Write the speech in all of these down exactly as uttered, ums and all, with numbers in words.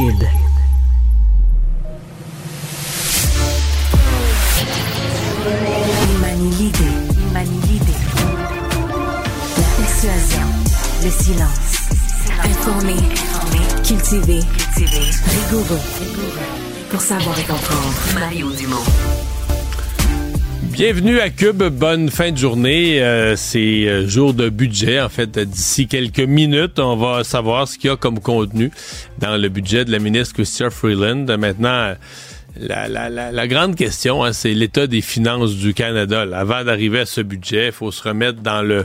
Cube. Il manie l'idée, il manie l'idée. La persuasion, le silence. Informé, informé. Cultivé, cultivé. Rigoureux, rigoureux. Pour savoir et comprendre. Mario Dumont. Bienvenue à Cube, bonne fin de journée. Euh, c'est euh, jour de budget. En fait, d'ici quelques minutes, on va savoir ce qu'il y a comme contenu dans le budget de la ministre Chrystia Freeland. Maintenant, la, la, la, la grande question, hein, c'est l'état des finances du Canada. Là, avant d'arriver à ce budget, il faut se remettre dans le...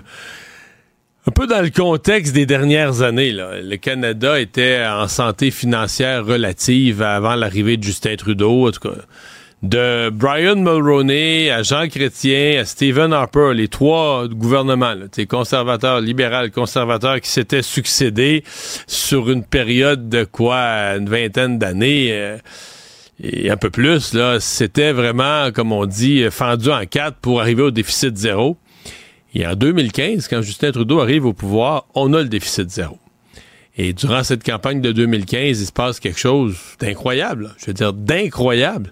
un peu dans le contexte des dernières années. Là. Le Canada était en santé financière relative avant l'arrivée de Justin Trudeau, en tout cas... De Brian Mulroney à Jean Chrétien à Stephen Harper, les trois gouvernements, là, conservateurs, libéral, conservateurs qui s'étaient succédés sur une période de quoi, une vingtaine d'années euh, et un peu plus, là, c'était vraiment, comme on dit, fendu en quatre pour arriver au déficit zéro. Et en deux mille quinze, quand Justin Trudeau arrive au pouvoir, on a le déficit zéro. Et durant cette campagne de deux mille quinze, il se passe quelque chose d'incroyable, là, je veux dire d'incroyable.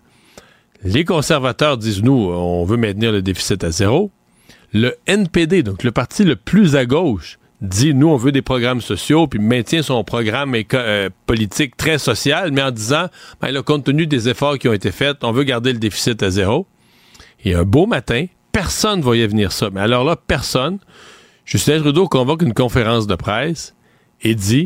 Les conservateurs disent, nous, on veut maintenir le déficit à zéro. Le N P D, donc le parti le plus à gauche, dit, nous, on veut des programmes sociaux, puis maintient son programme éco- euh, politique très social, mais en disant, ben, là, compte tenu des efforts qui ont été faits, on veut garder le déficit à zéro. Et un beau matin, personne ne voyait venir ça. Mais alors là, personne. Justin Trudeau convoque une conférence de presse et dit,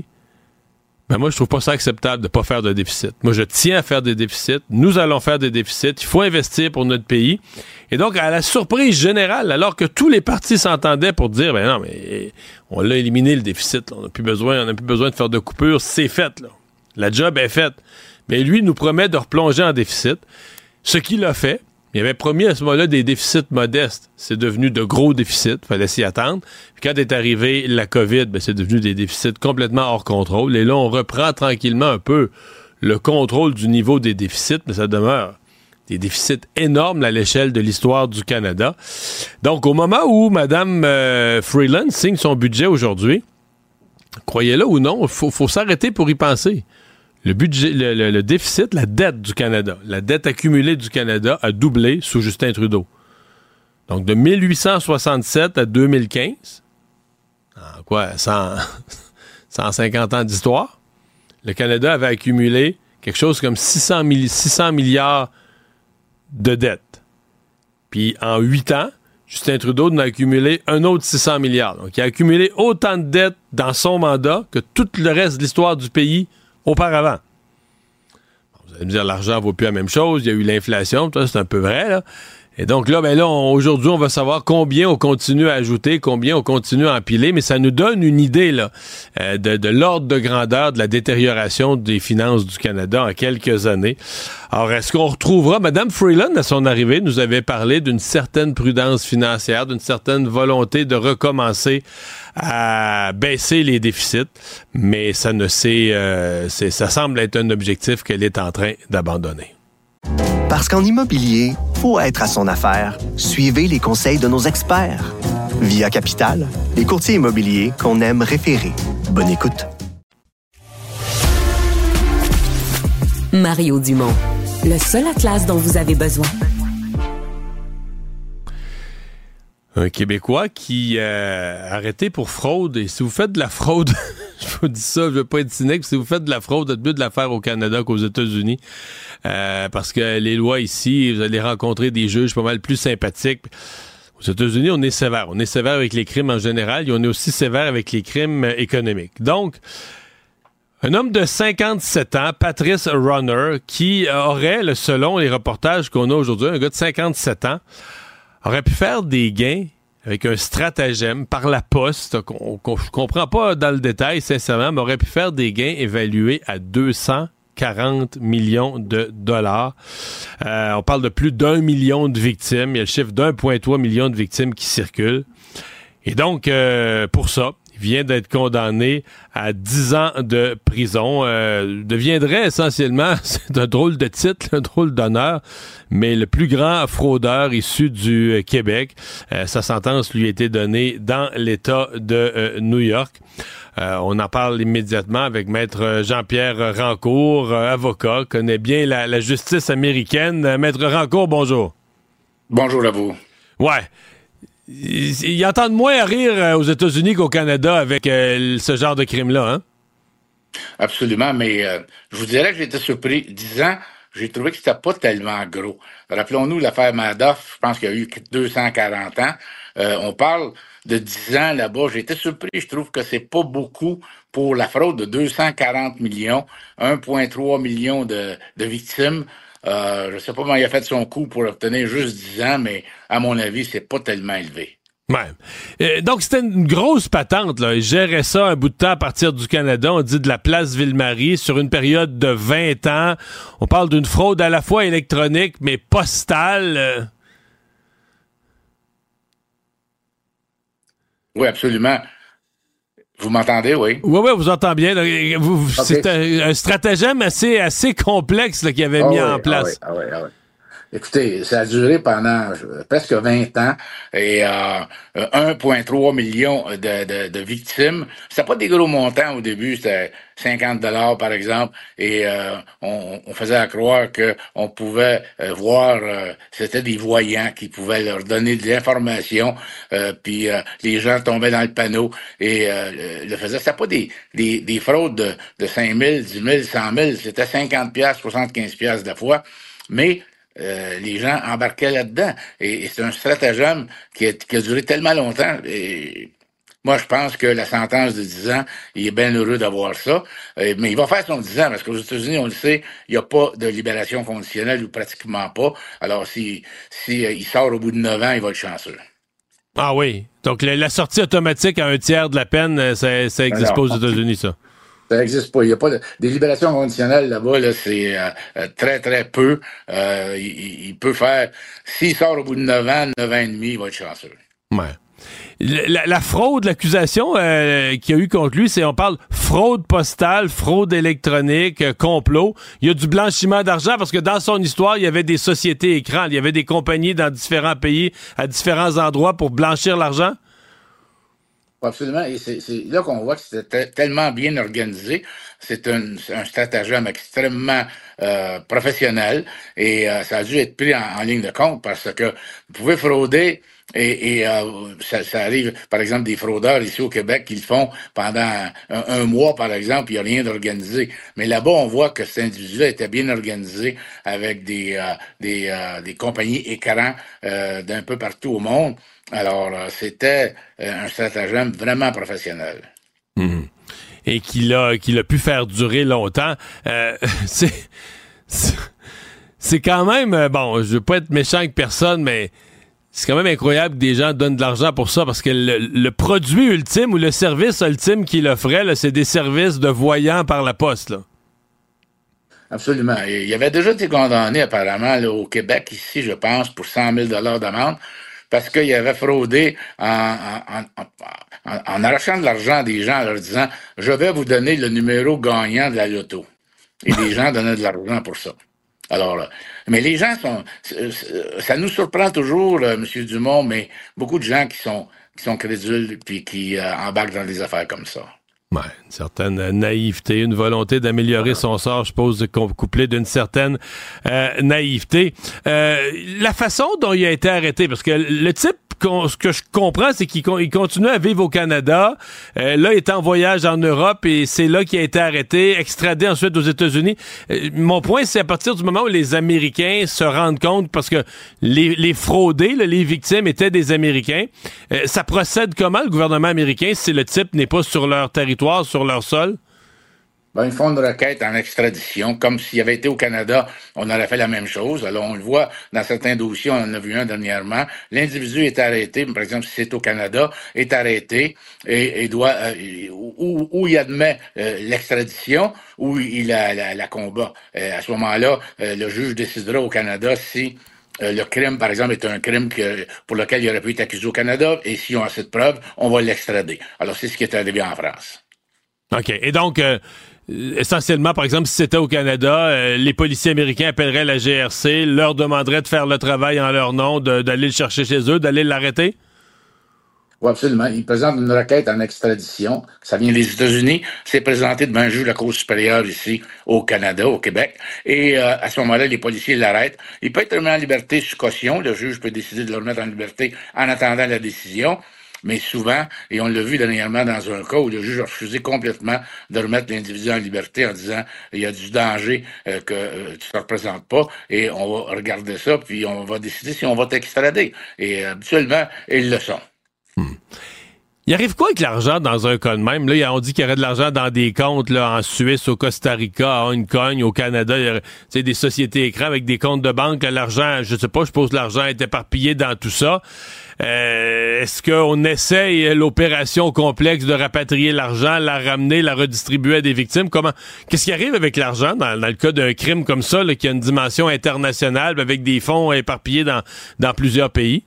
ben moi, je trouve pas ça acceptable de pas faire de déficit. Moi, je tiens à faire des déficits. Nous allons faire des déficits. Il faut investir pour notre pays. Et donc, à la surprise générale, alors que tous les partis s'entendaient pour dire, ben non, mais on l'a éliminé, le déficit. Là. On n'a plus besoin, on n'a plus besoin de faire de coupures. C'est fait, là. La job est faite. Mais lui, il nous promet de replonger en déficit. Ce qu'il a fait, il avait promis à ce moment-là des déficits modestes. C'est devenu de gros déficits. Il fallait s'y attendre. Puis quand est arrivée la COVID, ben c'est devenu des déficits complètement hors contrôle. Et là, on reprend tranquillement un peu le contrôle du niveau des déficits, mais ça demeure des déficits énormes à l'échelle de l'histoire du Canada. Donc, au moment où Mme euh, Freeland signe son budget aujourd'hui, croyez-le ou non, il faut, faut s'arrêter pour y penser. Le budget, le, le, le déficit, la dette du Canada, la dette accumulée du Canada a doublé sous Justin Trudeau. Donc, de mille huit cent soixante-sept à deux mille quinze, en quoi, cent, cent cinquante ans d'histoire, le Canada avait accumulé quelque chose comme six cents milliards de dettes. Puis, en huit ans, Justin Trudeau en a accumulé un autre six cents milliards. Donc, il a accumulé autant de dettes dans son mandat que tout le reste de l'histoire du pays auparavant. Vous allez me dire, l'argent ne vaut plus la même chose, il y a eu l'inflation, ça, c'est un peu vrai, là. Et donc là, ben là, on, aujourd'hui, on va savoir combien on continue à ajouter, combien on continue à empiler, mais ça nous donne une idée, là, euh, de, de l'ordre de grandeur de la détérioration des finances du Canada en quelques années. Alors, est-ce qu'on retrouvera... Mme Freeland, à son arrivée, nous avait parlé d'une certaine prudence financière, d'une certaine volonté de recommencer à baisser les déficits, mais ça ne s'est, euh, c'est, ça semble être un objectif qu'elle est en train d'abandonner. Parce qu'en immobilier, faut être à son affaire. Suivez les conseils de nos experts. Via Capital, les courtiers immobiliers qu'on aime référer. Bonne écoute. Mario Dumont, le seul atlas dont vous avez besoin. Un Québécois qui euh, arrêté pour fraude. Et si vous faites de la fraude, je vous dis ça, je veux pas être cynique, si vous faites de la fraude, c'est mieux de la faire au Canada qu'aux États-Unis. Euh, parce que les lois ici, vous allez rencontrer des juges pas mal plus sympathiques. Aux États-Unis, on est sévère. On est sévère avec les crimes en général et on est aussi sévère avec les crimes économiques. Donc, un homme de cinquante-sept ans, Patrice Runner, qui aurait, selon les reportages qu'on a aujourd'hui, un gars de cinquante-sept ans, aurait pu faire des gains avec un stratagème par la poste, qu'on, qu'on, je comprends pas dans le détail, sincèrement, mais aurait pu faire des gains évalués à deux cent quarante millions de dollars. Euh, on parle de plus d'un million de victimes. Il y a le chiffre d'un virgule trois million de victimes qui circulent. Et donc, euh, pour ça, vient d'être condamné à dix ans de prison. Euh, deviendrait essentiellement, c'est un drôle de titre, un drôle d'honneur, mais le plus grand fraudeur issu du Québec. Euh, sa sentence lui a été donnée dans l'État de euh, New York. Euh, on en parle immédiatement avec Maître Jean-Pierre Rancourt, euh, avocat, connaît bien la, la justice américaine. Euh, Maître Rancourt, bonjour. Bonjour à vous. Ouais. Ils entendent moins à rire aux États-Unis qu'au Canada avec euh, ce genre de crime-là, hein? Absolument, mais euh, je vous dirais que j'ai été surpris. dix ans, j'ai trouvé que c'était pas tellement gros. Rappelons-nous l'affaire Madoff, je pense qu'il y a eu deux cent quarante ans. Euh, on parle de dix ans là-bas. J'ai été surpris, je trouve que c'est pas beaucoup pour la fraude de deux cent quarante millions, un virgule trois million de, de victimes. Euh, je ne sais pas comment il a fait son coup pour obtenir juste dix ans, mais à mon avis, c'est pas tellement élevé. Ouais. Euh, donc, c'était une grosse patente, là. Il gérait ça un bout de temps à partir du Canada. On dit de la place Ville-Marie sur une période de vingt ans. On parle d'une fraude à la fois électronique, mais postale. Euh... Oui, absolument. Vous m'entendez, oui? Oui, oui, vous entendez bien. Vous, vous, okay. C'est un, un stratagème assez, assez complexe là, qu'il avait ah mis oui, en place. Ah oui, ah oui, ah oui. Écoutez, ça a duré pendant presque vingt ans et euh, un virgule trois million de, de, de victimes. C'était pas des gros montants au début, c'était cinquante dollars par exemple, et euh, on, on faisait à croire que on pouvait euh, voir, euh, c'était des voyants qui pouvaient leur donner de l'information, euh, puis euh, les gens tombaient dans le panneau et euh, le faisaient. C'était pas des, des, des fraudes de, de cinq mille, dix mille, cent mille, c'était cinquante piastres, soixante-quinze piastres de la fois, mais Euh, les gens embarquaient là-dedans. Et, et c'est un stratagème qui a, qui a duré tellement longtemps. Et moi, je pense que la sentence de dix ans, il est bien heureux d'avoir ça. Et, mais il va faire son dix ans, parce qu'aux États-Unis, on le sait, il n'y a pas de libération conditionnelle, ou pratiquement pas. Alors, si, si euh, il sort au bout de neuf ans, il va être chanceux. Ah oui. Donc, la, la sortie automatique à un tiers de la peine, ça, ça existe pas aux États-Unis, ça. Ça n'existe pas. Il n'y a pas de, des libérations conditionnelles là-bas, là, c'est euh, très, très peu. Euh, il, il peut faire, s'il sort au bout de neuf ans, neuf ans et demi, il va être chanceux. Ouais. La, la fraude, l'accusation euh, qu'il y a eu contre lui, c'est, on parle fraude postale, fraude électronique, euh, complot. Il y a du blanchiment d'argent parce que dans son histoire, il y avait des sociétés écrans, il y avait des compagnies dans différents pays, à différents endroits pour blanchir l'argent. Absolument, et c'est, c'est là qu'on voit que c'était tellement bien organisé. C'est un, un stratagème extrêmement euh, professionnel et euh, ça a dû être pris en, en ligne de compte parce que vous pouvez frauder et, et euh, ça, ça arrive, par exemple, des fraudeurs ici au Québec qui le font pendant un, un mois, par exemple, il n'y a rien d'organisé. Mais là-bas, on voit que cet individu-là était bien organisé avec des, euh, des, euh, des compagnies écrans euh, d'un peu partout au monde. Alors, euh, c'était euh, un stratagème vraiment professionnel. Mmh. Et qu'il a, qu'il a pu faire durer longtemps. Euh, c'est, c'est, c'est quand même... Bon, je veux pas être méchant avec personne, mais c'est quand même incroyable que des gens donnent de l'argent pour ça, parce que le, le produit ultime ou le service ultime qu'il offrait, là, c'est des services de voyants par la poste, là. Absolument. Et il avait déjà été condamné, apparemment, là, au Québec, ici, je pense, pour cent mille dollars d'amende, parce qu'il avait fraudé en, en, en, en, en arrachant de l'argent à des gens en leur disant « Je vais vous donner le numéro gagnant de la loto ». Et les gens donnaient de l'argent pour ça. Alors, mais les gens sont... Ça nous surprend toujours, là, M. Dumont, mais beaucoup de gens qui sont, qui sont crédules puis qui euh, embarquent dans des affaires comme ça. Ouais, une certaine naïveté, une volonté d'améliorer son sort, je suppose, couplée d'une certaine euh, naïveté. Euh, la façon dont il a été arrêté, parce que le type, ce que je comprends, c'est qu'il il continue à vivre au Canada. Euh, là, il est en voyage en Europe et c'est là qu'il a été arrêté, extradé ensuite aux États-Unis. Euh, mon point, c'est à partir du moment où les Américains se rendent compte, parce que les, les fraudés, là, les victimes étaient des Américains, euh, ça procède comment, le gouvernement américain, si le type n'est pas sur leur territoire, sur leur sol? Ben, ils font une requête en extradition, comme s'il avait été au Canada, on aurait fait la même chose. Alors, on le voit dans certains dossiers, on en a vu un dernièrement. L'individu est arrêté, par exemple, si c'est au Canada, est arrêté et, et doit, euh, où, où il admet euh, l'extradition, où il la, la, la combat. Euh, à ce moment-là, euh, le juge décidera au Canada si euh, le crime, par exemple, est un crime que, pour lequel il aurait pu être accusé au Canada, et si on a cette preuve, on va l'extrader. Alors, c'est ce qui est arrivé en France. OK. Et donc, euh, essentiellement, par exemple, si c'était au Canada, euh, les policiers américains appelleraient la G R C, leur demanderaient de faire le travail en leur nom, de, d'aller le chercher chez eux, d'aller l'arrêter? Oui, absolument. Il présente une requête en extradition. Ça vient des États-Unis. C'est présenté devant un juge de la Cour supérieure ici au Canada, au Québec. Et euh, à ce moment-là, les policiers l'arrêtent. Il peut être remis en liberté sous caution. Le juge peut décider de le remettre en liberté en attendant la décision. Mais souvent, et on l'a vu dernièrement dans un cas où le juge a refusé complètement de remettre l'individu en liberté en disant il y a du danger euh, que euh, tu ne te représentes pas et on va regarder ça puis on va décider si on va t'extrader. Et euh, habituellement, ils le sont. Hmm. Il arrive quoi avec l'argent dans un cas de même? Là, on dit qu'il y aurait de l'argent dans des comptes là, en Suisse, au Costa Rica, à Hong Kong, au Canada. Il y aurait des sociétés écrans avec des comptes de banque. L'argent, je sais pas, je suppose que l'argent est éparpillé dans tout ça. Euh, est-ce qu'on essaye l'opération complexe de rapatrier l'argent, la ramener, la redistribuer à des victimes? Comment? Qu'est-ce qui arrive avec l'argent dans, dans le cas d'un crime comme ça, là, qui a une dimension internationale avec des fonds éparpillés dans, dans plusieurs pays?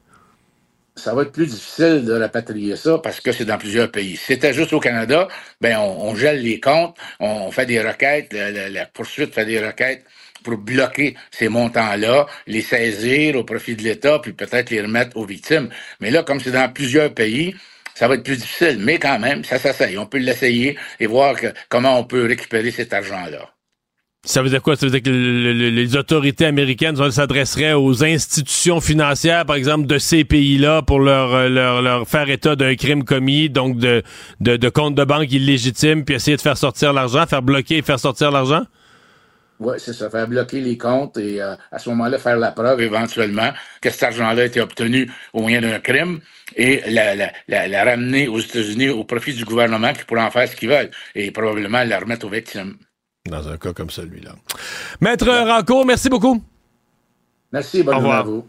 Ça va être plus difficile de rapatrier ça parce que c'est dans plusieurs pays. Si c'était juste au Canada, ben on, on gèle les comptes, on fait des requêtes, la, la, la poursuite fait des requêtes pour bloquer ces montants-là, les saisir au profit de l'État, puis peut-être les remettre aux victimes. Mais là, comme c'est dans plusieurs pays, ça va être plus difficile. Mais quand même, ça s'essaye. On peut l'essayer et voir que, comment on peut récupérer cet argent-là. Ça veut dire quoi? Ça veut dire que le, le, les autorités américaines s'adresseraient aux institutions financières, par exemple, de ces pays-là pour leur, leur, leur faire état d'un crime commis, donc de, de, de comptes de banque illégitimes, puis essayer de faire sortir l'argent, faire bloquer et faire sortir l'argent? Oui, c'est ça, faire bloquer les comptes et euh, à ce moment-là, faire la preuve éventuellement que cet argent-là a été obtenu au moyen d'un crime et la, la, la, la ramener aux États-Unis au profit du gouvernement qui pourra en faire ce qu'ils veulent et probablement la remettre aux victimes. Dans un cas comme celui-là. Maître ouais. Rancourt, merci beaucoup. Merci, bonne journée à vous.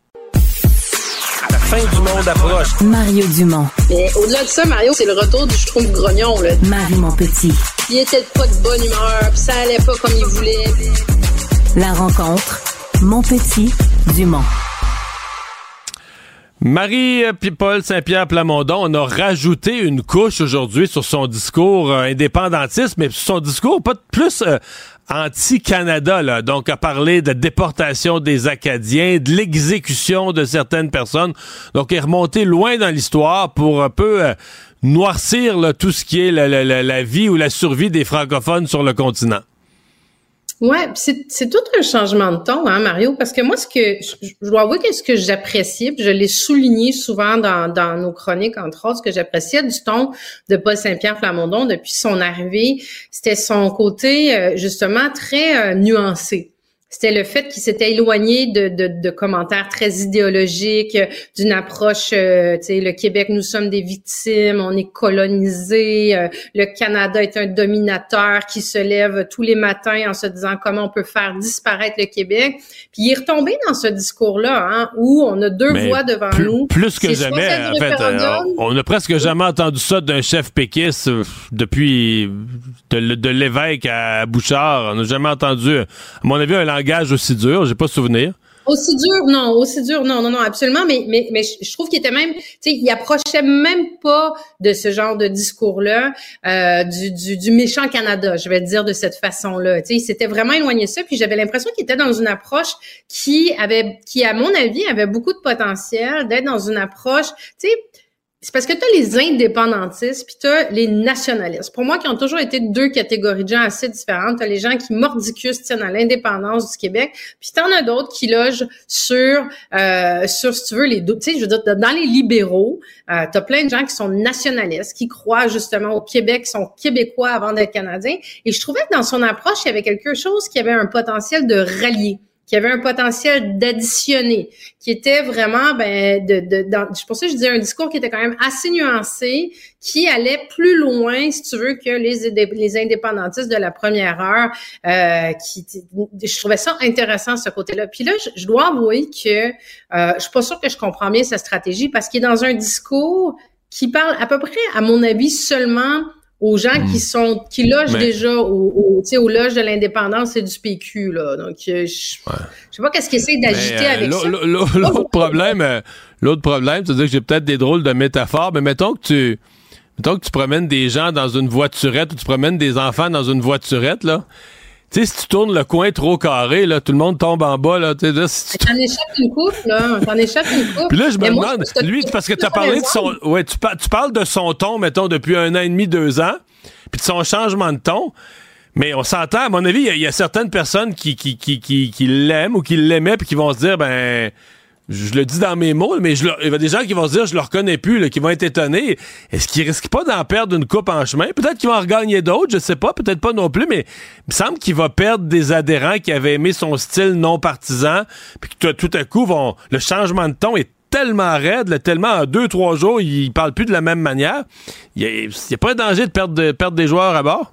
La fin du monde approche. Mario Dumont. Mais au-delà de ça, Mario, c'est le retour du Schtroumpf grognon, là. Marie Montpetit. Il était pas de bonne humeur, pis ça allait pas comme il voulait. La rencontre, Montpetit-Dumont. Marie-Paul Saint-Pierre Plamondon, on a rajouté une couche aujourd'hui sur son discours euh, indépendantiste, mais son discours pas plus euh, anti-Canada, là. Donc, à parler de déportation des Acadiens, de l'exécution de certaines personnes. Donc, il est remonté loin dans l'histoire pour un peu euh, noircir là, tout ce qui est la, la, la, la vie ou la survie des francophones sur le continent. Ouais, c'est c'est tout un changement de ton, hein, Mario, parce que moi, ce que je, je dois avouer que ce que j'appréciais, puis je l'ai souligné souvent dans dans nos chroniques, entre autres, ce que j'appréciais du ton de Paul Saint-Pierre Plamondon depuis son arrivée, c'était son côté euh, justement très euh, nuancé. C'était le fait qu'il s'était éloigné de, de, de commentaires très idéologiques, d'une approche, euh, tu sais, le Québec, nous sommes des victimes, on est colonisés, euh, le Canada est un dominateur qui se lève tous les matins en se disant comment on peut faire disparaître le Québec. Puis il est retombé dans ce discours-là, hein, où on a deux Mais voix devant plus, nous. Plus que jamais, en fait, euh, on n'a presque jamais entendu ça d'un chef péquiste euh, depuis de, de l'évêque à Bouchard. On n'a jamais entendu, à mon avis, un langage aussi dur, j'ai pas souvenir. Aussi dur, non, aussi dur, non, non, non, absolument, mais mais mais je trouve qu'il était même, tu sais, il approchait même pas de ce genre de discours-là, euh, du du du méchant Canada, je vais dire de cette façon-là. Tu sais, il s'était vraiment éloigné de ça, puis j'avais l'impression qu'il était dans une approche qui avait, qui à mon avis avait beaucoup de potentiel d'être dans une approche, tu sais. C'est parce que tu as les indépendantistes puis tu as les nationalistes. Pour moi, qui ont toujours été deux catégories de gens assez différentes. Tu as les gens qui mordicus tiennent à l'indépendance du Québec, puis tu en as d'autres qui logent sur, euh, sur si tu veux, les deux. Tu sais, je veux dire, dans les libéraux, euh, tu as plein de gens qui sont nationalistes, qui croient justement au Québec, qui sont québécois avant d'être canadiens. Et je trouvais que dans son approche, il y avait quelque chose qui avait un potentiel de rallier, qui avait un potentiel d'additionner, qui était vraiment, ben, de, de, dans, je pensais, je disais un discours qui était quand même assez nuancé, qui allait plus loin, si tu veux, que les, les indépendantistes de la première heure, euh, qui, je trouvais ça intéressant, ce côté-là. Puis là, je, je dois avouer que, euh, je suis pas sûre que je comprends bien sa stratégie, parce qu'il est dans un discours qui parle à peu près, à mon avis, seulement aux gens mmh. qui sont qui logent mais... déjà au, au tu sais aux loges de l'indépendance et du P Q là. Donc je, je ouais. sais pas qu'est-ce qu'ils essayent d'agiter mais, euh, avec ça. L'autre, l'autre problème euh, l'autre problème, c'est-à-dire que j'ai peut-être des drôles de métaphores, mais mettons que tu mettons que tu promènes des gens dans une voiturette ou tu promènes des enfants dans une voiturette là. Tu sais, si tu tournes le coin trop carré, là, tout le monde tombe en bas, là. Tu sais, là, si tu... T'en échappes une coupe, là. T'en échappes une coupe. Puis là, je me demande, moi, lui, parce que t'as parlé de son, ouais, tu, par, tu parles de son ton, mettons, depuis un an et demi, deux ans, puis de son changement de ton. Mais on s'entend, à mon avis, il y, y a certaines personnes qui, qui, qui, qui, qui l'aiment ou qui l'aimaient puis qui vont se dire, ben, je le dis dans mes mots, mais je, il y a des gens qui vont se dire, je le reconnais plus, là, qui vont être étonnés. Est-ce qu'ils risquent pas d'en perdre une coupe en chemin? Peut-être qu'ils vont en regagner d'autres, je sais pas, peut-être pas non plus, mais il me semble qu'il va perdre des adhérents qui avaient aimé son style non partisan, puis que tout à coup, vont, le changement de ton est tellement raide, là, tellement en deux, trois jours, il parle plus de la même manière. Il n'y a, a pas de danger de perdre, de perdre des joueurs à bord?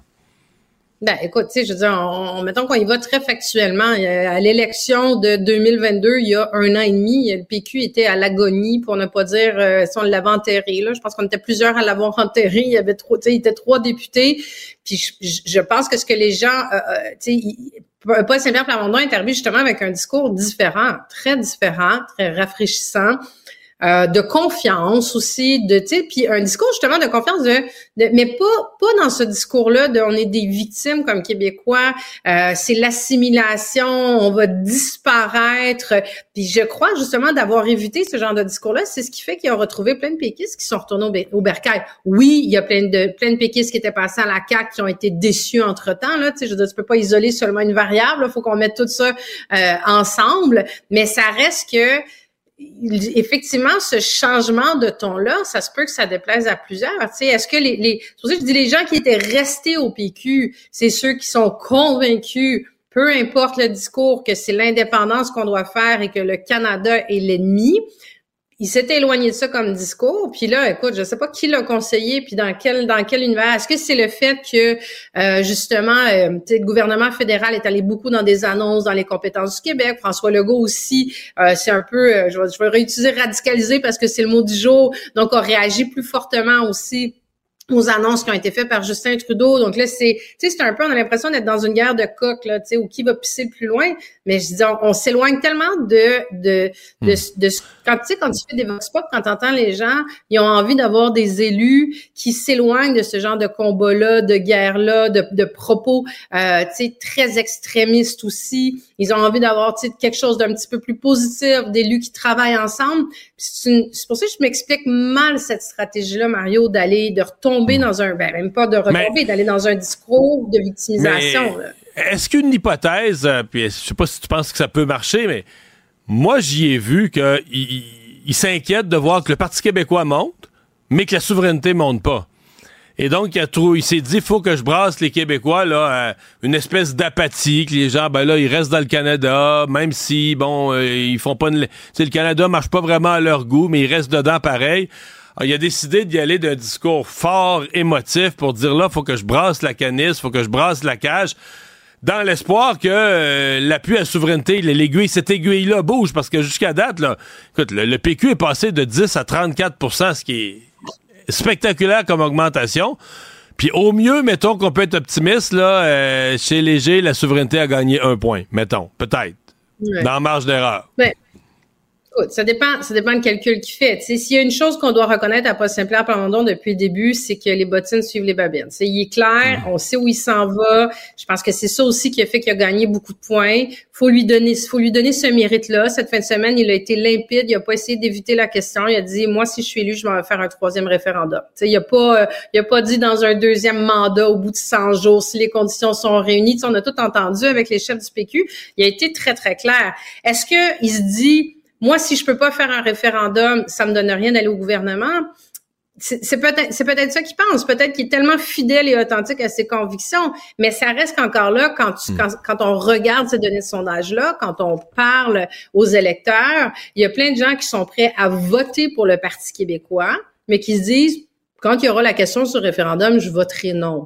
Ben, écoute, tu sais, je veux dire, on, on, mettons qu'on y va très factuellement. À l'élection de deux mille vingt-deux, il y a un an et demi, le P Q était à l'agonie, pour ne pas dire euh, si on l'avait enterré. Là, je pense qu'on était plusieurs à l'avoir enterré. Il y avait trop, tu sais, il était trois députés. Puis je, je pense que ce que les gens, euh, tu sais, Paul Saint-Pierre Plamondon est arrivé justement avec un discours différent, très différent, très rafraîchissant. Euh, de confiance aussi, de tu sais, puis un discours justement de confiance, de, de mais pas pas dans ce discours-là de on est des victimes comme Québécois, euh, c'est l'assimilation, on va disparaître. Puis je crois justement d'avoir évité ce genre de discours-là, c'est ce qui fait qu'ils ont retrouvé plein de péquistes qui sont retournés au, au bercail. Oui, il y a plein de plein de péquistes qui étaient passés à la C A Q qui ont été déçus entre-temps là, tu sais, je veux dire, tu peux pas isoler seulement une variable, il faut qu'on mette tout ça euh, ensemble, mais ça reste que effectivement, ce changement de ton-là, ça se peut que ça déplaise à plusieurs. Tu sais, est-ce que les, les, c'est pour ça que je dis les gens qui étaient restés au P Q, c'est ceux qui sont convaincus, peu importe le discours, que c'est l'indépendance qu'on doit faire et que le Canada est l'ennemi. Il s'est éloigné de ça comme discours, puis là, écoute, je sais pas qui l'a conseillé, puis dans quel dans quel univers. Est-ce que c'est le fait que euh, justement, euh, le gouvernement fédéral est allé beaucoup dans des annonces dans les compétences du Québec. François Legault aussi, euh, c'est un peu, euh, je vais, je vais réutiliser radicaliser parce que c'est le mot du jour, donc a réagi plus fortement aussi aux annonces qui ont été faites par Justin Trudeau. Donc là, c'est, tu sais, c'est un peu, on a l'impression d'être dans une guerre de coq, là, tu sais, où qui va pisser le plus loin. Mais je dis, on, on s'éloigne tellement de, de, de, de, de quand, tu sais, quand tu fais des vox pop, quand t'entends les gens, ils ont envie d'avoir des élus qui s'éloignent de ce genre de combat-là, de guerre-là, de, de propos, euh, tu sais, très extrémistes aussi. Ils ont envie d'avoir, tu sais, quelque chose d'un petit peu plus positif, d'élus qui travaillent ensemble. C'est, une, c'est pour ça que je m'explique mal cette stratégie-là, Mario, d'aller, de retomber dans un, ben, même pas de retomber, mais, d'aller dans un discours de victimisation, là. Est-ce qu'une hypothèse, euh, puis je sais pas si tu penses que ça peut marcher, mais moi, j'y ai vu qu'il il, il s'inquiète de voir que le Parti québécois monte, mais que la souveraineté monte pas. Et donc, il, a trou- il s'est dit, il faut que je brasse les Québécois, là, euh, une espèce d'apathie, que les gens, ben là, ils restent dans le Canada, même si, bon, euh, ils font pas... Une... Tu sais, le Canada marche pas vraiment à leur goût, mais ils restent dedans pareil. Alors, il a décidé d'y aller d'un discours fort, émotif, pour dire, là, faut que je brasse la canisse, faut que je brasse la cage, dans l'espoir que euh, l'appui à la souveraineté, l'aiguille, cette aiguille-là bouge, parce que jusqu'à date, là, écoute, le, le P Q est passé de dix à trente-quatre pour cent, ce qui est spectaculaire comme augmentation. Puis au mieux, mettons qu'on peut être optimiste, là, euh, chez Léger, la souveraineté a gagné un point, mettons, peut-être, ouais. Dans la marge d'erreur. Ouais. Écoute, ça dépend, ça dépend du calcul qu'il fait. Tu sais, s'il y a une chose qu'on doit reconnaître à Paul Saint-Pierre Plamondon depuis le début, c'est que les bottines suivent les babines. Tu sais, il est clair, mmh. on sait où il s'en va. Je pense que c'est ça aussi qui a fait qu'il a gagné beaucoup de points. Faut lui donner, faut lui donner ce mérite-là. Cette fin de semaine, il a été limpide. Il a pas essayé d'éviter la question. Il a dit, moi, si je suis élu, je vais faire un troisième référendum. Tu sais, il a pas, euh, il a pas dit dans un deuxième mandat au bout de cent jours si les conditions sont réunies. Tu sais, on a tout entendu avec les chefs du P Q. Il a été très, très clair. Est-ce que il se dit, moi, si je peux pas faire un référendum, ça me donne rien d'aller au gouvernement. C'est, c'est peut-être, c'est peut-être ça qu'il pense. Peut-être qu'il est tellement fidèle et authentique à ses convictions, mais ça reste qu'encore là, quand tu, mmh. quand, quand on regarde ces données de sondage-là, quand on parle aux électeurs, il y a plein de gens qui sont prêts à voter pour le Parti québécois, mais qui se disent, quand il y aura la question sur le référendum, je voterai non.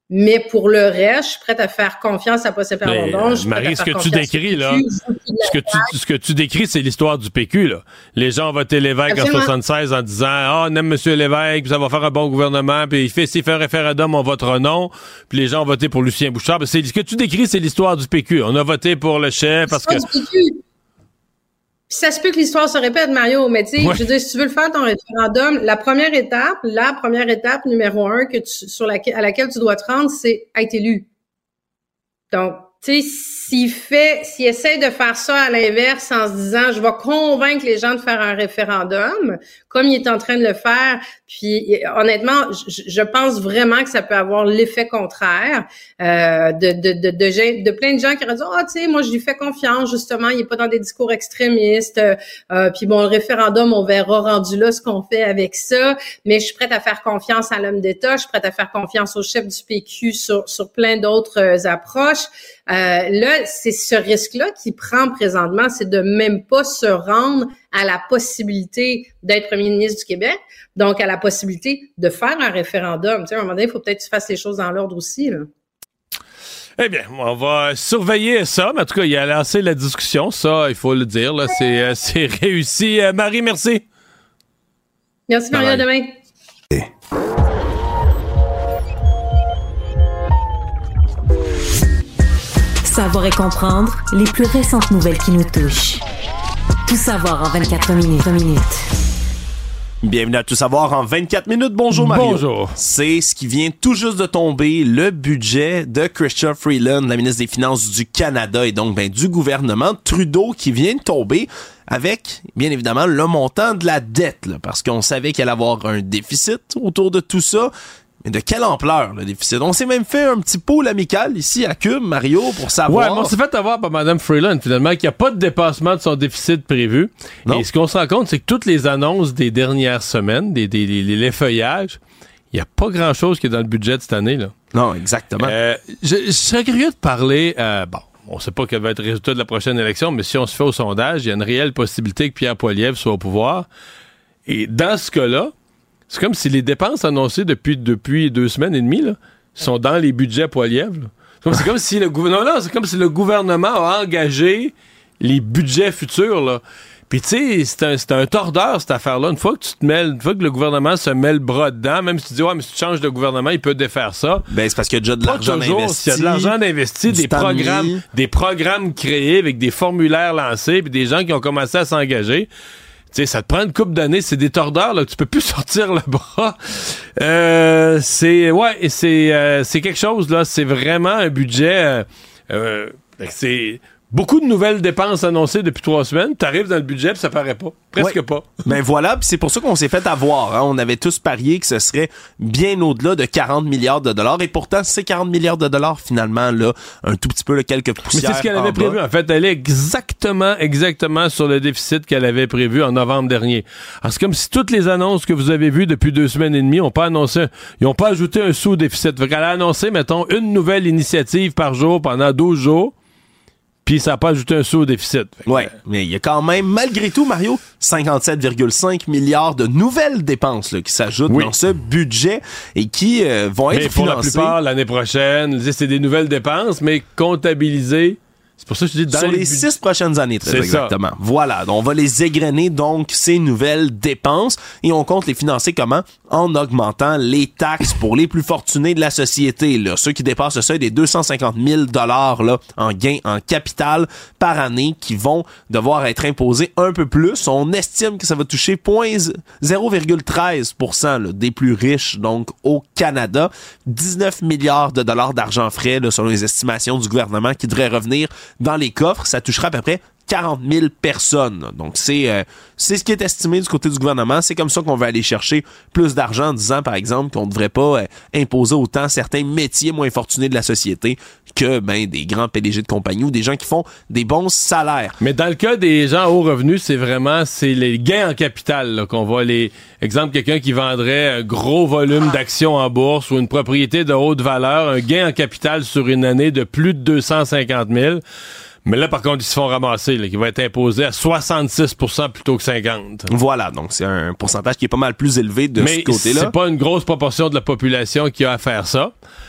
Mais pour le reste, je suis prête à faire confiance à Possible Plamondon. Euh, Marie, ce que tu décris, là, ce que tu, ce que tu décris, c'est l'histoire du P Q, là. Les gens ont voté Lévesque Absolument. En soixante-seize en disant, ah, oh, on aime M. Lévesque, puis ça va faire un bon gouvernement, puis il fait, s'il fait un référendum, on votera non. Puis les gens ont voté pour Lucien Bouchard. C'est, ce que tu décris, c'est l'histoire du P Q. On a voté pour le chef parce que... Du P Q. Puis ça se peut que l'histoire se répète, Mario, mais tu sais, ouais. je veux dire, si tu veux le faire ton référendum, la première étape, la première étape numéro un que tu, sur laquelle, à laquelle tu dois te rendre, c'est être élu. Donc, tu sais, s'il fait, s'il essaie de faire ça à l'inverse en se disant, je vais convaincre les gens de faire un référendum, comme il est en train de le faire, puis honnêtement, je, je pense vraiment que ça peut avoir l'effet contraire euh, de, de, de, de, de plein de gens qui auraient dit, ah, tu sais, moi, je lui fais confiance, justement, il est pas dans des discours extrémistes, euh, puis bon, le référendum, on verra rendu là ce qu'on fait avec ça, mais je suis prête à faire confiance à l'homme d'État, je suis prête à faire confiance au chef du P Q sur, sur plein d'autres euh, approches. Euh, là, c'est ce risque-là qu'il prend présentement, c'est de même pas se rendre à la possibilité d'être premier ministre du Québec, donc à la possibilité de faire un référendum. Tu sais, à un moment donné, il faut peut-être que tu fasses les choses dans l'ordre aussi, là. Eh bien, on va surveiller ça, mais en tout cas, il a lancé la discussion, ça, il faut le dire, là, c'est, euh, c'est réussi. Euh, Marie, merci. Merci, Marie, à demain. Savoir et comprendre les plus récentes nouvelles qui nous touchent. Tout savoir en vingt-quatre minutes. minutes. Bienvenue à Tout savoir en vingt-quatre minutes. Bonjour Mario. Bonjour. C'est ce qui vient tout juste de tomber, le budget de Chrystia Freeland, la ministre des Finances du Canada et donc ben, du gouvernement Trudeau qui vient de tomber avec, bien évidemment, le montant de la dette, là, parce qu'on savait qu'il allait avoir un déficit autour de tout ça. Mais de quelle ampleur, le déficit? On s'est même fait un petit pôle amical ici à Cube, Mario, pour savoir... Ouais, mais on s'est fait avoir par Mme Freeland, finalement, qu'il n'y a pas de dépassement de son déficit prévu. Non. Et ce qu'on se rend compte, c'est que toutes les annonces des dernières semaines, des, des, des, les feuillages, il n'y a pas grand-chose qui est dans le budget de cette année, là. Non, exactement. Euh, je, je serais curieux de parler... Euh, bon, on ne sait pas quel va être le résultat de la prochaine élection, mais si on se fait au sondage, il y a une réelle possibilité que Pierre Poilievre soit au pouvoir. Et dans ce cas-là, c'est comme si les dépenses annoncées depuis, depuis deux semaines et demie là, sont dans les budgets Poilievre. C'est comme, c'est comme si le gouvernement, non, c'est comme si le gouvernement a engagé les budgets futurs, là. Puis tu sais, c'est un, c'est un tordeur, cette affaire-là. Une fois que tu te mêles, une fois que le gouvernement se met le bras dedans, même si tu dis, ouais, mais si tu changes de gouvernement, il peut défaire ça. Ben, c'est parce qu'il y a déjà de Pas l'argent toujours, investi. Il y a de l'argent investi, des programmes, des programmes créés avec des formulaires lancés, puis des gens qui ont commencé à s'engager. Tu sais, ça te prend une couple d'années, c'est des tordeurs, là, que tu peux plus sortir le bras. Euh, c'est, ouais, c'est, euh, c'est quelque chose, là, c'est vraiment un budget, euh, euh, c'est beaucoup de nouvelles dépenses annoncées depuis trois semaines. T'arrives dans le budget pis ça paraît pas. Presque ouais. pas. Ben voilà, pis c'est pour ça qu'on s'est fait avoir. Hein. On avait tous parié que ce serait bien au-delà de quarante milliards de dollars. Et pourtant, c'est quarante milliards de dollars finalement, là, un tout petit peu, là, quelques poussières. Mais c'est ce qu'elle avait prévu. En fait, elle est exactement, exactement sur le déficit qu'elle avait prévu en novembre dernier. Alors, c'est comme si toutes les annonces que vous avez vues depuis deux semaines et demie ont pas annoncé, ils ont pas ajouté un sous-déficit. Fait qu'elle a annoncé, mettons, une nouvelle initiative par jour pendant douze jours. Puis ça n'a pas ajouté un sou au déficit. Oui, mais il y a quand même, malgré tout, Mario, cinquante-sept virgule cinq milliards de nouvelles dépenses là, qui s'ajoutent oui. dans ce budget et qui euh, vont être mais pour financées. La plupart, l'année prochaine, c'est des nouvelles dépenses, mais comptabilisées. C'est pour ça que je dis dans sur les, les six prochaines années, très c'est exactement. Ça. Voilà, donc on va les égrener donc ces nouvelles dépenses et on compte les financer comment? En augmentant les taxes pour les plus fortunés de la société, là, ceux qui dépassent le seuil des deux cent cinquante mille dollars là en gain en capital par année qui vont devoir être imposés un peu plus. On estime que ça va toucher zéro virgule treize pour cent là, des plus riches donc au Canada, dix-neuf milliards de dollars d'argent frais là, selon les estimations du gouvernement qui devraient revenir dans les coffres. Ça touchera à peu près quarante mille personnes. Donc, c'est euh, c'est ce qui est estimé du côté du gouvernement. C'est comme ça qu'on va aller chercher plus d'argent en disant, par exemple, qu'on ne devrait pas euh, imposer autant certains métiers moins fortunés de la société que ben des grands P D G de compagnie ou des gens qui font des bons salaires. Mais dans le cas des gens à haut revenu, c'est vraiment c'est les gains en capital là, qu'on va les... Exemple, quelqu'un qui vendrait un gros volume d'actions en bourse ou une propriété de haute valeur, un gain en capital sur une année de plus de deux cent cinquante mille. Mais là, par contre, ils se font ramasser, là, qui va être imposé à soixante-six pour cent plutôt que cinquante pour cent. Voilà, donc c'est un pourcentage qui est pas mal plus élevé de mais ce côté-là. Mais c'est pas une grosse proportion de la population qui a à faire ça. Non.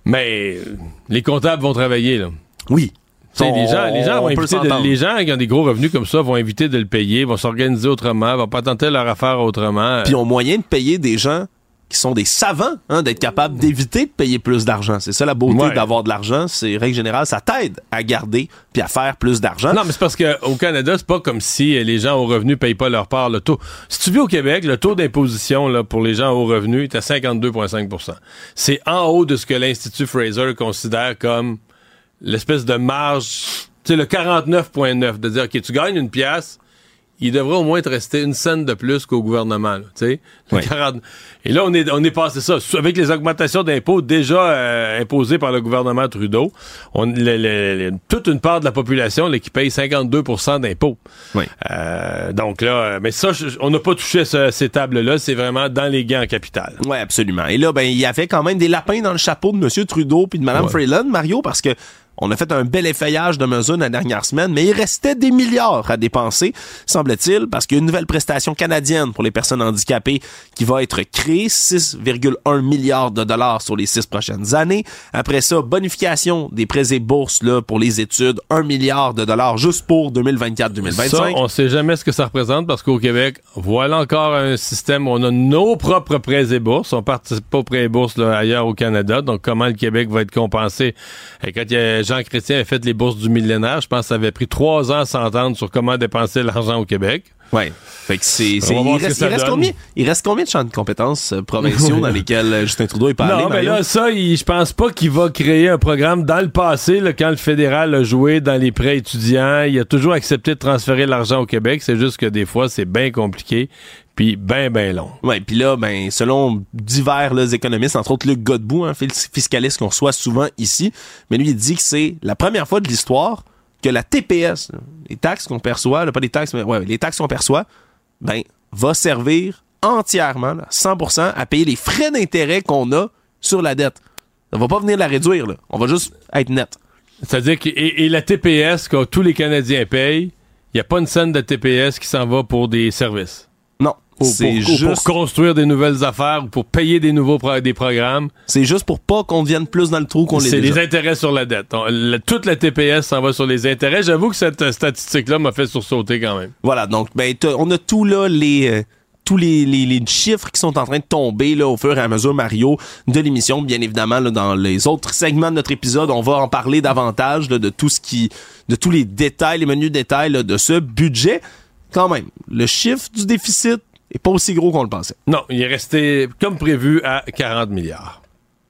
Mais les comptables vont travailler, là. Oui. On, les gens, les, gens vont inviter de, les gens qui ont des gros revenus comme ça vont éviter de le payer, vont s'organiser autrement, vont pas tenter leur affaire autrement. Puis ils ont moyen de payer des gens qui sont des savants, hein, d'être capables d'éviter de payer plus d'argent. C'est ça la beauté ouais. d'avoir de l'argent. C'est, règle générale, ça t'aide à garder puis à faire plus d'argent. Non, mais c'est parce qu'au Canada, c'est pas comme si les gens aux revenus payent pas leur part. Le taux. Si tu vis au Québec, le taux d'imposition là, pour les gens aux revenus est à cinquante-deux virgule cinq pour cent. C'est en haut de ce que l'Institut Fraser considère comme l'espèce de marge, tu sais, le quarante-neuf virgule neuf, de dire, OK, tu gagnes une pièce, il devrait au moins te rester une scène de plus qu'au gouvernement, tu sais. Oui. Et là, on est, on est passé ça. Avec les augmentations d'impôts déjà euh, imposées par le gouvernement Trudeau, on, le, le, le, toute une part de la population là, qui paye cinquante-deux pour cent d'impôts. Oui. Euh, donc là, mais ça, je, on n'a pas touché ce, ces tables-là, c'est vraiment dans les gains en capital. Oui, absolument. Et là, ben, il y avait quand même des lapins dans le chapeau de M. Trudeau puis de Mme ouais. Freeland, Mario, parce que on a fait un bel effeuillage de mesures la dernière semaine, mais il restait des milliards à dépenser, semble-t-il, parce qu'il y a une nouvelle prestation canadienne pour les personnes handicapées qui va être créée, six virgule un milliards de dollars sur les six prochaines années. Après ça, bonification des prêts et bourses là, pour les études, un milliard de dollars juste pour deux mille vingt-quatre deux mille vingt-cinq. Ça, on sait jamais ce que ça représente parce qu'au Québec, voilà encore un système où on a nos propres prêts et bourses. On participe pas aux prêts et bourses là, ailleurs au Canada. Donc, comment le Québec va être compensé? Et quand il y a Jean Chrétien a fait les bourses du millénaire, je pense que ça avait pris trois ans à s'entendre sur comment dépenser l'argent au Québec. Oui. Fait que c'est, c'est, il, reste, il, reste combien, il reste combien de champs de compétences euh, provinciaux dans lesquels Justin Trudeau est pas allé? Non, mais là, ça, il, je pense pas qu'il va créer un programme. Dans le passé, là, quand le fédéral a joué dans les prêts étudiants, il a toujours accepté de transférer l'argent au Québec. C'est juste que des fois, c'est bien compliqué. Puis ben, ben long. Ouais, puis là, ben, selon divers là, économistes, entre autres Luc Godbout, hein, fiscaliste qu'on reçoit souvent ici, mais lui, il dit que c'est la première fois de l'histoire que la T P S, là, les taxes qu'on perçoit, là, pas les taxes, mais ouais, les taxes qu'on perçoit, ben, va servir entièrement, là, cent pour cent, à payer les frais d'intérêt qu'on a sur la dette. Ça va pas venir la réduire, là. On va juste être net. C'est-à-dire que et, et la T P S que tous les Canadiens payent, il n'y a pas une scène de T P S qui s'en va pour des services. Non. Pour, c'est pour, juste... pour construire des nouvelles affaires, pour payer des nouveaux pro- des programmes. C'est juste pour pas qu'on devienne plus dans le trou qu'on l'est C'est déjà. les intérêts sur la dette. On, la, toute la T P S s'en va sur les intérêts. J'avoue que cette euh, statistique-là m'a fait sursauter quand même. Voilà, donc ben on a tout là, les... Euh, tous les, les, les chiffres qui sont en train de tomber là, au fur et à mesure, Mario, de l'émission. Bien évidemment, là, dans les autres segments de notre épisode, on va en parler davantage là, de tout ce qui... de tous les détails, les menus détails là, de ce budget. Quand même, le chiffre du déficit est pas aussi gros qu'on le pensait. Non, il est resté, comme prévu, à quarante milliards.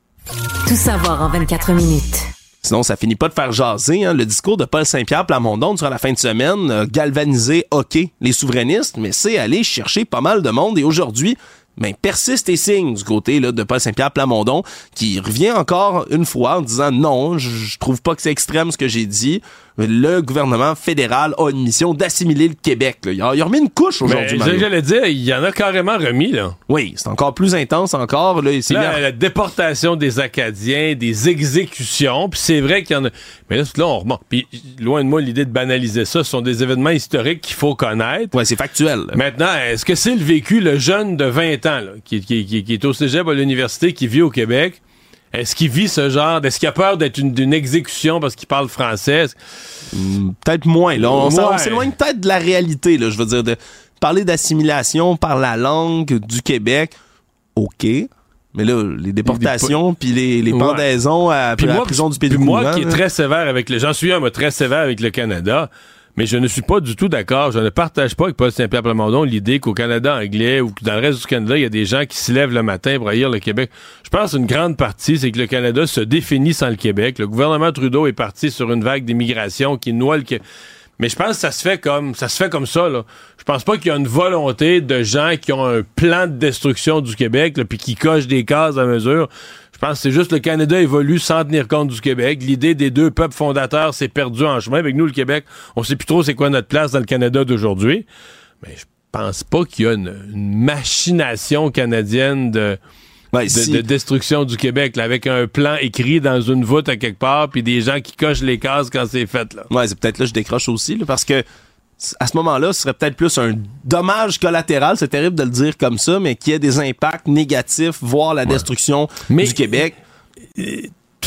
Tout savoir en vingt-quatre minutes. Sinon, ça finit pas de faire jaser. Hein. Le discours de Paul Saint-Pierre Plamondon sur la fin de semaine a galvanisé, OK, les souverainistes, mais c'est aller chercher pas mal de monde. Et aujourd'hui, ben, persiste et signe du côté là, de Paul Saint-Pierre Plamondon, qui revient encore une fois en disant non, je trouve pas que c'est extrême ce que j'ai dit. Le gouvernement fédéral a une mission d'assimiler le Québec. Là. Il, a, il a remis une couche aujourd'hui. Mais j'allais dire, il y en a carrément remis. Là. Oui, c'est encore plus intense encore. Là, c'est là, la déportation des Acadiens, des exécutions, puis c'est vrai qu'il y en a... Mais là, là on remonte. Puis loin de moi l'idée de banaliser ça, ce sont des événements historiques qu'il faut connaître. Oui, c'est factuel. Là. Maintenant, est-ce que c'est le vécu, le jeune de vingt ans, là, qui, qui, qui, qui est au cégep à l'université, qui vit au Québec? Est-ce qu'il vit ce genre... Est-ce qu'il a peur d'être une, d'une exécution parce qu'il parle français? Mmh, peut-être moins. Là. On, ouais. on s'éloigne peut-être de la réalité. Là, je veux dire, de parler d'assimilation par la langue du Québec, OK. Mais là, les déportations puis les, les pendaisons ouais. à, à la prison du Pays du Moi qui est très sévère avec le... J'en suis un, moi, très sévère avec le Canada... Mais je ne suis pas du tout d'accord. Je ne partage pas avec Paul Saint-Pierre Plamondon l'idée qu'au Canada anglais ou que dans le reste du Canada, il y a des gens qui se lèvent le matin pour haïr le Québec. Je pense qu'une grande partie, c'est que le Canada se définit sans le Québec. Le gouvernement Trudeau est parti sur une vague d'immigration qui noie le Québec. Mais je pense que ça se fait comme ça se fait comme ça, là. Je pense pas qu'il y a une volonté de gens qui ont un plan de destruction du Québec, là, puis qui cochent des cases à mesure. Je pense que c'est juste le Canada évolue sans tenir compte du Québec. L'idée des deux peuples fondateurs s'est perdue en chemin. Avec nous, le Québec, on sait plus trop c'est quoi notre place dans le Canada d'aujourd'hui. Mais je pense pas qu'il y a une, une machination canadienne de... Ouais, de, si... de destruction du Québec, là, avec un plan écrit dans une voûte à quelque part, puis des gens qui cochent les cases quand c'est fait. Là. Ouais, c'est peut-être là que je décroche aussi, là, parce que à ce moment-là, ce serait peut-être plus un dommage collatéral, c'est terrible de le dire comme ça, mais qu'il y ait des impacts négatifs, voire la destruction mais, du Québec. Euh,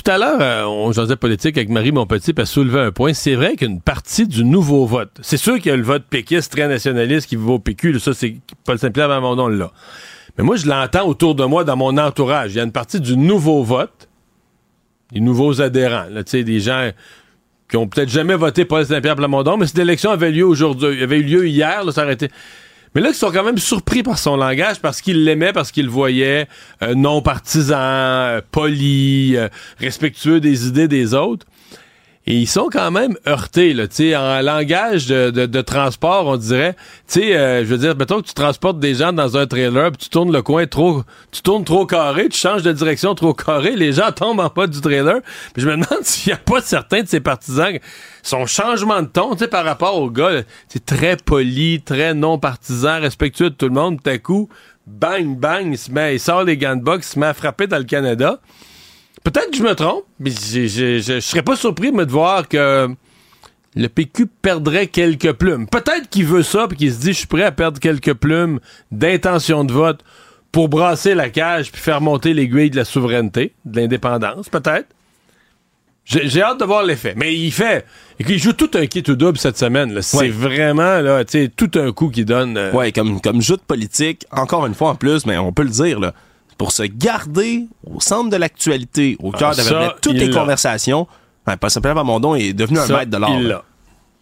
tout à l'heure, euh, on jasait politique avec Marie Montpetit, puis elle soulevait un point. C'est vrai qu'une partie du nouveau vote, c'est sûr qu'il y a le vote péquiste très nationaliste qui va au P Q, là, ça c'est Paul Saint-Pierre Plamondon là. Mais moi, je l'entends autour de moi, dans mon entourage. Il y a une partie du nouveau vote, des nouveaux adhérents, là, tu sais, des gens qui ont peut-être jamais voté Paul Saint-Pierre Plamondon, mais cette élection avait lieu aujourd'hui, avait eu lieu hier, là, ça aurait été... Mais là, ils sont quand même surpris par son langage, parce qu'ils l'aimaient, parce qu'ils le voyaient euh, non partisan, euh, poli, euh, respectueux des idées des autres. Et ils sont quand même heurtés, là, tu sais, en langage de, de, de transport, on dirait, tu sais, euh, je veux dire, mettons que tu transportes des gens dans un trailer, puis tu tournes le coin trop, tu tournes trop carré, tu changes de direction trop carré, les gens tombent en bas du trailer, puis je me demande s'il n'y a pas certains de ses partisans, son changement de ton, tu sais, par rapport au gars, c'est très poli, très non partisan, respectueux de tout le monde, tout à coup, bang, bang, il se met, il sort les gants de boxe, il se met à frapper dans le Canada. Peut-être que je me trompe, mais je, je, je, je serais pas surpris mais, de voir que le P Q perdrait quelques plumes. Peut-être qu'il veut ça puis qu'il se dit je suis prêt à perdre quelques plumes d'intention de vote pour brasser la cage puis faire monter l'aiguille de la souveraineté, de l'indépendance, peut-être. J'ai, j'ai hâte de voir l'effet. Mais il fait... Et qu'il joue tout un kit ou double cette semaine. Là. C'est ouais. vraiment là, tu sais, tout un coup qui donne... Euh... Oui, comme, comme jeu de politique, encore une fois en plus, mais on peut le dire, là, pour se garder au centre de l'actualité, au cœur ah, de toutes les l'a. conversations, ben, Paul Saint-Pierre Plamondon est devenu ça, un maître de l'art. Il l'a.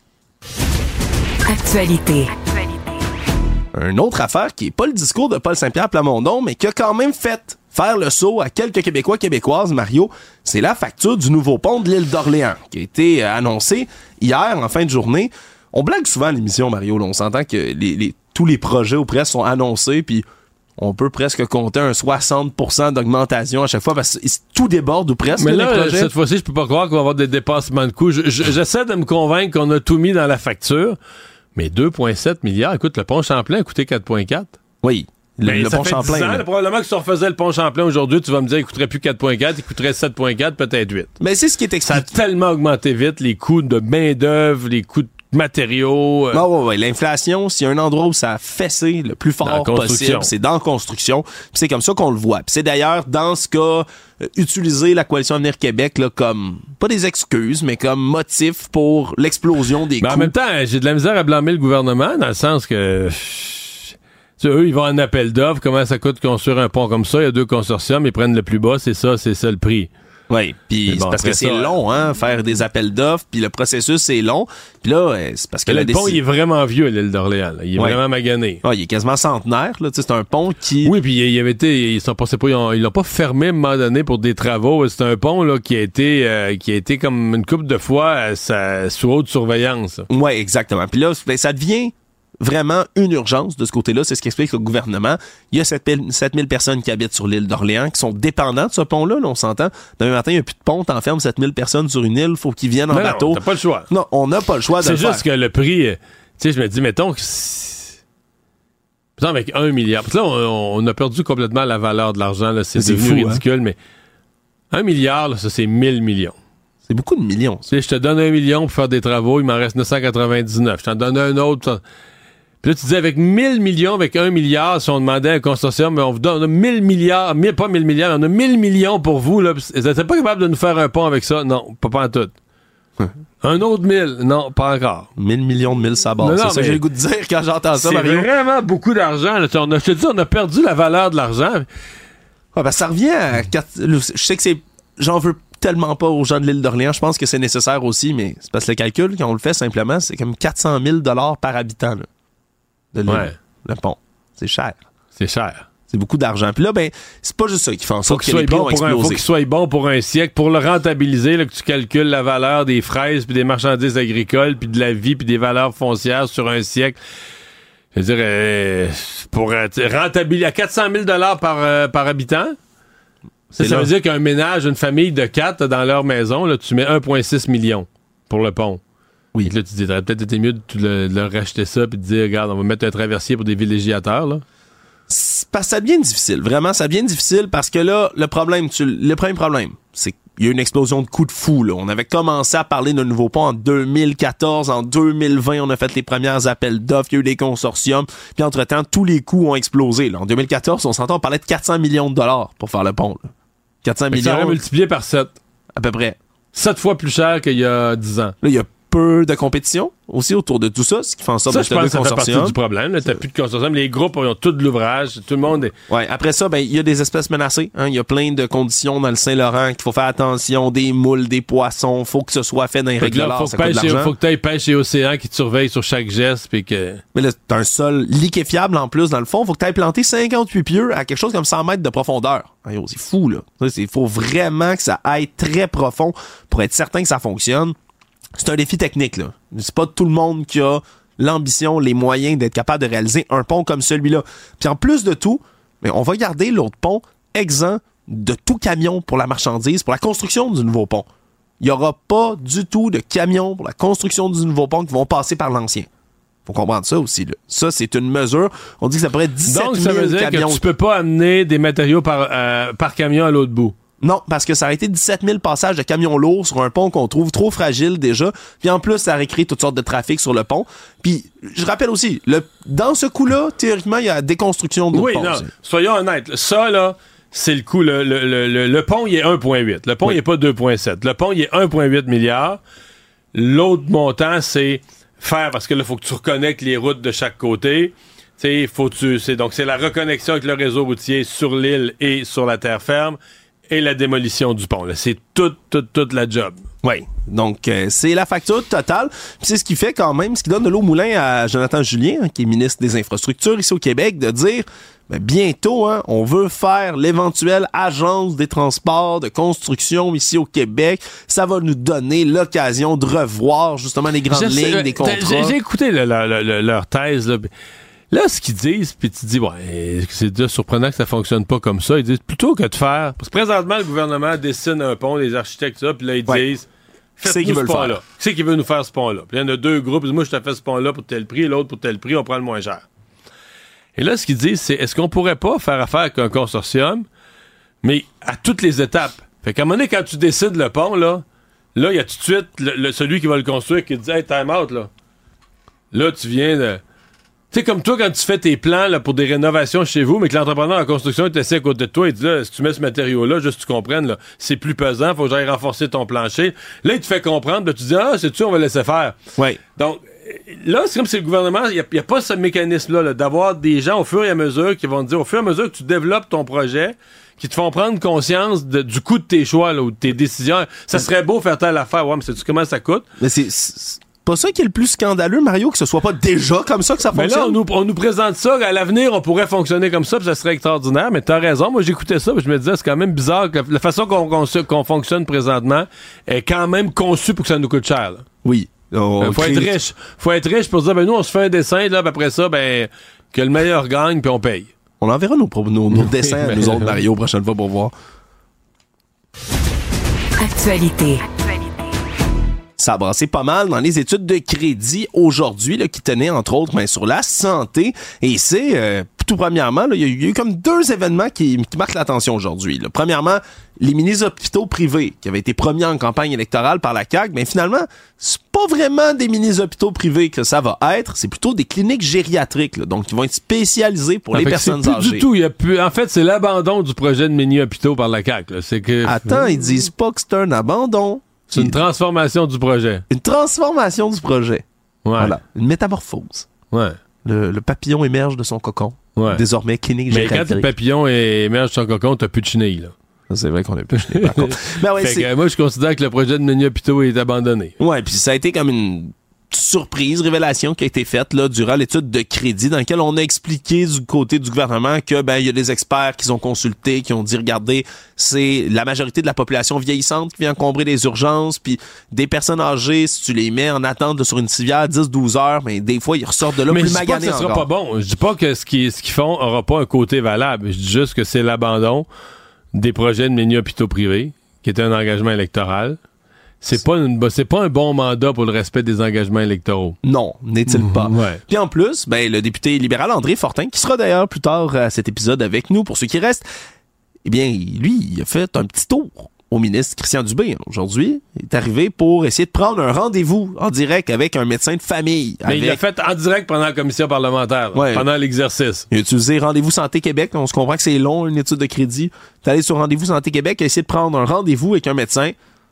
Actualité. Une autre affaire qui n'est pas le discours de Paul Saint-Pierre Plamondon, mais qui a quand même fait faire le saut à quelques Québécois québécoises, Mario, c'est la facture du nouveau pont de l'île d'Orléans, qui a été annoncée hier en fin de journée. On blague souvent à l'émission, Mario, là, on s'entend que les, les, tous les projets ou presque sont annoncés, puis on peut presque compter un soixante pour cent d'augmentation à chaque fois parce que tout déborde ou presque. Mais là, les projets. cette fois-ci, je peux pas croire qu'on va avoir des dépassements de coûts. Je, je, j'essaie de me convaincre qu'on a tout mis dans la facture, mais deux virgule sept milliards, écoute, le pont Champlain a coûté quatre virgule quatre. Oui, le, ben, le ça pont fait Champlain. dix ans, là, probablement que si on refaisait le pont Champlain aujourd'hui, tu vas me dire qu'il coûterait plus quatre virgule quatre, il coûterait sept virgule quatre, peut-être huit. Mais c'est ce qui est expliqué. Ça a tellement augmenté vite, les coûts de main-d'œuvre, les coûts de matériaux. Euh... Ah ouais, ouais, l'inflation, s'il y a un endroit où ça a fessé le plus fort possible, c'est dans la construction. Puis c'est comme ça qu'on le voit. Puis c'est d'ailleurs dans ce cas euh, utiliser la coalition Avenir Québec là, comme pas des excuses, mais comme motif pour l'explosion des ben coûts. En même temps, j'ai de la misère à blâmer le gouvernement dans le sens que tu sais, eux, ils vont en appel d'offres. Comment ça coûte construire un pont comme ça? Il y a deux consortiums, ils prennent le plus bas, c'est ça, c'est ça le prix. Oui, puis bon, c'est parce que c'est ça, long, hein, faire des appels d'offres, puis le processus, c'est long. Puis là, c'est parce que... Le déc... pont, il est vraiment vieux, l'île d'Orléans. Là. Il est ouais. vraiment magané. Ah, il est quasiment centenaire, là. C'est un pont qui... Oui, puis il avait été... Ils sont passés pas, ils, ont, ils l'ont pas fermé à un moment donné pour des travaux. C'est un pont là qui a été euh, qui a été comme une couple de fois euh, ça, sous haute surveillance. Oui, exactement. Puis là, ça devient... vraiment une urgence de ce côté-là. C'est ce qu'explique le gouvernement. Il y a sept mille personnes qui habitent sur l'île d'Orléans, qui sont dépendants de ce pont-là, là, on s'entend. Demain matin, il n'y a plus de pont, t'enfermes sept mille personnes sur une île, faut qu'ils viennent en non, bateau. Non, t'as pas le choix. Non, on n'a pas le choix de c'est le faire. C'est juste que le prix, tu sais, je me dis, mettons que... avec un milliard. Parce que là, on, on a perdu complètement la valeur de l'argent, là. C'est, c'est devenu fou, ridicule, hein? Mais un milliard, là, ça, c'est mille millions. C'est beaucoup de millions. Tu sais, je te donne un million pour faire des travaux, il m'en reste neuf cent quatre-vingt-dix-neuf. Je t'en donne un autre... Puis là, tu dis, avec mille millions, avec un milliard, si on demandait à un consortium, mais on vous donne on a mille milliards, mille, pas mille milliards, on a mille millions pour vous, là. Vous n'êtes pas capable de nous faire un pont avec ça? Non, pas, pas en tout. Un autre mille? Non, pas encore. Mille millions de mille sabords. C'est ça que j'ai le goût de dire quand j'entends ça, c'est Mario. C'est vraiment beaucoup d'argent, là. On a, je te dis, on a perdu la valeur de l'argent. Ah, ben, ça revient à... Je sais que c'est... J'en veux tellement pas aux gens de l'île d'Orléans. Je pense que c'est nécessaire aussi, mais c'est parce que le calcul, quand on le fait simplement, c'est comme quatre cent mille dollars par habitant, là. De l'île, ouais. Le pont. C'est cher. C'est cher. C'est beaucoup d'argent. Puis là, ben, c'est pas juste ça qui fait en sorte que les prix bon ont explosé. Il faut qu'il soit bon pour un siècle. Pour le rentabiliser, là, que tu calcules la valeur des fraises, puis des marchandises agricoles, puis de la vie, puis des valeurs foncières sur un siècle. Je veux dire, euh, pour euh, rentabiliser à quatre cent mille dollars par, euh, par habitant, ça, ça veut dire qu'un ménage, une famille de quatre dans leur maison, là, tu mets un virgule six million pour le pont. Oui. Et là, tu dis, t'aurais peut-être été mieux de, de, de leur racheter ça puis de dire, regarde, on va mettre un traversier pour des villégiateurs, là. C'est parce que ça devient difficile. Vraiment, ça devient difficile parce que là, le problème, tu, le premier problème, c'est qu'il y a une explosion de coûts de fou, là. On avait commencé à parler d'un nouveau pont en deux mille quatorze. En deux mille vingt, on a fait les premiers appels d'offres. Il y a eu des consortiums. Puis entre-temps, tous les coûts ont explosé, là. En deux mille quatorze, on s'entend, on parlait de quatre cents millions de dollars pour faire le pont, là. quatre cents millions. Ça aurait multiplié par sept. à peu près. Sept fois plus cher qu'il y a dix ans. Là, il y a peu de compétition aussi autour de tout ça, ce qui fait en sorte ça, que je pense que ça fait partie consortiums. du problème. T'as plus de consortium. Les groupes ont tout de l'ouvrage. Tout le monde est... Ouais. Après ça, ben il y a des espèces menacées. Hein. Il y a plein de conditions dans le Saint-Laurent qu'il faut faire attention. Des moules, des poissons. Faut que ce soit fait dans les règles de l'art. Faut ça que coûte de l'argent. faut que t'ailles pêche chez Océan qui te surveille sur chaque geste. Puis que... Mais là, t'as un sol liquéfiable en plus dans le fond. Faut que t'ailles planter cinquante-huit pieux à quelque chose comme cent mètres de profondeur. Hey, oh, c'est fou, là. Il faut vraiment que ça aille très profond pour être certain que ça fonctionne. C'est un défi technique, là. C'est pas tout le monde qui a l'ambition, les moyens d'être capable de réaliser un pont comme celui-là. Puis en plus de tout, mais on va garder l'autre pont exempt de tout camion pour la marchandise, pour la construction du nouveau pont. Il n'y aura pas du tout de camions pour la construction du nouveau pont qui vont passer par l'ancien. Faut comprendre ça aussi, là. Ça, c'est une mesure. On dit que ça pourrait être dix-sept mille Donc, ça veut dire camions. que tu peux pas amener des matériaux par, euh, par camion à l'autre bout. Non, parce que ça aurait été dix-sept mille passages de camions lourds sur un pont qu'on trouve trop fragile déjà. Puis en plus, ça aurait créé toutes sortes de trafic sur le pont. Puis, je rappelle aussi, le, dans ce coup-là, théoriquement, il y a la déconstruction de l'autre oui, pont. non, Aussi. soyons honnêtes. Ça, là, c'est le coût. Le, le, le, le, le pont, il est un virgule huit. Le pont, oui. il est pas deux virgule sept. Le pont, il est un virgule huit milliard. L'autre montant, c'est faire, parce que là, il faut que tu reconnectes les routes de chaque côté. Tu sais, faut tu, c'est, donc, c'est la reconnexion avec le réseau routier sur l'île et sur la terre ferme. Et la démolition du pont. Là. C'est toute, toute, toute la job. Oui. Donc, euh, c'est la facture totale. Puis c'est ce qui fait quand même, ce qui donne de l'eau au moulin à Jonathan Julien, hein, qui est ministre des Infrastructures ici au Québec, de dire ben, bientôt, hein, on veut faire l'éventuelle agence des transports de construction ici au Québec. Ça va nous donner l'occasion de revoir justement les grandes Je lignes sais, des contrats. J'ai, j'ai écouté le, le, le, leur thèse. Là. Là, ce qu'ils disent, puis tu dis, ouais, c'est déjà surprenant que ça fonctionne pas comme ça. Ils disent, plutôt que de faire... Parce que présentement, le gouvernement dessine un pont, les architectes, ça, puis là, ils ouais. disent, faites-nous ce pont-là. Qui c'est qui veut nous faire ce pont-là? Puis il y en a deux groupes, ils disent, moi, je te fais ce pont-là pour tel prix, l'autre pour tel prix, on prend le moins cher. Et là, ce qu'ils disent, c'est, est-ce qu'on pourrait pas faire affaire avec un consortium, mais à toutes les étapes? Fait qu'à un moment donné, quand tu décides le pont, là, là, il y a tout de suite le, le, celui qui va le construire qui te dit, hey, time out, là. Là, tu viens de... Tu sais, comme toi, quand tu fais tes plans là, pour des rénovations chez vous, mais que l'entrepreneur en construction est assis à côté de toi, il dit là, si tu mets ce matériau-là, juste que tu comprennes, là, c'est plus pesant, faut que j'aille renforcer ton plancher. Là, il te fait comprendre, là, tu dis, ah, c'est-tu, on va laisser faire. Oui. Donc, là, c'est comme si le gouvernement, il n'y a, a pas ce mécanisme-là, là, d'avoir des gens au fur et à mesure qui vont te dire, au fur et à mesure que tu développes ton projet, qui te font prendre conscience de, du coût de tes choix, là, ou de tes décisions. Ça serait beau faire telle affaire, ouais, mais sais-tu comment ça coûte? Mais c'est... c'est... pas ça qui est le plus scandaleux, Mario, que ce soit pas déjà comme ça que ça fonctionne. Mais là, on nous, on nous présente ça, à l'avenir, on pourrait fonctionner comme ça, puis ça serait extraordinaire, mais t'as raison, moi j'écoutais ça, puis je me disais, c'est quand même bizarre que la façon qu'on, qu'on, qu'on fonctionne présentement est quand même conçue pour que ça nous coûte cher. Là. Oui. Euh, faut crée... être riche. Faut être riche pour dire, ben nous, on se fait un dessin, là, puis après ça, ben, que le meilleur gagne, puis on paye. On enverra nos, nos, nos dessins à nous autres, Mario, prochaine fois pour voir. Actualité. Ça a brassé pas mal dans les études de crédit aujourd'hui, là, qui tenaient entre autres ben, sur la santé. Et c'est, euh, tout premièrement, il y, y a eu comme deux événements qui, qui marquent l'attention aujourd'hui. Là. Premièrement, les mini-hôpitaux privés qui avaient été promis en campagne électorale par la C A Q, mais finalement, c'est pas vraiment des mini-hôpitaux privés que ça va être, c'est plutôt des cliniques gériatriques, là, donc qui vont être spécialisées pour en les fait, personnes c'est plus âgées. Du tout, il y a plus, en fait, c'est l'abandon du projet de mini-hôpitaux par la C A Q. Là. C'est que, Attends, ils disent pas que c'est un abandon. C'est une transformation du projet. Une transformation du projet. Ouais. Voilà. Une métamorphose. Ouais. Le, le papillon émerge de son cocon. Ouais. Désormais, clinique Mais gériatrique. quand le papillon émerge de son cocon, t'as plus de chenilles, là. C'est vrai qu'on a plus de chenilles, par contre. Ben ouais, fait c'est... que, moi, je considère que le projet de mini-hôpitaux est abandonné. Ouais, puis ça a été comme une surprise, révélation qui a été faite là durant l'étude de crédit dans laquelle on a expliqué du côté du gouvernement que ben il y a des experts qui ont consulté, qui ont dit regardez, c'est la majorité de la population vieillissante qui vient encombrer les urgences, puis des personnes âgées, si tu les mets en attente là, sur une civière dix douze heures, mais des fois ils ressortent de là mais plus je dis pas que maganés ça sera encore. pas bon. Je dis pas que ce qu'ils, ce qu'ils font aura pas un côté valable. Je dis juste que c'est l'abandon des projets de mini-hôpitaux privés, qui était un engagement électoral. C'est pas, une, c'est pas un bon mandat pour le respect des engagements électoraux. Non, n'est-il pas? Ouais. Puis en plus, ben, le député libéral André Fortin, qui sera d'ailleurs plus tard à cet épisode avec nous, pour ceux qui restent, eh bien, lui, il a fait un petit tour au ministre Christian Dubé. Aujourd'hui, il est arrivé pour essayer de prendre un rendez-vous en direct avec un médecin de famille. Mais avec... il l'a fait en direct pendant la commission parlementaire, ouais. pendant l'exercice. Il a utilisé Rendez-vous Santé Québec. On se comprend que c'est long, une étude de crédit. T'es allé sur Rendez-vous Santé Québec, il a essayé de prendre un rendez-vous avec un médecin.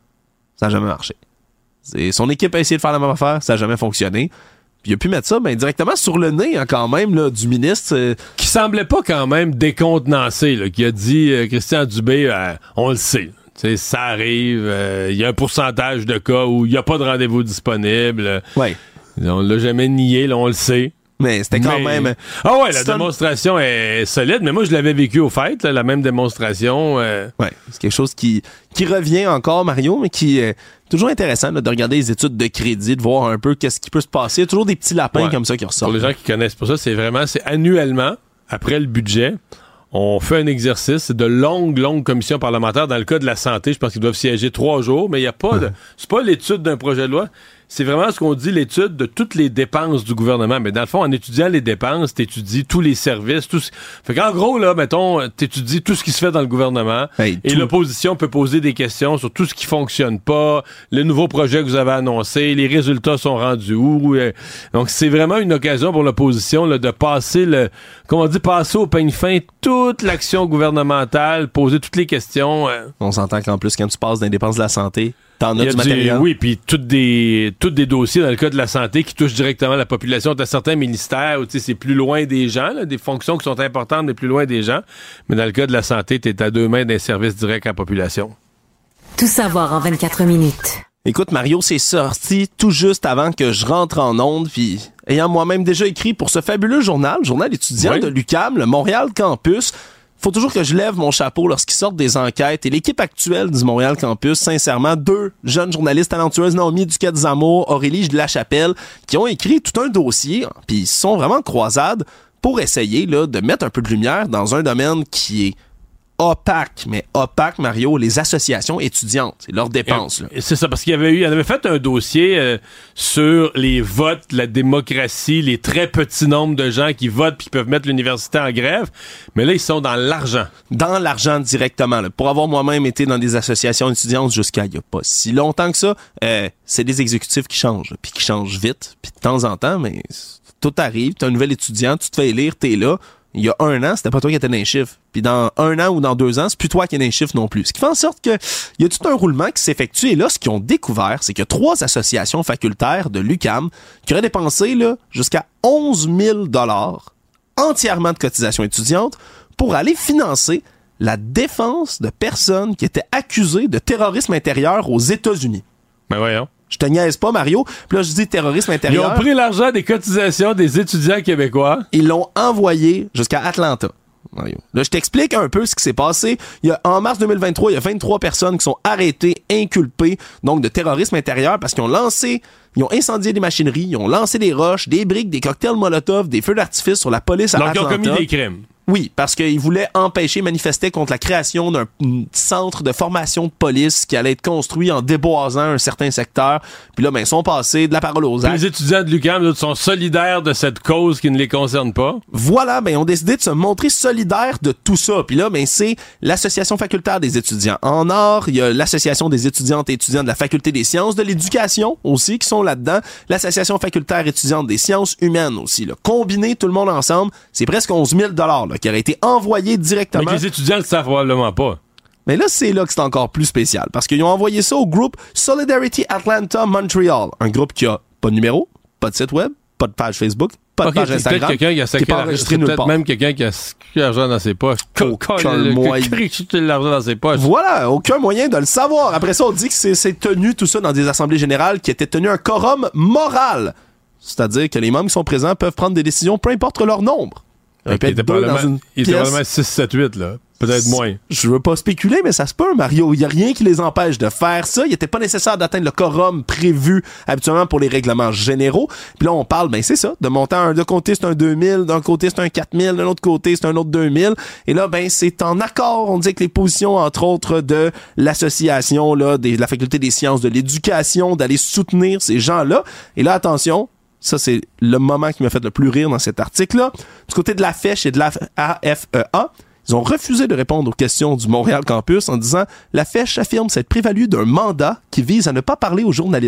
Ça n'a jamais marché. C'est, son équipe a essayé de faire la même affaire, ça n'a jamais fonctionné. Puis il a pu mettre ça ben, directement sur le nez hein, quand même là, du ministre. Euh... Qui semblait pas quand même décontenancé, là, qui a dit euh, Christian Dubé, euh, on le sait. T'sais, ça arrive, il euh, y a un pourcentage de cas où il n'y a pas de rendez-vous disponible. Ouais. On l'a jamais nié, là, on le sait. Mais c'était quand mais... même... Ah ouais, la c'est démonstration un... est solide, mais moi, je l'avais vécu au fait, là, la même démonstration. Euh... Ouais, c'est quelque chose qui, qui revient encore, Mario, mais qui est toujours intéressant là, de regarder les études de crédit, de voir un peu qu'est-ce qui peut se passer. Il y a toujours des petits lapins ouais. comme ça qui ressortent. Pour les gens qui connaissent pas ça, c'est vraiment, c'est annuellement, après le budget, on fait un exercice, c'est de longues, longues commissions parlementaires. Dans le cas de la santé, je pense qu'ils doivent siéger trois jours, mais il n'y a pas de... C'est pas l'étude d'un projet de loi, c'est vraiment ce qu'on dit, l'étude de toutes les dépenses du gouvernement. Mais dans le fond, en étudiant les dépenses, t'étudies tous les services, tout ce... Fait qu'en gros, là, mettons, t'étudies tout ce qui se fait dans le gouvernement, hey, et tout... l'opposition peut poser des questions sur tout ce qui fonctionne pas, le nouveau projet que vous avez annoncé, les résultats sont rendus où. Donc, c'est vraiment une occasion pour l'opposition là, de passer le... Comment on dit, passer au peigne fin toute l'action gouvernementale, poser toutes les questions. Euh... On s'entend qu'en plus, quand tu passes dans les dépenses de la santé, t'en as du, du matériel. Oui, puis tous des, toutes des dossiers dans le cas de la santé qui touchent directement la population. T'as certains ministères où c'est plus loin des gens, là, des fonctions qui sont importantes, mais plus loin des gens. Mais dans le cas de la santé, t'es à deux mains d'un service direct à la population. Tout savoir en vingt-quatre minutes. Écoute, Mario, c'est sorti tout juste avant que je rentre en onde, puis ayant moi-même déjà écrit pour ce fabuleux journal, journal étudiant oui. de l'U Q A M, le Montréal Campus. Faut toujours que je lève mon chapeau lorsqu'ils sortent des enquêtes. Et l'équipe actuelle du Montréal Campus, sincèrement, deux jeunes journalistes talentueuses, Naomi Duquette-Zamour, Aurélie de la Chapelle, qui ont écrit tout un dossier, puis ils sont vraiment en croisade pour essayer là, de mettre un peu de lumière dans un domaine qui est opaque, mais opaque, Mario, les associations étudiantes et leurs dépenses. Là. Et c'est ça, parce qu'il y avait eu, il avait fait un dossier euh, sur les votes, la démocratie, les très petits nombres de gens qui votent puis qui peuvent mettre l'université en grève, mais là, ils sont dans l'argent. Dans l'argent directement. Là. Pour avoir moi-même été dans des associations étudiantes jusqu'à il n'y a pas si longtemps que ça, euh, c'est des exécutifs qui changent, puis qui changent vite, puis de temps en temps, mais tout arrive, t'es un nouvel étudiant, tu te fais élire, t'es là. Il y a un an, c'était pas toi qui étais dans les chiffres. Puis dans un an ou dans deux ans, c'est plus toi qui es dans les chiffres non plus. Ce qui fait en sorte que il y a tout un roulement qui s'effectue. Et là, ce qu'ils ont découvert, c'est qu'il y a trois associations facultaires de l'U Q A M qui auraient dépensé là, jusqu'à onze mille dollars entièrement de cotisations étudiantes pour aller financer la défense de personnes qui étaient accusées de terrorisme intérieur aux États-Unis. Ben voyons. Je te niaise pas, Mario. Puis là, je dis terrorisme intérieur. Ils ont pris l'argent des cotisations des étudiants québécois. Ils l'ont envoyé jusqu'à Atlanta. Mario. Là, je t'explique un peu ce qui s'est passé. Il y a, en mars deux mille vingt-trois, il y a vingt-trois personnes qui sont arrêtées, inculpées, donc de terrorisme intérieur parce qu'ils ont lancé, ils ont incendié des machineries, ils ont lancé des roches, des briques, des cocktails Molotov, des feux d'artifice sur la police à donc, Atlanta. Donc, ils ont commis des crimes. Oui, parce qu'ils voulaient empêcher, manifester contre la création d'un centre de formation de police qui allait être construit en déboisant un certain secteur. Puis là, ben, ils sont passés de la parole aux actes. Les étudiants de l'U Q A M sont solidaires de cette cause qui ne les concerne pas. Voilà, ben, ils ont décidé de se montrer solidaires de tout ça. Puis là, ben, c'est l'Association facultaire des étudiants en art. Il y a l'Association des étudiantes et étudiants de la Faculté des sciences de l'éducation aussi qui sont là-dedans. L'Association facultaire étudiante des sciences humaines aussi. Là. Combiné tout le monde ensemble, c'est presque onze mille dollars là, qui aurait été envoyé directement. Mais les étudiants le savent probablement pas. Mais là, c'est là que c'est encore plus spécial. Parce qu'ils ont envoyé ça au groupe Solidarity Atlanta Montreal. Un groupe qui a pas de numéro, pas de site web, pas de page Facebook, pas de okay, page Instagram. Peut-être quelqu'un qui a sacré qui est pas enregistré nulle peut-être part. même quelqu'un qui a l'argent dans ses poches. Aucun moyen. l'argent dans ses poches. Voilà, aucun moyen de le savoir. Après ça, on dit que c'est, c'est tenu tout ça dans des assemblées générales qui étaient tenues un quorum moral. C'est-à-dire que les membres qui sont présents peuvent prendre des décisions peu importe leur nombre. Il était probablement six, sept, huit, là. Peut-être moins. Je veux pas spéculer, mais ça se peut, Mario. Il y a rien qui les empêche de faire ça. Il était pas nécessaire d'atteindre le quorum prévu habituellement pour les règlements généraux. Puis là, on parle, ben c'est ça, de montant un, d'un côté, c'est un deux mille, d'un côté, c'est un quatre mille, d'un autre côté, c'est un autre deux mille. Et là, ben c'est en accord, on dit que les positions, entre autres, de l'association, là, des, de la Faculté des sciences de l'éducation, d'aller soutenir ces gens-là. Et là, attention, ça, c'est le moment qui m'a fait le plus rire dans cet article-là. Du côté de la F E C et de la A F E A, ils ont refusé de répondre aux questions du Montréal Campus en disant « La F E C affirme s'être prévalue d'un mandat qui vise à ne pas parler aux journalistes. »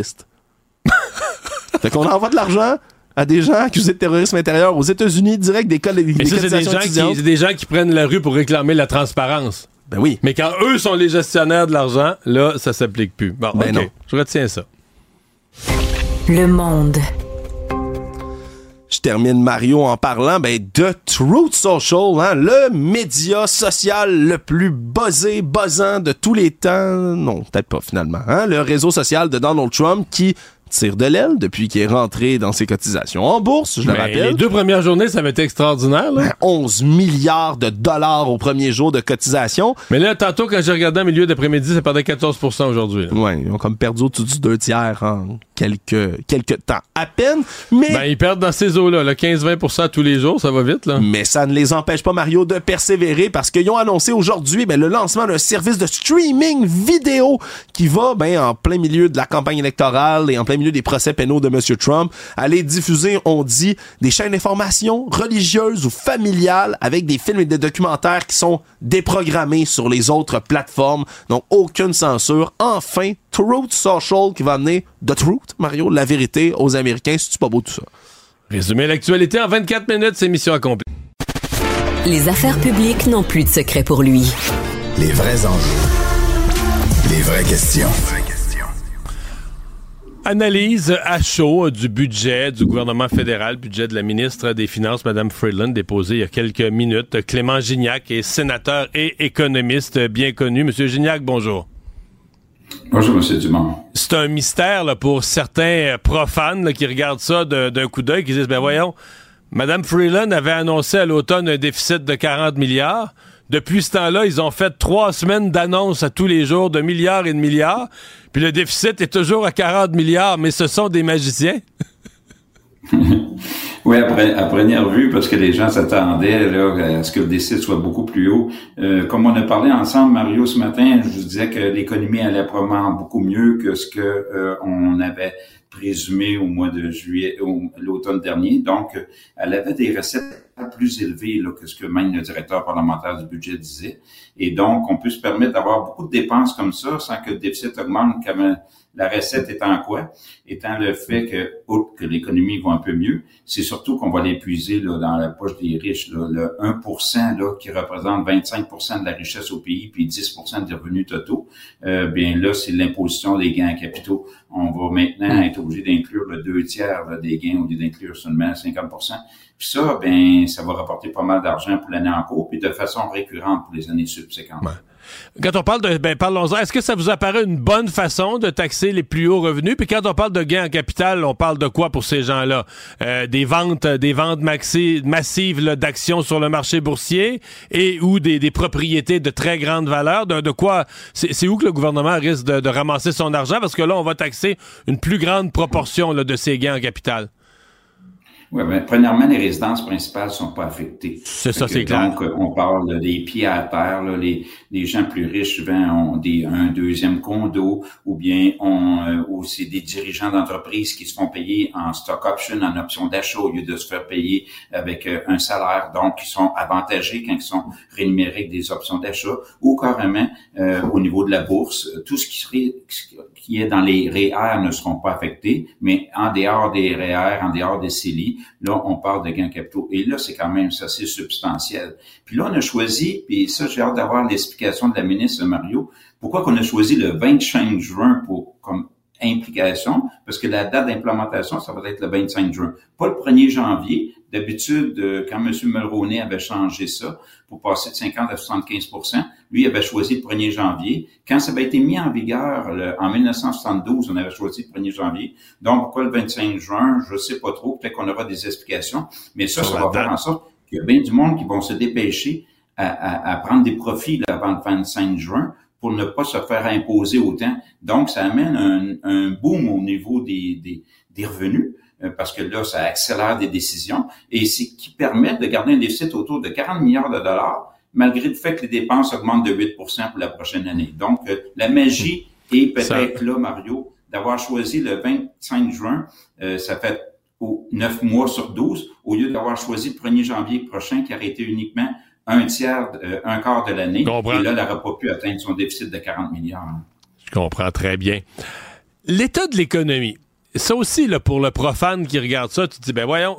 Fait qu'on envoie de l'argent à des gens accusés de terrorisme intérieur aux États-Unis, direct des cas des, des ça, c'est des, gens qui, c'est des gens qui prennent la rue pour réclamer la transparence. Ben oui. Mais quand eux sont les gestionnaires de l'argent, là, ça s'applique plus. Bon, ben OK, non. je retiens ça. Le Monde. Je termine, Mario, en parlant ben, de Truth Social, hein, le média social le plus buzzé, buzzant de tous les temps. Non, peut-être pas finalement. Hein, le réseau social de Donald Trump qui tire de l'aile depuis qu'il est rentré dans ses cotisations en bourse, je le Mais rappelle. les deux premières journées, ça avait été extraordinaire. Là. onze milliards de dollars au premier jour de cotisation. Mais là, tantôt, quand j'ai regardé en milieu d'après-midi, ça perdait quatorze pour cent aujourd'hui. Là. Ouais, ils ont comme perdu au-dessus du deux tiers en quelques, quelques temps à peine. Mais, Ben, ils perdent dans ces eaux-là, là, quinze à vingt pour cent tous les jours, ça va vite. Là. mais ça ne les empêche pas, Mario, de persévérer parce qu'ils ont annoncé aujourd'hui ben, le lancement d'un service de streaming vidéo qui va ben, en plein milieu de la campagne électorale et en plein milieu des procès pénaux de M. Trump, aller diffuser, on dit, des chaînes d'information religieuses ou familiales avec des films et des documentaires qui sont déprogrammés sur les autres plateformes. Donc, aucune censure. Enfin, Truth Social qui va amener The Truth, Mario, la vérité aux Américains. C'est-tu pas beau tout ça? Résumer l'actualité en vingt-quatre minutes, c'est mission accomplie. Les affaires publiques n'ont plus de secret pour lui. Les vrais enjeux. Les vraies questions. Analyse à chaud du budget du gouvernement fédéral, budget de la ministre des Finances, Mme Freeland, déposé il y a quelques minutes. Clément Gignac est sénateur et économiste bien connu. Monsieur Gignac, bonjour. Bonjour, M. Dumont. C'est un mystère là, pour certains profanes là, qui regardent ça de, d'un coup d'œil, qui disent, ben voyons, Mme Freeland avait annoncé à l'automne un déficit de quarante milliards. Depuis ce temps-là, ils ont fait trois semaines d'annonces à tous les jours de milliards et de milliards. Puis le déficit est toujours à quarante milliards, mais ce sont des magiciens. Oui, après, à première vue, parce que les gens s'attendaient là, à ce que le déficit soit beaucoup plus haut. Euh, comme on a parlé ensemble, Mario, ce matin, je vous disais que l'économie allait probablement beaucoup mieux que ce que euh, on avait présumé au mois de juillet, au, l'automne dernier. Donc, elle avait des recettes plus élevées là, que ce que même le directeur parlementaire du budget disait. Et donc, on peut se permettre d'avoir beaucoup de dépenses comme ça sans que le déficit augmente, comme la recette étant quoi? Étant le fait que, outre que l'économie va un peu mieux, c'est surtout qu'on va l'épuiser là, dans la poche des riches. Là, le un pour cent là, qui représente vingt-cinq pour cent de la richesse au pays, puis dix pour cent des revenus totaux, euh, bien là, c'est l'imposition des gains en capitaux. On va maintenant être obligé d'inclure le deux tiers là, des gains au lieu d'inclure seulement cinquante pour cent. Puis ça, ben, ça va rapporter pas mal d'argent pour l'année en cours, puis de façon récurrente pour les années subséquentes. Ouais. Quand on parle de, ben, parlons-en, est-ce que ça vous apparaît une bonne façon de taxer les plus hauts revenus? Puis quand on parle de gains en capital, on parle de quoi pour ces gens-là? Euh, des ventes, des ventes maxi- massives là, d'actions sur le marché boursier et ou des, des propriétés de très grande valeur? De, de quoi? C'est, c'est où que le gouvernement risque de, de ramasser son argent? Parce que là, on va taxer une plus grande proportion là, de ces gains en capital. Oui, bien, premièrement, les résidences principales sont pas affectées. C'est ça, que, c'est clair. Donc, on parle des pieds à terre, là, les, les gens plus riches, souvent, ont des, un deuxième condo, ou bien ont, euh, ou c'est des dirigeants d'entreprise qui se font payer en stock option, en option d'achat, au lieu de se faire payer avec euh, un salaire. Donc, ils sont avantagés quand ils sont rémunérés avec des options d'achat, ou carrément, euh, au niveau de la bourse, tout ce qui serait, qui est dans les R E E R ne seront pas affectés, mais en dehors des R E E R, en dehors des C E L I, là, on parle de gains capitaux. Et là, c'est quand même assez substantiel. Puis là, on a choisi, puis ça, j'ai hâte d'avoir l'explication de la ministre Mario, pourquoi qu'on a choisi le vingt-cinq juin pour comme implication, parce que la date d'implémentation, ça va être le vingt-cinq juin. Pas le premier janvier. D'habitude, quand M. Mulroney avait changé ça pour passer de cinquante à soixante-quinze pour cent, lui avait choisi le premier janvier. Quand ça avait été mis en vigueur le, en dix-neuf cent soixante-douze, on avait choisi le premier janvier. Donc, pourquoi le vingt-cinq juin? Je sais pas trop. Peut-être qu'on aura des explications. Mais ça, ça, ça va faire en sorte qu'il y a bien du monde qui vont se dépêcher à, à, à prendre des profits là, avant le vingt-cinq juin pour ne pas se faire imposer autant. Donc, ça amène un, un boom au niveau des, des, des revenus, euh, parce que là, ça accélère des décisions, et c'est qui permet de garder un déficit autour de quarante milliards de dollars, malgré le fait que les dépenses augmentent de huit pour cent pour la prochaine année. Donc, euh, la magie est peut-être ça. Là, Mario, d'avoir choisi le vingt-cinq juin, euh, ça fait au neuf mois sur douze, au lieu d'avoir choisi le premier janvier prochain, qui aurait été uniquement un tiers, euh, un quart de l'année. Et là, elle n'aura pas pu atteindre son déficit de quarante milliards. Je comprends très bien. L'état de l'économie, ça aussi, là, pour le profane qui regarde ça, tu te dis, ben voyons,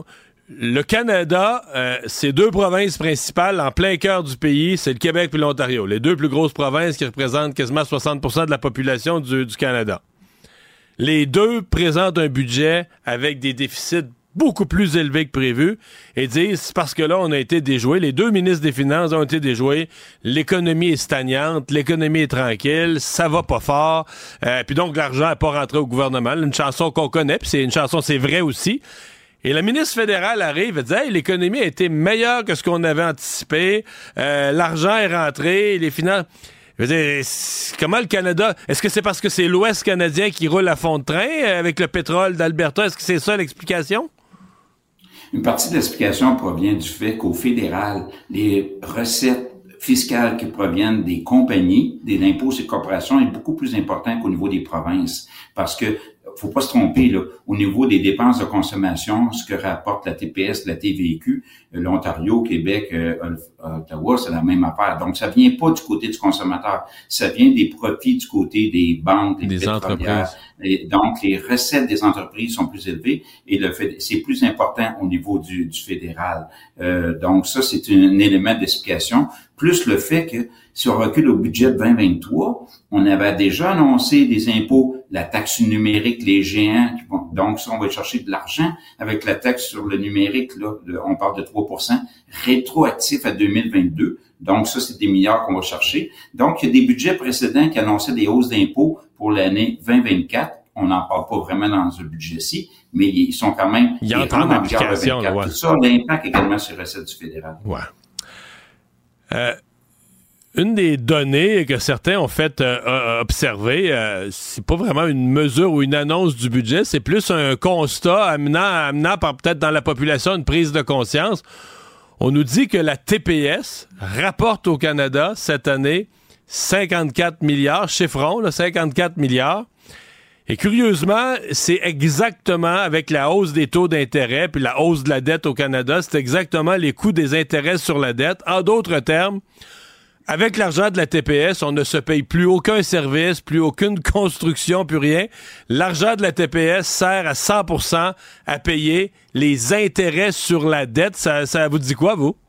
le Canada, euh, ses deux provinces principales en plein cœur du pays, c'est le Québec et l'Ontario. Les deux plus grosses provinces qui représentent quasiment soixante pour cent de la population du, du Canada. Les deux présentent un budget avec des déficits beaucoup plus élevés que prévu et disent, c'est parce que là, on a été déjoués. Les deux ministres des Finances ont été déjoués. L'économie est stagnante, l'économie est tranquille, ça va pas fort. Euh, puis donc, l'argent n'est pas rentré au gouvernement. Une chanson qu'on connaît, puis c'est une chanson, c'est vrai aussi. Et la ministre fédérale arrive et dit, hey, l'économie a été meilleure que ce qu'on avait anticipé. Euh, l'argent est rentré, les finances... Je veux dire, comment le Canada... Est-ce que c'est parce que c'est l'Ouest canadien qui roule à fond de train avec le pétrole d'Alberta? Est-ce que c'est ça l'explication? Une partie de l'explication provient du fait qu'au fédéral, les recettes fiscales qui proviennent des compagnies, des impôts et corporations est beaucoup plus important qu'au niveau des provinces. Parce que, faut pas se tromper, là, au niveau des dépenses de consommation, ce que rapporte la T P S, la T V Q, l'Ontario, Québec, euh, Ottawa, c'est la même affaire. Donc, ça vient pas du côté du consommateur. Ça vient des profits du côté des banques, des, des entreprises. Et donc, les recettes des entreprises sont plus élevées et le fait, c'est plus important au niveau du, du fédéral. Euh, donc, ça, c'est un élément d'explication. Plus le fait que, si on recule au budget de vingt vingt-trois, on avait déjà annoncé des impôts, la taxe numérique, les géants, qui vont, donc ça, on va chercher de l'argent avec la taxe sur le numérique, là, on parle de trois pour cent, rétroactif à deux mille vingt-deux. Donc ça, c'est des milliards qu'on va chercher. Donc, il y a des budgets précédents qui annonçaient des hausses d'impôts pour l'année vingt vingt-quatre. On n'en parle pas vraiment dans ce budget-ci, mais ils sont quand même... Ils entrent en application. Là, ouais. Tout ça, l'impact également sur les recettes du fédéral. Ouais. Euh... Une des données que certains ont fait euh, observer, euh, c'est pas vraiment une mesure ou une annonce du budget, c'est plus un constat amenant, amenant par peut-être dans la population une prise de conscience. On nous dit que la T P S rapporte au Canada cette année cinquante-quatre milliards, chiffrons, là, cinquante-quatre milliards. Et curieusement, c'est exactement avec la hausse des taux d'intérêt puis la hausse de la dette au Canada, c'est exactement les coûts des intérêts sur la dette. En d'autres termes, avec l'argent de la T P S, on ne se paye plus aucun service, plus aucune construction, plus rien. L'argent de la T P S sert à cent pour cent à payer les intérêts sur la dette. Ça, ça vous dit quoi, vous?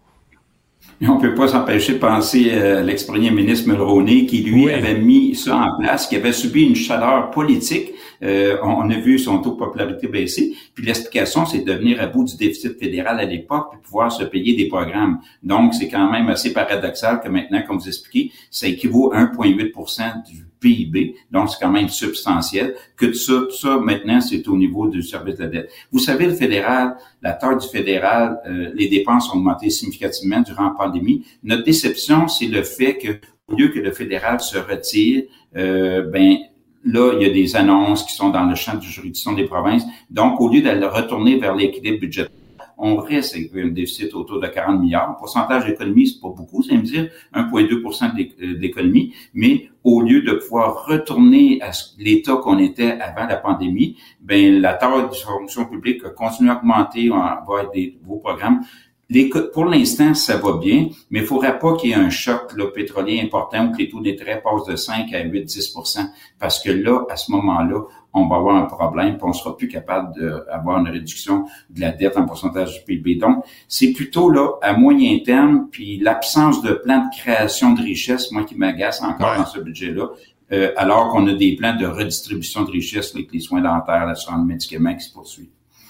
Et on peut pas s'empêcher de penser à l'ex-premier ministre Mulroney qui, lui, oui. avait mis ça en place, qui avait subi une chaleur politique. Euh, on a vu son taux de popularité baisser. Puis l'explication, c'est de venir à bout du déficit fédéral à l'époque puis pouvoir se payer des programmes. Donc, c'est quand même assez paradoxal que maintenant, comme vous expliquez, ça équivaut à un virgule huit pour cent du P I B. Donc, c'est quand même substantiel. Que tout ça, tout ça, maintenant, c'est au niveau du service de la dette. Vous savez, le fédéral, la taille du fédéral, euh, les dépenses ont augmenté significativement durant la pandémie. Notre déception, c'est le fait que, au lieu que le fédéral se retire, euh, ben, là, il y a des annonces qui sont dans le champ de juridiction des provinces. Donc, au lieu d'aller retourner vers l'équilibre budgétaire, on reste avec un déficit autour de quarante milliards. Le pourcentage d'économie, c'est pas beaucoup, ça veut me dire un virgule deux pour cent d'économie. Mais au lieu de pouvoir retourner à l'état qu'on était avant la pandémie, ben la taille de la fonction publique a continué à augmenter, on va avoir des nouveaux programmes. Les, pour l'instant, ça va bien, mais il ne faudrait pas qu'il y ait un choc là, pétrolier important ou que les taux d'intérêt passent de cinq à huit à dix pour cent, parce que là, à ce moment-là, on va avoir un problème, puis on sera plus capable d'avoir une réduction de la dette en pourcentage du P I B. Donc, c'est plutôt là, à moyen terme, puis l'absence de plan de création de richesse, moi qui m'agace encore ouais. dans ce budget-là, euh, alors qu'on a des plans de redistribution de richesse avec les soins dentaires, l'assurance de médicaments qui se poursuivent.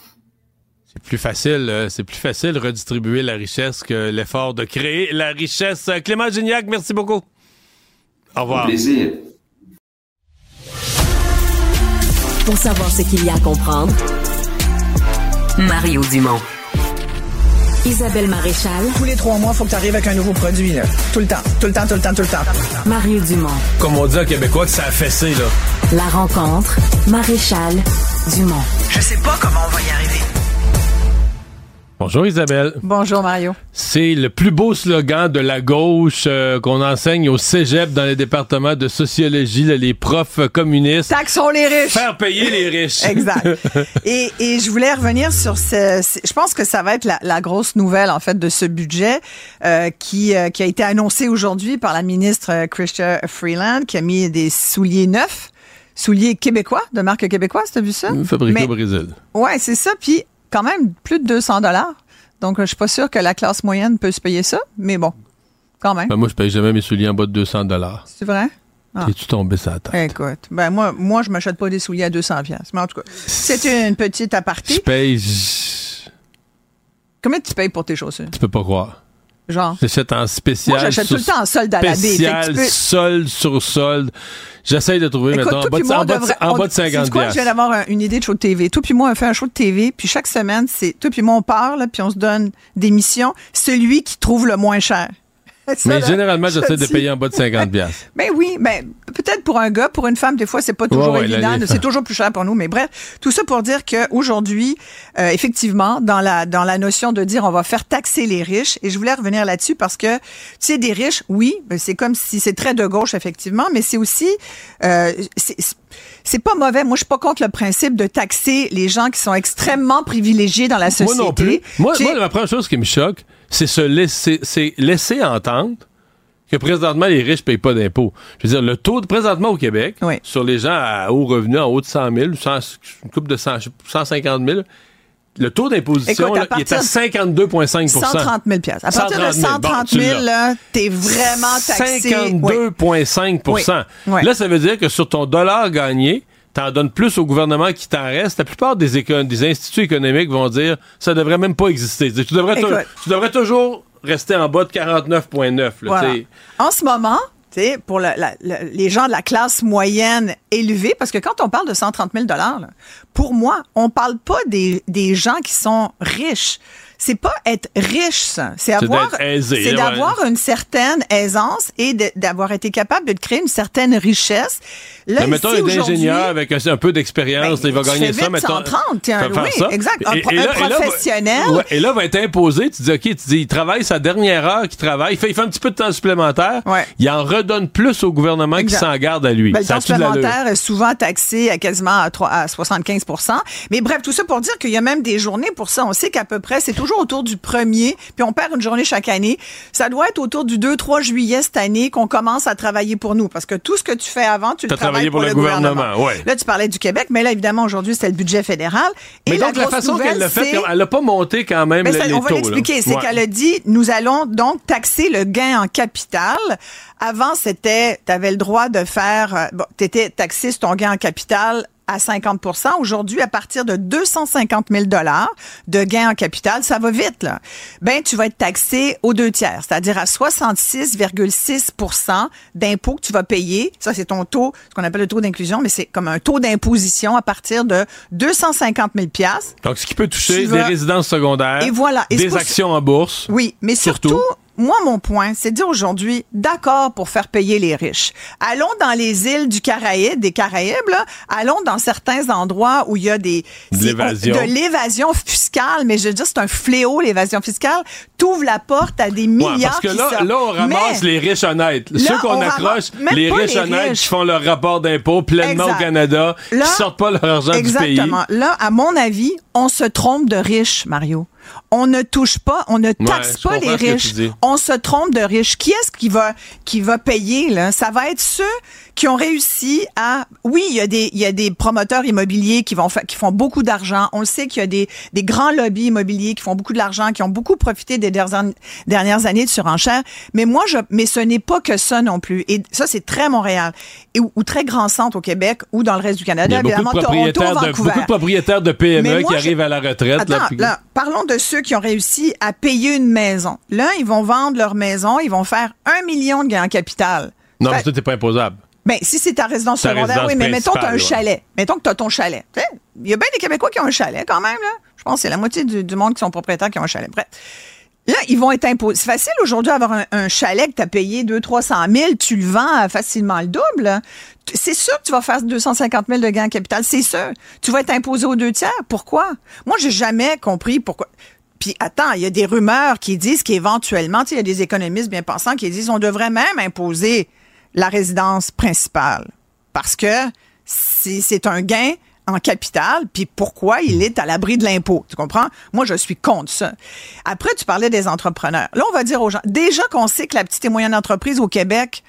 C'est plus facile, euh, c'est plus facile de redistribuer la richesse que l'effort de créer la richesse. Clément Gignac, merci beaucoup. Au revoir. Au plaisir. Pour savoir ce qu'il y a à comprendre, Mario Dumont. Isabelle Maréchal. Tous les trois mois, il faut que tu arrives avec un nouveau produit, là. Tout le temps, tout le temps, tout le temps, tout le temps. Mario Dumont. Comme on dit en québécois, que ça a fessé, là. La rencontre, Maréchal Dumont. Je sais pas comment on va y arriver. Bonjour Isabelle. Bonjour Mario. C'est le plus beau slogan de la gauche euh, qu'on enseigne au cégep dans les départements de sociologie, là, les profs communistes. Taxons les riches. Faire payer les riches. Exact. et, et je voulais revenir sur ce... Je pense que ça va être la, la grosse nouvelle, en fait, de ce budget euh, qui, euh, qui a été annoncé aujourd'hui par la ministre Chrystia Freeland, qui a mis des souliers neufs, souliers québécois, de marque québécoise, t'as vu ça? Fabriqués Mais, au Brésil. Ouais, c'est ça. Puis quand même plus de deux cents dollars. Donc, je suis pas sûre que la classe moyenne peut se payer ça, mais bon, quand même. Ben, moi, je paye jamais mes souliers en bas de deux cents dollars. C'est vrai? Ah. T'es-tu tombé sur la tête? Écoute, ben moi, moi je m'achète pas des souliers à deux cents dollars. Mais en tout cas, c'est une petite aparté. Je paye... Je... Combien tu payes pour tes chaussures? Tu peux pas croire. Genre? J'achète en spécial. Moi, j'achète tout le temps en solde à la baie. Spécial, peux... solde sur solde. J'essaye de trouver, Écoute, mettons, en bas de, en bas de, en bas de cinquante dollars. Je viens d'avoir un, une idée de show de T V. Toi puis moi, on fait un show de T V, puis chaque semaine, c'est toi puis moi, on parle, puis on se donne des missions. Celui qui trouve le moins cher. Ça, mais là, généralement, j'essaie de payer en bas de cinquante dollars. Ben oui, ben peut-être pour un gars, pour une femme, des fois, c'est pas toujours ouais, ouais, évident. là, C'est toujours plus cher pour nous. Mais bref, tout ça pour dire qu'aujourd'hui, euh, effectivement, dans la dans la notion de dire on va faire taxer les riches, et je voulais revenir là-dessus parce que, tu sais, des riches, oui, ben, c'est comme si c'est très de gauche, effectivement, mais c'est aussi... Euh, c'est, c'est pas mauvais. Moi, je suis pas contre le principe de taxer les gens qui sont extrêmement privilégiés dans la société. Moi non plus. Moi, moi, la première chose qui me choque, c'est se laisser, c'est laisser entendre que présentement, les riches ne payent pas d'impôts. Je veux dire, le taux de présentement au Québec, oui. sur les gens à haut revenu, en haut de cent mille, cent, une couple de cent, cent cinquante mille, le taux d'imposition, Écoute, là, il est à cinquante-deux virgule cinq pour cent. cent trente mille dollars. À partir de cent trente mille, bon, t'es vraiment taxé. cinquante-deux virgule cinq pour cent. Oui. Oui. Là, ça veut dire que sur ton dollar gagné, t'en donnes plus au gouvernement qui t'en reste. La plupart des, éco- des instituts économiques vont dire ça devrait même pas exister. Tu devrais, tu, tu devrais toujours rester en bas de quarante-neuf virgule neuf. Là, voilà. En ce moment, t'sais, pour la, la, la, les gens de la classe moyenne élevée, parce que quand on parle de cent trente mille dollars, pour moi, on parle pas des, des gens qui sont riches. C'est pas être riche, ça. C'est, c'est avoir, aisé, c'est d'avoir ouais. une certaine aisance et de, d'avoir été capable de créer une certaine richesse. Là, mais mettons un ingénieur avec un, un peu d'expérience, ben, il va gagner ça. Mettons, cent trente, tiens, oui, ça. Exact. Un, et, et un là, professionnel. Et là, ouais, et là, va être imposé. Tu dis, OK, tu dis, il travaille sa dernière heure qu'il travaille. Il fait, il fait un petit peu de temps supplémentaire. Ouais. Il en redonne plus au gouvernement exact. Qui s'en garde à lui. Ben, le temps supplémentaire est souvent taxé à quasiment à, trois, à soixante-quinze pour cent. Mais bref, tout ça pour dire qu'il y a même des journées pour ça. On sait qu'à peu près, c'est toujours autour du premier, puis on perd une journée chaque année. Ça doit être autour du deux trois juillet cette année qu'on commence à travailler pour nous. Parce que tout ce que tu fais avant, tu T'as le travailles pour, pour le, le gouvernement. gouvernement. Ouais. Là, tu parlais du Québec, mais là, évidemment, aujourd'hui, c'est le budget fédéral. Et mais donc, la, la façon qu'elle l'a fait, elle n'a pas monté quand même mais ça, les, les on va taux. l'expliquer. Là. C'est ouais. qu'elle a dit, nous allons donc taxer le gain en capital. Avant, c'était, tu avais le droit de faire, bon, tu étais taxé sur ton gain en capital à cinquante pour cent. Aujourd'hui, à partir de deux cent cinquante mille dollars de gains en capital, ça va vite, là. Ben, tu vas être taxé aux deux tiers, c'est-à-dire à soixante-six virgule six pour cent d'impôts que tu vas payer. Ça, c'est ton taux, ce qu'on appelle le taux d'inclusion, mais c'est comme un taux d'imposition à partir de deux cent cinquante mille dollars. Donc, ce qui peut toucher vas... des résidences secondaires, et voilà. Et des actions en bourse. Oui, mais surtout, surtout moi, mon point, c'est de dire aujourd'hui, d'accord pour faire payer les riches. Allons dans les îles du Caraïbe, des Caraïbes, là, allons dans certains endroits où il y a des... De l'évasion. De l'évasion fiscale, mais je veux dire, c'est un fléau, l'évasion fiscale. T'ouvres la porte à des milliards ouais, parce que qui là, sortent. là, on ramasse mais, les riches honnêtes. Là, Ceux qu'on accroche, les riches les honnêtes riches. Qui font leur rapport d'impôt pleinement exact. Au Canada, là, qui sortent pas leur argent exactement. Du pays. Exactement. Là, à mon avis, on se trompe de riches, Mario. On ne touche pas, on ne taxe ouais, pas les riches. On se trompe de riches. Qui est-ce qui va qui va payer là? Ça va être ceux qui ont réussi à. Oui, il y a des il y a des promoteurs immobiliers qui vont fa... qui font beaucoup d'argent. On le sait qu'il y a des des grands lobbies immobiliers qui font beaucoup d'argent, qui ont beaucoup profité des dernières dernières années de surenchère. Mais moi, je mais ce n'est pas que ça non plus. Et ça, c'est très Montréal et ou, ou très grand centre au Québec ou dans le reste du Canada. Il y a beaucoup de propriétaires Toronto, de beaucoup de propriétaires de P M E moi, qui je... arrivent à la retraite. Attends, là, puis... là, parlons de ceux qui ont réussi à payer une maison. Là, ils vont vendre leur maison, ils vont faire un million de gains en capital. Non, fait, mais ça, c'est pas imposable. Ben, si c'est ta résidence ta secondaire, résidence oui, mais mettons que tu as un chalet. Ouais. Mettons que tu as ton chalet. Il y a bien des Québécois qui ont un chalet quand même. Là. Je pense que c'est la moitié du, du monde qui sont propriétaires qui ont un chalet. Bref. Là, ils vont être imposés. C'est facile aujourd'hui d'avoir un, un chalet que tu as payé deux cents à trois cent mille, tu le vends facilement le double. Là. C'est sûr que tu vas faire deux cent cinquante mille de gains en capital, c'est sûr. Tu vas être imposé aux deux tiers. Pourquoi? Moi, j'ai jamais compris pourquoi. Puis attends, il y a des rumeurs qui disent qu'éventuellement, tu sais, il y a des économistes bien pensants qui disent qu'on devrait même imposer la résidence principale parce que c'est, c'est un gain en capital, puis pourquoi il est à l'abri de l'impôt. Tu comprends? Moi, je suis contre ça. Après, tu parlais des entrepreneurs. Là, on va dire aux gens, déjà qu'on sait que la petite et moyenne entreprise au Québec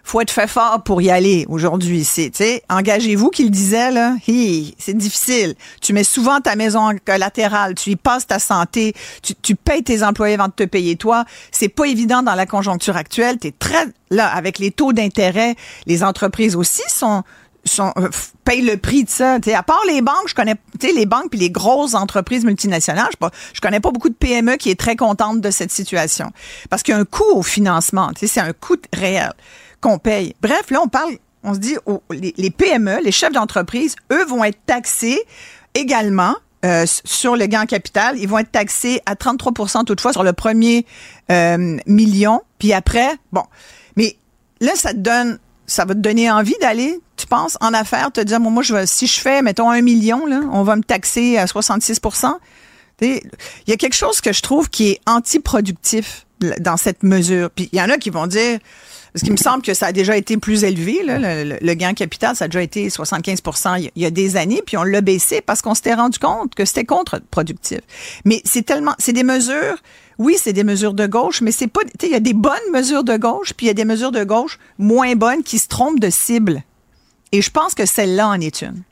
faut être fait fort pour y aller aujourd'hui. C'est, tu sais, engagez-vous qu'il disait, là, hi, c'est difficile. Tu mets souvent ta maison en collatéral, tu y passes ta santé, tu, tu payes tes employés avant de te payer toi. C'est pas évident dans la conjoncture actuelle. T'es très, là, avec les taux d'intérêt, les entreprises aussi sont, sont, euh, payent le prix de ça. T'sais, à part les banques, je connais, tu sais, les banques puis les grosses entreprises multinationales, je, pas, je connais pas beaucoup de P M E qui est très contente de cette situation. Parce qu'il y a un coût au financement. Tu sais, c'est un coût réel qu'on paye. Bref, là, on parle, on se dit, oh, les, les P M E, les chefs d'entreprise, eux vont être taxés également euh, sur le gain en capital. Ils vont être taxés à trente-trois pour cent toutefois sur le premier euh, million. Puis après, bon. Mais là, ça te donne, ça va te donner envie d'aller, tu penses, en affaires, te dire, bon, moi, je vais, si je fais, mettons, un million, là, on va me taxer à soixante-six pour cent. Il y a quelque chose que je trouve qui est antiproductif dans cette mesure. Puis il y en a qui vont dire, parce qu'il me semble que ça a déjà été plus élevé, là, le, le, le gain capital, ça a déjà été soixante-quinze pour cent il y a des années, puis on l'a baissé parce qu'on s'était rendu compte que c'était contre-productif. Mais c'est tellement, c'est des mesures, oui, c'est des mesures de gauche, mais c'est pas, tu sais, il y a des bonnes mesures de gauche, puis il y a des mesures de gauche moins bonnes qui se trompent de cible. Et je pense que celle-là en est une.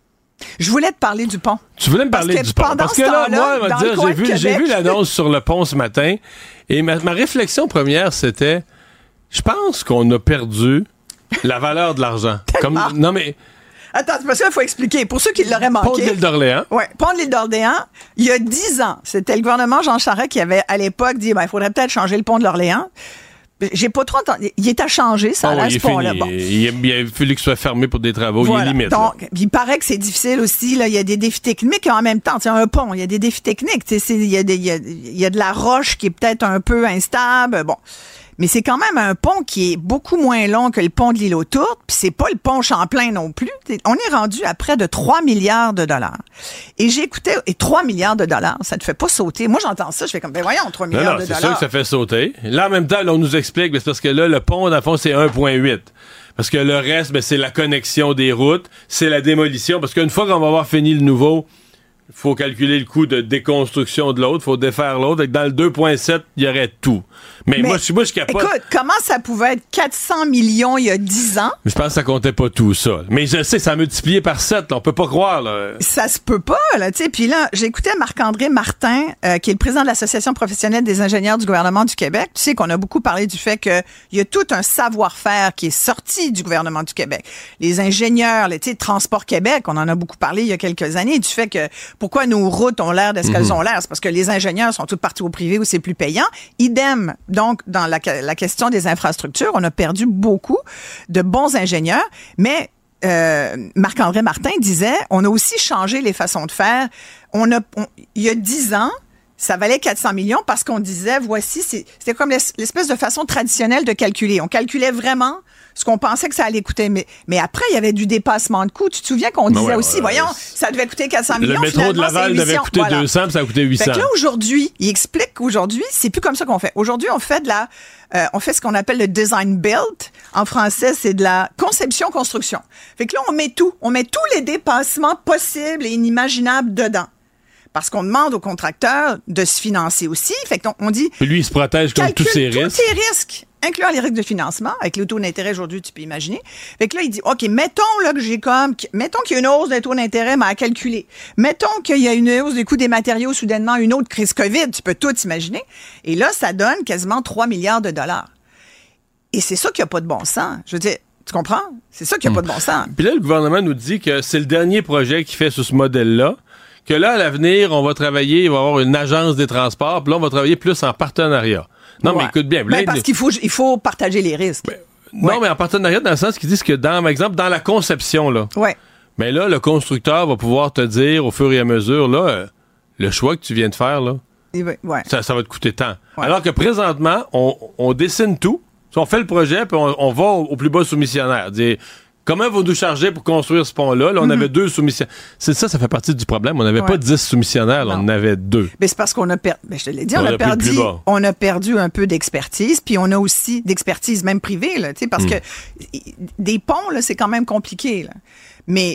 Je voulais te parler du pont. Tu voulais me parler du pont. Parce que là, moi, on va dire, j'ai vu, j'ai vu l'annonce sur le pont ce matin, et ma, ma réflexion première, c'était, je pense qu'on a perdu la valeur de l'argent. Comme, non, mais... Attends, parce qu'il faut expliquer. Pour ceux qui l'auraient manqué. Pont de l'île d'Orléans. Oui, pont de l'île d'Orléans. Il y a dix ans, c'était le gouvernement Jean Charest qui avait, à l'époque, dit, ben, il faudrait peut-être changer le pont de l'Orléans. J'ai pas trop entendu. Il est à changer, ça, oh, là, oui, ce pont-là. Bon. Il, a, il a fallu qu'il soit fermé pour des travaux. Voilà. Il est limite. Donc, il paraît que c'est difficile aussi. Là. Il y a des défis techniques en même temps. C'est un pont. Il y a des défis techniques. Il y a, des, il y a, il y a de la roche qui est peut-être un peu instable. Bon. Mais c'est quand même un pont qui est beaucoup moins long que le pont de l'île aux Tourtes, puis c'est pas le pont Champlain non plus. On est rendu à près de trois milliards de dollars. Et j'écoutais, et trois milliards de dollars, ça te fait pas sauter. Moi, j'entends ça, je fais comme, ben voyons, trois milliards non, non, de c'est dollars. C'est sûr que ça fait sauter. Là, en même temps, là, on nous explique, c'est parce que là, le pont, dans le fond, c'est un virgule huit. Parce que le reste, ben, c'est la connexion des routes, c'est la démolition, parce qu'une fois qu'on va avoir fini le nouveau, il faut calculer le coût de déconstruction de l'autre, il faut défaire l'autre. Dans le deux virgule sept, il y aurait tout. Mais, Mais moi, je, moi, je capote. Écoute, comment ça pouvait être quatre cents millions il y a dix ans? Je pense que ça comptait pas tout, ça. Mais je sais, ça a multiplié par sept, là. On peut pas croire, là. Ça se peut pas, là, tu sais. Puis là, j'écoutais Marc-André Martin, euh, qui est le président de l'Association professionnelle des ingénieurs du gouvernement du Québec. Tu sais qu'on a beaucoup parlé du fait qu'il y a tout un savoir-faire qui est sorti du gouvernement du Québec. Les ingénieurs, les, tu sais, Transport Québec, on en a beaucoup parlé il y a quelques années, du fait que pourquoi nos routes ont l'air de ce qu'elles mm-hmm. ont l'air. C'est parce que les ingénieurs sont tous partis au privé où c'est plus payant. Idem, donc, dans la, la question des infrastructures, on a perdu beaucoup de bons ingénieurs, mais euh, Marc-André Martin disait, on a aussi changé les façons de faire. On a, on, il y a dix ans, ça valait quatre cents millions parce qu'on disait, voici, c'est, c'était comme l'espèce de façon traditionnelle de calculer. On calculait vraiment ce qu'on pensait que ça allait coûter. Mais, mais après, il y avait du dépassement de coûts. Tu te souviens qu'on disait ben ouais, aussi, ouais, voyons, ouais. ça devait coûter quatre cents millions. Le métro de Laval devait coûter voilà. deux cents, puis ça a coûté huit cents. Fait que là, aujourd'hui, il explique qu'aujourd'hui, c'est plus comme ça qu'on fait. Aujourd'hui, on fait de la, euh, on fait ce qu'on appelle le design build. En français, c'est de la conception-construction. Fait que là, on met tout. On met tous les dépassements possibles et inimaginables dedans. Parce qu'on demande aux contracteurs de se financer aussi. Fait qu'on on dit... Puis lui, il se protège contre tous ses risques. tous ses risques, incluant les risques de financement. Avec les taux d'intérêt, aujourd'hui, tu peux imaginer. Fait que là, il dit, OK, mettons là que j'ai comme... Mettons qu'il y a une hausse des taux d'intérêt, mais à calculer. Mettons qu'il y a une hausse des coûts des matériaux, soudainement, une autre crise COVID. Tu peux tout imaginer. Et là, ça donne quasiment trois milliards de dollars. Et c'est ça qui n'a pas de bon sens. Je veux dire... Tu comprends? C'est ça qui n'a hum. pas de bon sens. Puis là, le gouvernement nous dit que c'est le dernier projet qu'il fait sous ce modèle-là. Que là, à l'avenir, on va travailler, il va y avoir une agence des transports, puis là, on va travailler plus en partenariat. Non, ouais. mais écoute bien. Ben, là, parce il... qu'il faut, il faut partager les risques. Ben, ouais. Non, mais en partenariat, dans le sens qu'ils disent que, dans, par exemple, dans la conception, là. Ouais. Mais là, le constructeur va pouvoir te dire, au fur et à mesure, là, euh, le choix que tu viens de faire, là, va, ouais. ça, ça va te coûter tant. Ouais. Alors que présentement, on, on dessine tout. On fait le projet, puis on, on va au, au plus bas soumissionnaire. Dire, comment vous nous charger pour construire ce pont-là? Là, on mm-hmm. avait deux soumissionnaires. C'est ça, ça fait partie du problème. On n'avait ouais. pas dix soumissionnaires, là, on en avait deux. Mais c'est parce qu'on a perdu, ben, je te l'ai dit, on, on a, a perdu, on a perdu un peu d'expertise, puis on a aussi d'expertise même privée, là, tu sais, parce mm. que des ponts, là, c'est quand même compliqué, là. Mais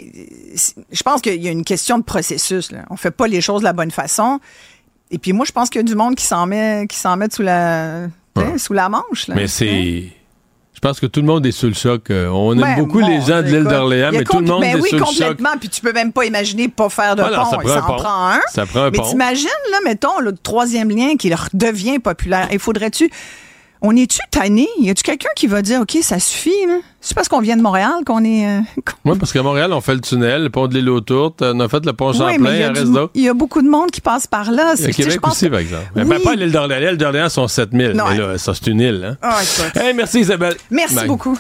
je pense qu'il y a une question de processus, là. On fait pas les choses de la bonne façon. Et puis moi, je pense qu'il y a du monde qui s'en met, qui s'en met sous la, ouais. sous la manche, là. Mais c'est... Je pense que tout le monde est sous le choc. On aime ben, beaucoup bon, les gens de l'île d'Orléans, mais tout le monde ben est oui, sous le choc. oui, complètement. Puis tu peux même pas imaginer pas faire de voilà, pont. Ça prend, ça un en pont. prend un. Ça prend un mais pont. t'imagines, là, mettons, le troisième lien qui leur devient populaire. Il faudrait-tu... On est-tu tanné? Y a-tu quelqu'un qui va dire, OK, ça suffit, là? C'est parce qu'on vient de Montréal qu'on est... Euh, qu'on... Oui, parce qu'à Montréal, on fait le tunnel, le pont de l'île aux Tourtes, on a fait le pont Champlain, oui, il reste d'autres. Il y a beaucoup de monde qui passe par là. Il y a Québec aussi, que... par exemple. Oui. Mais pas l'île d'Orléans. L'île d'Orléans sont sept mille. Non, mais là, ça, c'est une île. Hein? Ah, écoute. Hey, merci, Isabelle. Merci Bye. beaucoup.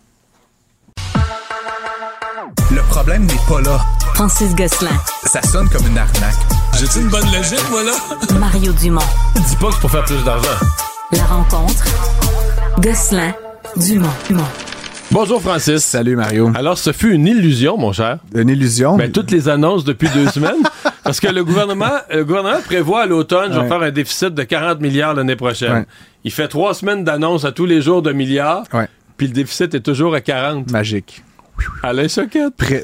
Le problème n'est pas là. Francis Gosselin. Ça sonne comme une arnaque. J'ai-tu une bonne logique, moi, là? Mario Dumont. Dis pas que c'est pour faire plus d'argent. La rencontre. Gosselin. Dumont. Dumont. Bonjour, Francis. Salut, Mario. Alors, ce fut une illusion, mon cher. Une illusion? Ben, toutes les annonces depuis deux semaines. Parce que le gouvernement, le gouvernement prévoit à l'automne, je vais ouais. faire un déficit de quarante milliards l'année prochaine. Ouais. Il fait trois semaines d'annonces à tous les jours de milliards. Ouais. Puis le déficit est toujours à quarante. Magique. Alain Choquette. Pré-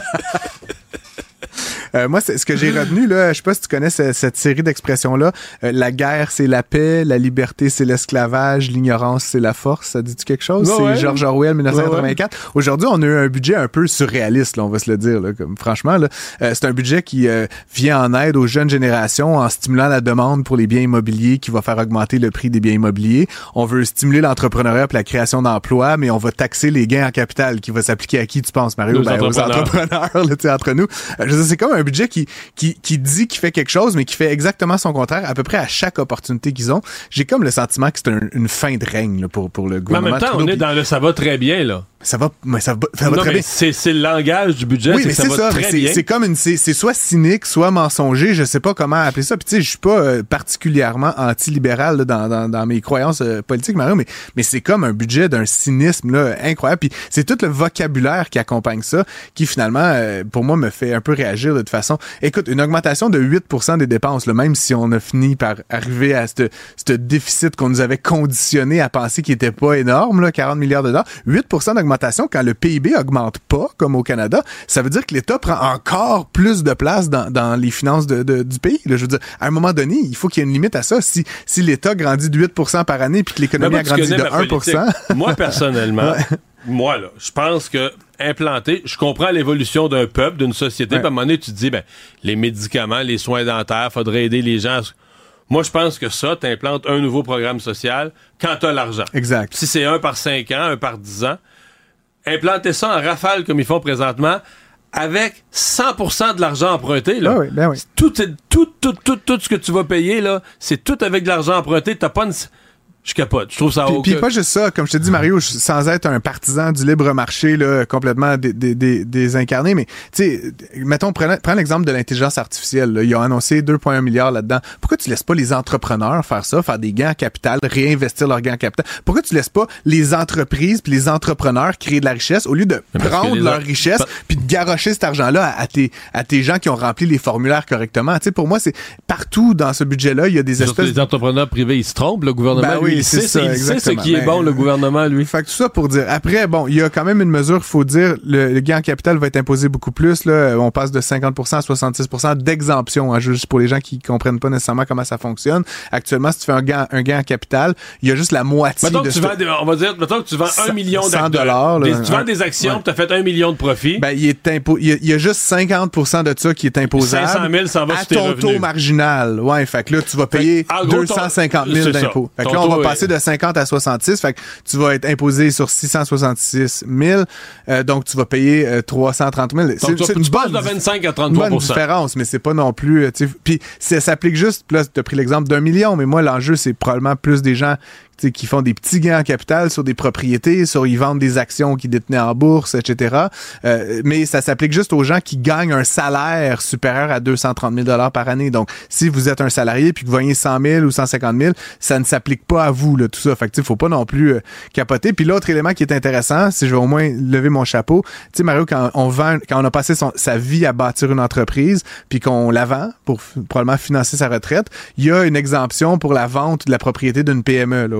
Euh, moi, c'est, ce que j'ai retenu, là, je sais pas si tu connais ce, cette série d'expressions-là. Euh, la guerre, c'est la paix. La liberté, c'est l'esclavage. L'ignorance, c'est la force. Ça dit-tu quelque chose? Ouais, c'est ouais. George Orwell, dix-neuf cent quatre-vingt-quatre. Ouais, ouais. Aujourd'hui, on a eu un budget un peu surréaliste, là, on va se le dire. Là, comme, franchement, là, euh, c'est un budget qui euh, vient en aide aux jeunes générations en stimulant la demande pour les biens immobiliers qui va faire augmenter le prix des biens immobiliers. On veut stimuler l'entrepreneuriat et la création d'emplois, mais on va taxer les gains en capital qui va s'appliquer à qui, tu penses, Mario? Ben, aux entrepreneurs, là, entre nous. Euh, je veux dire, c'est comme un budget qui, qui, qui dit qu'il fait quelque chose, mais qui fait exactement son contraire à peu près à chaque opportunité qu'ils ont. J'ai comme le sentiment que c'est un, une fin de règne là, pour, pour le gouvernement. Mais en même temps, Trudeau, on est dans le ça va très bien, là. Ça va, mais ça va, ça va non, très mais bien. C'est, c'est le langage du budget, oui, c'est mais que ça c'est va ça, très c'est, bien. C'est comme une, c'est, c'est soit cynique, soit mensonger, je sais pas comment appeler ça. Puis tu sais, je suis pas euh, particulièrement anti-libéral là, dans, dans, dans mes croyances euh, politiques, Mario, mais, mais c'est comme un budget d'un cynisme là, incroyable. Puis c'est tout le vocabulaire qui accompagne ça, qui finalement, euh, pour moi, me fait un peu réagir de toute façon. Écoute, une augmentation de huit pour cent des dépenses, là, même si on a fini par arriver à ce déficit qu'on nous avait conditionné à penser qu'il était pas énorme, là, quarante milliards de dollars, huit pour cent d'augmentation quand le P I B augmente pas, comme au Canada, ça veut dire que l'État prend encore plus de place dans, dans les finances de, de, du pays. Là. Je veux dire, à un moment donné, il faut qu'il y ait une limite à ça. Si, si l'État grandit de huit pour cent par année puis que l'économie a grandi de un pour cent... Moi, personnellement, ouais. moi, là, je pense que implanter, je comprends l'évolution d'un peuple, d'une société, ouais. puis à un moment donné, tu te dis, ben, les médicaments, les soins dentaires, faudrait aider les gens. Moi, je pense que ça, t'implantes un nouveau programme social quand t'as l'argent. Exact. Si c'est un par cinq ans, un par dix ans, implanter ça en rafale comme ils font présentement, avec cent pour cent de l'argent emprunté, là. Ben oui, ben oui. Tout, tout, tout, tout, tout ce que tu vas payer, là, c'est tout avec de l'argent emprunté. T'as pas une... Je capote. Je trouve ça... Puis, au... puis pas juste ça, comme je te dis, Mario, je, sans être un partisan du libre marché là, complètement dé, dé, dé, désincarné, mais tu sais, mettons, prends, prends l'exemple de l'intelligence artificielle. Là. Ils ont annoncé deux virgule un milliards là-dedans. Pourquoi tu laisses pas les entrepreneurs faire ça, faire des gains en capital, réinvestir leurs gains en capital? Pourquoi tu laisses pas les entreprises puis les entrepreneurs créer de la richesse au lieu de mais prendre leur a... richesse puis de garrocher cet argent-là à, à, tes, à tes gens qui ont rempli les formulaires correctement? Tu sais, pour moi, c'est partout dans ce budget-là, il y a des espèces... Les entrepreneurs privés, ils se trompent, le gouvernement, ben, lui, oui, il c'est sait, ça, il sait ce qui est ben, bon, le gouvernement, lui. Fait que tout ça pour dire. Après, bon, il y a quand même une mesure, il faut dire, le, le gain en capital va être imposé beaucoup plus. Là. On passe de cinquante pour cent à soixante-six pour cent d'exemption, hein, juste pour les gens qui comprennent pas nécessairement comment ça fonctionne. Actuellement, si tu fais un gain, un gain en capital, il y a juste la mettons moitié de... Que tu vends des, on va dire, mettons que tu vends un million cent dollars. Des, tu vends des actions, ouais. Tu as fait un million de profit. Ben, il, est impo- il, y a, il y a juste cinquante pour cent de ça qui est imposable. cinq cent mille, ça va à sur tes ton revenus. taux marginal. Ouais, fait que là, tu vas payer fait, gros, deux cent cinquante mille d'impôts. Fait que là, on va passer de cinquante à soixante-six. Fait que tu vas être imposé sur six cent soixante-six mille. Euh, donc, tu vas payer euh, trois cent trente mille. C'est, c'est une bonne, de vingt-cinq à trente-trois pour cent. Une bonne différence, mais c'est pas non plus... Euh, puis ça s'applique juste... Là, tu as pris l'exemple d'un million, mais moi, l'enjeu, c'est probablement plus des gens qui font des petits gains en capital sur des propriétés, sur ils vendent des actions qu'ils détenaient en bourse, et cetera. Euh, mais ça s'applique juste aux gens qui gagnent un salaire supérieur à deux cent trente mille dollars par année. Donc, si vous êtes un salarié puis que vous gagnez cent mille ou cent cinquante mille, ça ne s'applique pas à vous, là, tout ça. Fait que, tu sais, faut pas non plus euh, capoter. Puis l'autre élément qui est intéressant, si je vais au moins lever mon chapeau, tu sais, Mario, quand on vend, quand on a passé son, sa vie à bâtir une entreprise puis qu'on la vend pour f- probablement financer sa retraite, il y a une exemption pour la vente de la propriété d'une P M E, là, au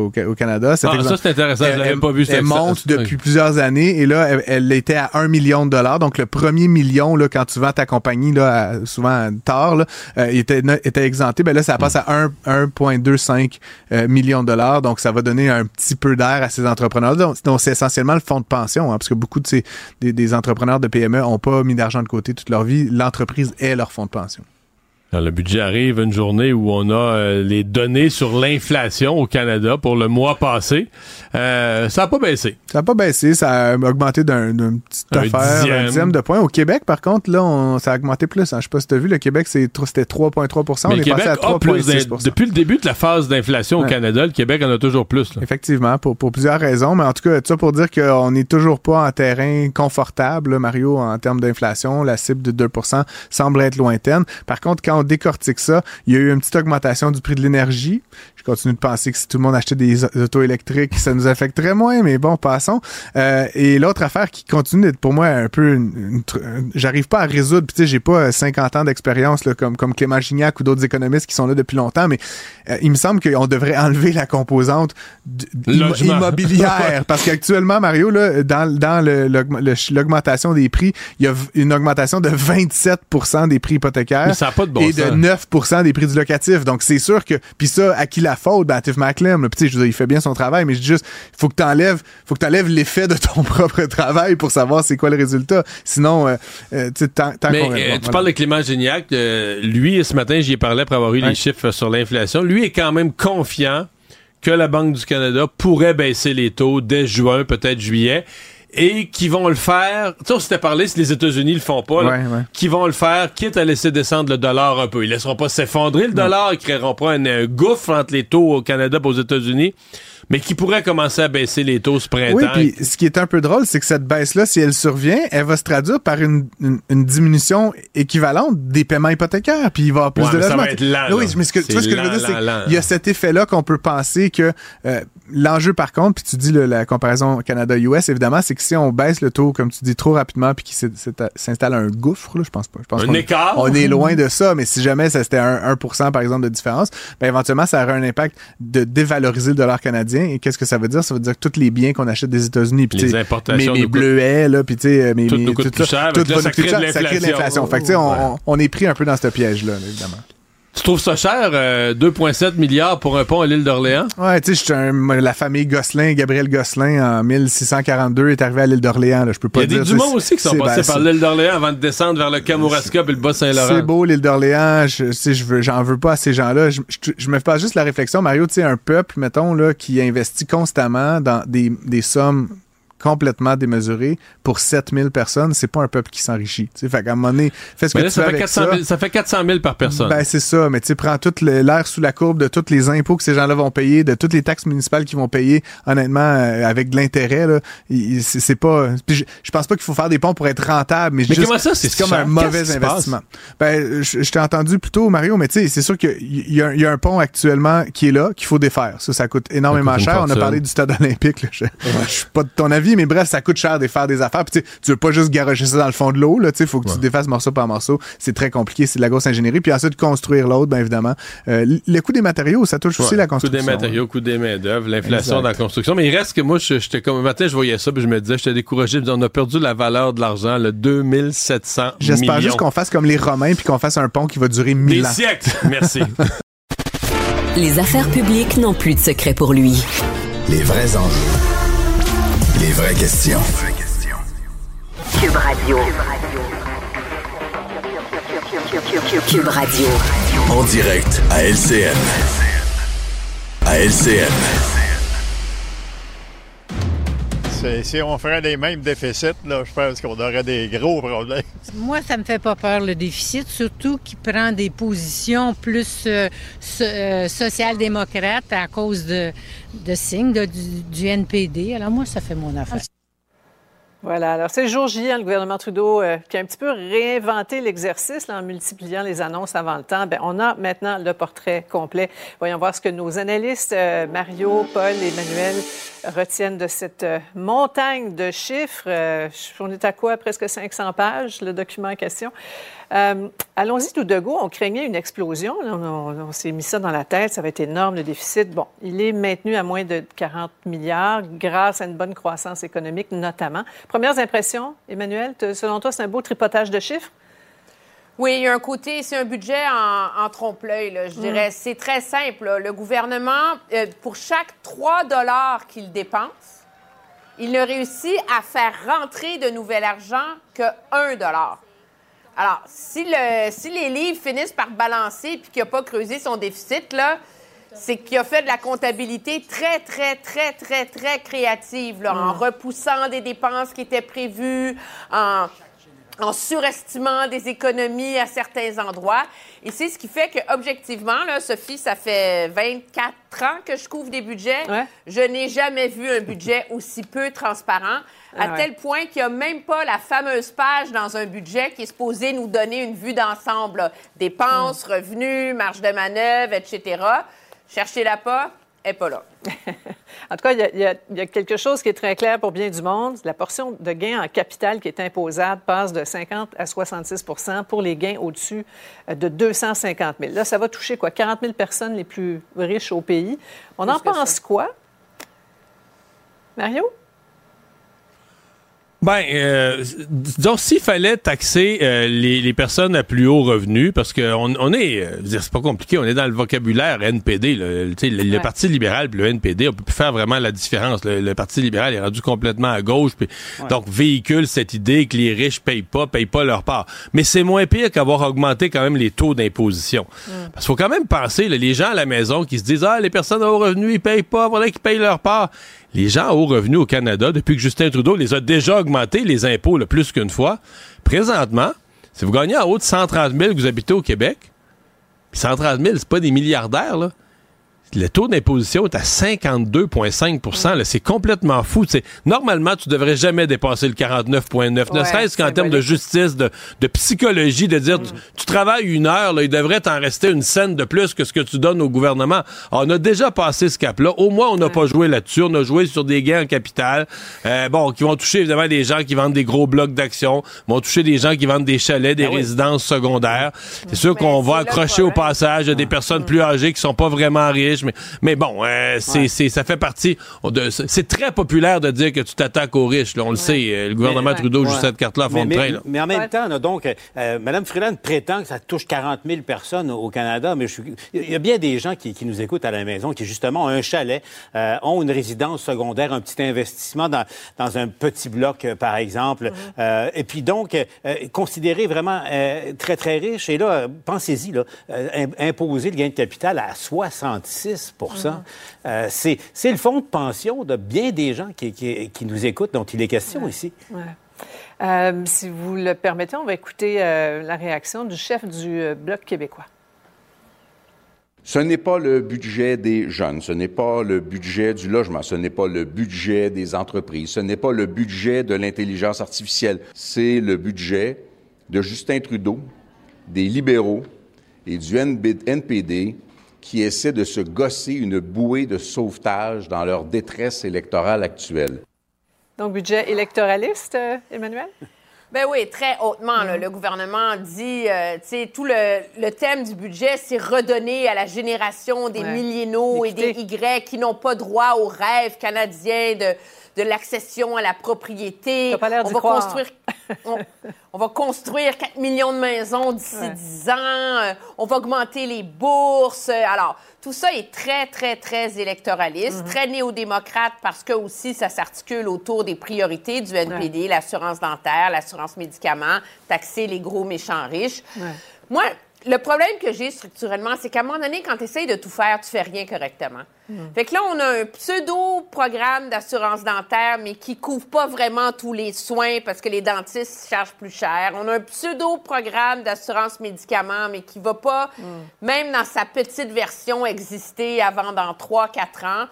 au, au Canada. Ah, exemple, ça, c'est intéressant. Elle, je l'avais pas vu. Elle monte depuis plusieurs années et là, elle, elle était à un million de dollars. Donc, le premier million, là, quand tu vends ta compagnie, là, à, souvent tard, là, euh, était, était exempté. Ben là, ça passe à un virgule vingt-cinq euh, millions de dollars. Donc, ça va donner un petit peu d'air à ces entrepreneurs. Donc, donc c'est essentiellement le fonds de pension, hein, parce que beaucoup de ces des, des entrepreneurs de P M E n'ont pas mis d'argent de côté toute leur vie. L'entreprise est leur fonds de pension. Alors, le budget arrive une journée où on a euh, les données sur l'inflation au Canada pour le mois passé. Euh, ça n'a pas baissé. Ça n'a pas baissé. Ça a augmenté d'un, d'une petite un affaire, dixième. un dixième de point. Au Québec, par contre, là, on, ça a augmenté plus. Hein. Je ne sais pas si tu as vu, le Québec, c'est, c'était trois virgule trois pour cent. Mais on le est Québec passé à trois virgule six pour cent. Depuis le début de la phase d'inflation ouais. au Canada, le Québec en a toujours plus. Là. Effectivement, pour, pour plusieurs raisons. Mais en tout cas, ça pour dire qu'on n'est toujours pas en terrain confortable, là, Mario, en termes d'inflation. La cible de deux pour cent semble être lointaine. Par contre, quand on décortique ça, il y a eu une petite augmentation du prix de l'énergie. Je continue de penser que si tout le monde achetait des autos électriques, ça nous affecterait moins, mais bon, passons. Euh, et l'autre affaire qui continue d'être pour moi un peu... Une, une, une, j'arrive pas à résoudre, puis tu sais, j'ai pas cinquante ans d'expérience là, comme, comme Clément Gignac ou d'autres économistes qui sont là depuis longtemps, mais euh, il me semble qu'on devrait enlever la composante d- im- immobilière. Parce qu'actuellement, Mario, là, dans, dans le, le, l'augmentation des prix, il y a une augmentation de vingt-sept pour cent des prix hypothécaires mais ça a pas de bon et sens. de neuf pour cent des prix du locatif. Donc, c'est sûr que... Puis ça, à qui la faute? Ben, à Tiff Macklem. Puis tu sais, je veux dire, il fait bien son travail, mais je dis juste, faut que t'enlèves, faut que t'enlèves l'effet de ton propre travail pour savoir c'est quoi le résultat. Sinon, euh, euh, tu sais, tant, tant mais qu'on... euh, bon, tu voilà. parles de Clément Gignac. Euh, lui, ce matin, j'y ai parlé après avoir eu ouais. les chiffres sur l'inflation. Lui est quand même confiant que la Banque du Canada pourrait baisser les taux dès juin, peut-être juillet. Et qui vont le faire, tu sais, on s'était parlé, si les États-Unis le font pas, là, ouais, ouais. qui vont le faire, quitte à laisser descendre le dollar un peu. Ils laisseront pas s'effondrer le dollar, ils créeront pas un, un gouffre entre les taux au Canada et aux États-Unis, mais qui pourrait commencer à baisser les taux ce printemps. Oui, puis ce qui est un peu drôle, c'est que cette baisse-là, si elle survient, elle va se traduire par une, une, une diminution équivalente des paiements hypothécaires, puis il va y avoir plus ouais, de mais logements. Ça va être lent, oui, mais ce que, tu vois ce que je veux dire, c'est qu'il y a cet effet-là qu'on peut penser que euh, l'enjeu, par contre, puis tu dis le, la comparaison Canada-U S, évidemment, c'est que si on baisse le taux, comme tu dis, trop rapidement, puis qu'il s'installe un gouffre, là, je pense pas. Je pense un écart. On est loin de ça, mais si jamais ça c'était un un pour cent, par exemple, de différence, ben éventuellement, ça aurait un impact de dévaloriser le dollar canadien. Et qu'est-ce que ça veut dire? Ça veut dire que tous les biens qu'on achète des États-Unis, puis les importations, mes, mes bleuets, là, puis tu sais, mes, tout mes, nous coûte plus cher, tout là, ça crée de ça crée de l'inflation. Fait que tu sais, on, on, on est pris un peu dans ce piège-là, évidemment. Tu trouves ça cher, euh, deux virgule sept milliards pour un pont à l'île d'Orléans? Ouais, tu sais, la famille Gosselin, Gabriel Gosselin, en mille six cent quarante-deux, est arrivé à l'île d'Orléans. Là, je peux pas dire. Il y a des Dumont aussi qui sont passés ben, par l'île d'Orléans avant de descendre vers le Kamouraska et le Bas-Saint-Laurent. C'est beau, l'île d'Orléans. Je, je veux, j'en veux pas à ces gens-là. Je, je, je me fais juste la réflexion, Mario, tu sais, un peuple, mettons, là, qui investit constamment dans des, des sommes complètement démesuré pour sept mille personnes, c'est pas un peuple qui s'enrichit. Tu sais, fait qu'à un moment donné, fais ce que mais là, tu ça veux fait avec quatre cent mille, ça. ça fait quatre cent mille par personne. Ben, c'est ça. Mais tu sais, prends tout le, l'air sous la courbe de tous les impôts que ces gens-là vont payer, de toutes les taxes municipales qu'ils vont payer, honnêtement, euh, avec de l'intérêt, là. Il, c'est, c'est pas, puis je, je pense pas qu'il faut faire des ponts pour être rentable, mais, mais juste, comment ça, c'est, c'est comme cher? un mauvais investissement. Ben, je, je t'ai entendu plus tôt, Mario, mais tu sais, c'est sûr qu'il y, y, y a un pont actuellement qui est là, qu'il faut défaire. Ça, ça coûte énormément ça coûte cher. On a parlé du stade olympique, là. Je, ouais. je suis pas de ton avis, mais bref, ça coûte cher de faire des affaires. Puis tu veux pas juste garocher ça dans le fond de l'eau, là, tu sais, faut que ouais. tu défasses morceau par morceau. C'est très compliqué, c'est de la grosse ingénierie. Puis ensuite, construire l'autre, bien évidemment. Euh, le coût des matériaux, ça touche ouais. aussi la construction. Coût des matériaux, coût des main-d'œuvre, l'inflation exact. Dans la construction. Mais il reste que moi, j'étais comme un matin, je voyais ça, puis je me disais, j'étais découragé. On a perdu la valeur de l'argent, le deux mille sept cents millions. J'espère juste qu'on fasse comme les Romains, puis qu'on fasse un pont qui va durer mille ans. Des siècles! Merci. Les affaires publiques n'ont plus de secret pour lui. Les vrais enjeux. Les vraies questions. Cube Radio. Cube Radio. En direct à L C N. À L C N. C'est, si on ferait les mêmes déficits, là, je pense qu'on aurait des gros problèmes. Moi, ça me fait pas peur, le déficit, surtout qu'il prend des positions plus euh, so, euh, social-démocrates à cause de, de signes de, du, du N P D. Alors moi, ça fait mon affaire. Voilà. Alors, c'est le jour J, hein, le gouvernement Trudeau euh, qui a un petit peu réinventé l'exercice là, en multipliant les annonces avant le temps. Bien, on a maintenant le portrait complet. Voyons voir ce que nos analystes, euh, Mario, Paul et Emmanuel, retiennent de cette euh, montagne de chiffres. Euh, on est à quoi? Presque cinq cents pages, le document en question. Euh, allons-y tout de go. On craignait une explosion. On, on, on s'est mis ça dans la tête. Ça va être énorme, le déficit. Bon, il est maintenu à moins de quarante milliards grâce à une bonne croissance économique, notamment. Premières impressions, Emmanuel, selon toi, c'est un beau tripotage de chiffres? Oui, il y a un côté, c'est un budget en, en trompe-l'œil, là, je mm. dirais. C'est très simple. Là. Le gouvernement, euh, pour chaque trois dollars qu'il dépense, il ne réussit à faire rentrer de nouvel argent que un dollar. Alors, si, le, si les livres finissent par balancer puis qu'il n'a pas creusé son déficit, là, c'est qu'il a fait de la comptabilité très, très, très, très, très créative, là, mm. en repoussant des dépenses qui étaient prévues, en, en surestimant des économies à certains endroits. Et c'est ce qui fait que, objectivement, là, Sophie, ça fait vingt-quatre ans que je couvre des budgets. Ouais. Je n'ai jamais vu un budget aussi peu transparent, à ah ouais. tel point qu'il n'y a même pas la fameuse page dans un budget qui est supposée nous donner une vue d'ensemble, là. Dépenses, mmh. revenus, marge de manœuvre, et cetera. Cherchez-la pas, elle n'est pas là. En tout cas, il y, y, y a quelque chose qui est très clair pour bien du monde. La portion de gain en capital qui est imposable passe de cinquante à soixante-six pour cent pour les gains au-dessus de deux cent cinquante mille. Là, ça va toucher quoi? quarante mille personnes les plus riches au pays. On en pense quoi? Mario? Ben, euh, disons, s'il fallait taxer euh, les, les personnes à plus haut revenu, parce qu'on on est, euh, c'est pas compliqué, on est dans le vocabulaire N P D, là, le, le, ouais. le Parti libéral puis le N P D, on peut plus faire vraiment la différence. Le, le Parti libéral est rendu complètement à gauche, puis ouais. donc véhicule cette idée que les riches payent pas, payent pas leur part. Mais c'est moins pire qu'avoir augmenté quand même les taux d'imposition. Mm. Parce qu'il faut quand même penser, là, les gens à la maison qui se disent « Ah, les personnes à haut revenu, ils payent pas, voilà qu'ils payent leur part ». Les gens à haut revenu au Canada, depuis que Justin Trudeau les a déjà augmentés, les impôts, là, plus qu'une fois, présentement, si vous gagnez en haut de cent trente mille que vous habitez au Québec, puis cent trente mille, c'est pas des milliardaires, là. Le taux d'imposition est à cinquante-deux virgule cinq pour cent. Là, c'est complètement fou. T'sais, normalement, tu devrais jamais dépasser le quarante-neuf virgule neuf. Ouais, ne serait-ce qu'en termes de justice, de, de psychologie, de dire, mm. tu, tu travailles une heure, là, il devrait t'en rester une scène de plus que ce que tu donnes au gouvernement. Alors, on a déjà passé ce cap-là. Au moins, on n'a ouais. pas joué là-dessus. On a joué sur des gains en capital. Euh, bon, qui vont toucher évidemment des gens qui vendent des gros blocs d'actions, vont toucher des gens qui vendent des chalets, des ben résidences oui. secondaires. C'est sûr ben, qu'on va accrocher au passage à des personnes mm. plus âgées qui sont pas vraiment riches. Mais, mais bon, euh, c'est, ouais. c'est, ça fait partie. De, c'est très populaire de dire que tu t'attaques aux riches. Là, on le ouais. sait. Le gouvernement mais, Trudeau ouais. joue cette carte-là à fond mais, de train. Mais, là. mais en même ouais. temps, là, donc, euh, Mme Freeland prétend que ça touche quarante mille personnes au Canada. Mais je, il y a bien des gens qui, qui nous écoutent à la maison qui, justement, ont un chalet, euh, ont une résidence secondaire, un petit investissement dans, dans un petit bloc, euh, par exemple. Mm-hmm. Euh, et puis donc, euh, considérés vraiment euh, très, très riches. Et là, pensez-y, là, euh, imposer le gain de capital à soixante-six pour cent. Mm-hmm. Euh, c'est, c'est le fonds de pension de bien des gens qui, qui, qui nous écoutent, dont il est question ouais. ici. Ouais. Euh, si vous le permettez, on va écouter euh, la réaction du chef du euh, Bloc québécois. Ce n'est pas le budget des jeunes, ce n'est pas le budget du logement, ce n'est pas le budget des entreprises, ce n'est pas le budget de l'intelligence artificielle. C'est le budget de Justin Trudeau, des libéraux et du N P D qui essaient de se gosser une bouée de sauvetage dans leur détresse électorale actuelle. Donc, budget électoraliste, euh, Emmanuel? Ben oui, très hautement. Là, le gouvernement dit, euh, tu sais, tout le, le thème du budget, c'est redonner à la génération des ouais. millénaux et des Y qui n'ont pas droit aux rêves canadiens de, de l'accession à la propriété. T'as pas l'air on d'y va croire. construire, on, on va construire quatre millions de maisons d'ici ouais. dix ans. Euh, on va augmenter les bourses. Alors, tout ça est très, très, très électoraliste, mm-hmm. très néo-démocrate parce que aussi ça s'articule autour des priorités du N P D, ouais. l'assurance dentaire, l'assurance médicaments, taxer les gros méchants riches. Ouais. Moi, le problème que j'ai structurellement, c'est qu'à un moment donné, quand tu essayes de tout faire, tu fais rien correctement. Mm. Fait que là, on a un pseudo-programme d'assurance dentaire, mais qui couvre pas vraiment tous les soins parce que les dentistes chargent plus cher. On a un pseudo-programme d'assurance médicaments, mais qui va pas, mm. même dans sa petite version, exister avant dans trois quatre ans.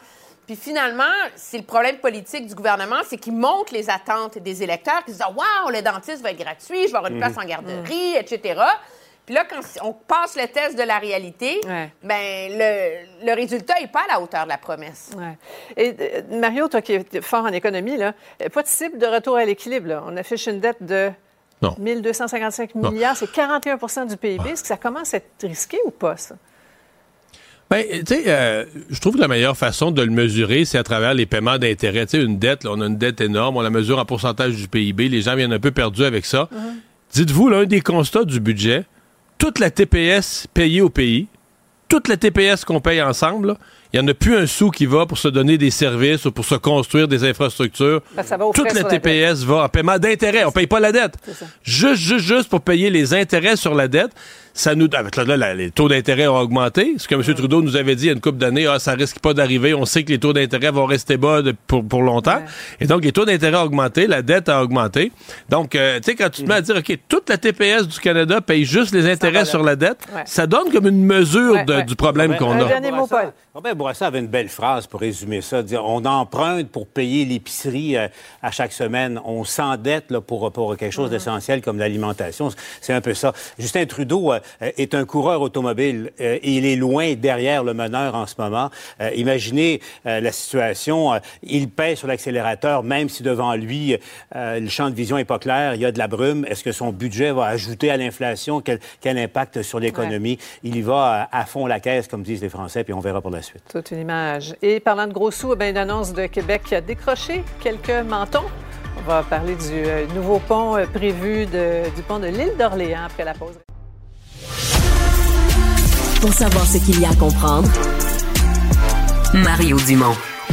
Puis finalement, c'est le problème politique du gouvernement, c'est qu'il monte les attentes des électeurs qui disent « Wow, le dentiste va être gratuit, je vais avoir une place en garderie, et cetera » Puis là, quand on passe le test de la réalité, ouais. ben le, le résultat n'est pas à la hauteur de la promesse. Ouais. Et euh, Mario, toi qui es fort en économie, là, pas de cible de retour à l'équilibre. Là. On affiche une dette de non. mille deux cent cinquante-cinq milliards, c'est quarante et un pour cent du P I B. Ouais. Est-ce que ça commence à être risqué ou pas, ça? Ben, tu sais, euh, je trouve que la meilleure façon de le mesurer, c'est à travers les paiements d'intérêt. Tu sais, une dette, là, on a une dette énorme, on la mesure en pourcentage du P I B, les gens viennent un peu perdus avec ça. Mm-hmm. Dites-vous, là, un des constats du budget, toute la T P S payée au pays, toute la T P S qu'on paye ensemble, il n'y en a plus un sou qui va pour se donner des services ou pour se construire des infrastructures. Ben, ça va au toute la T P S la va en paiement d'intérêt. On ne paye pas la dette. Juste, juste, juste pour payer les intérêts sur la dette. Ça nous, avec là, là, les taux d'intérêt ont augmenté. Ce que M. Trudeau nous avait dit il y a une couple d'années, ah, ça risque pas d'arriver. On sait que les taux d'intérêt vont rester bas de, pour, pour longtemps. Ouais. Et donc, les taux d'intérêt ont augmenté, la dette a augmenté. Donc, euh, tu sais, quand tu te mets à dire, OK, toute la T P S du Canada paye juste les intérêts sur la dette, ouais. ça donne comme une mesure ouais, de, ouais. du problème Robert, qu'on a. Un dernier mot, Paul. Robert Bourassa avait une belle phrase pour résumer ça. Dire, on emprunte pour payer l'épicerie euh, à chaque semaine. On s'endette là, pour, pour quelque chose mm-hmm. d'essentiel comme l'alimentation. C'est un peu ça. Justin Trudeau euh, est un coureur automobile euh, et il est loin derrière le meneur en ce moment. Euh, imaginez euh, la situation. Euh, il pèse sur l'accélérateur, même si devant lui, euh, le champ de vision n'est pas clair, il y a de la brume. Est-ce que son budget va ajouter à l'inflation? Quel, quel impact sur l'économie? Ouais. Il y va à, à fond la caisse, comme disent les Français, puis on verra pour la suite. Toute une image. Et parlant de gros sous, bien, une annonce de Québec qui a décroché quelques mentons. On va parler du euh, nouveau pont euh, prévu de, du pont de l'île d'Orléans après la pause. Pour savoir ce qu'il y a à comprendre, Mario Dumont.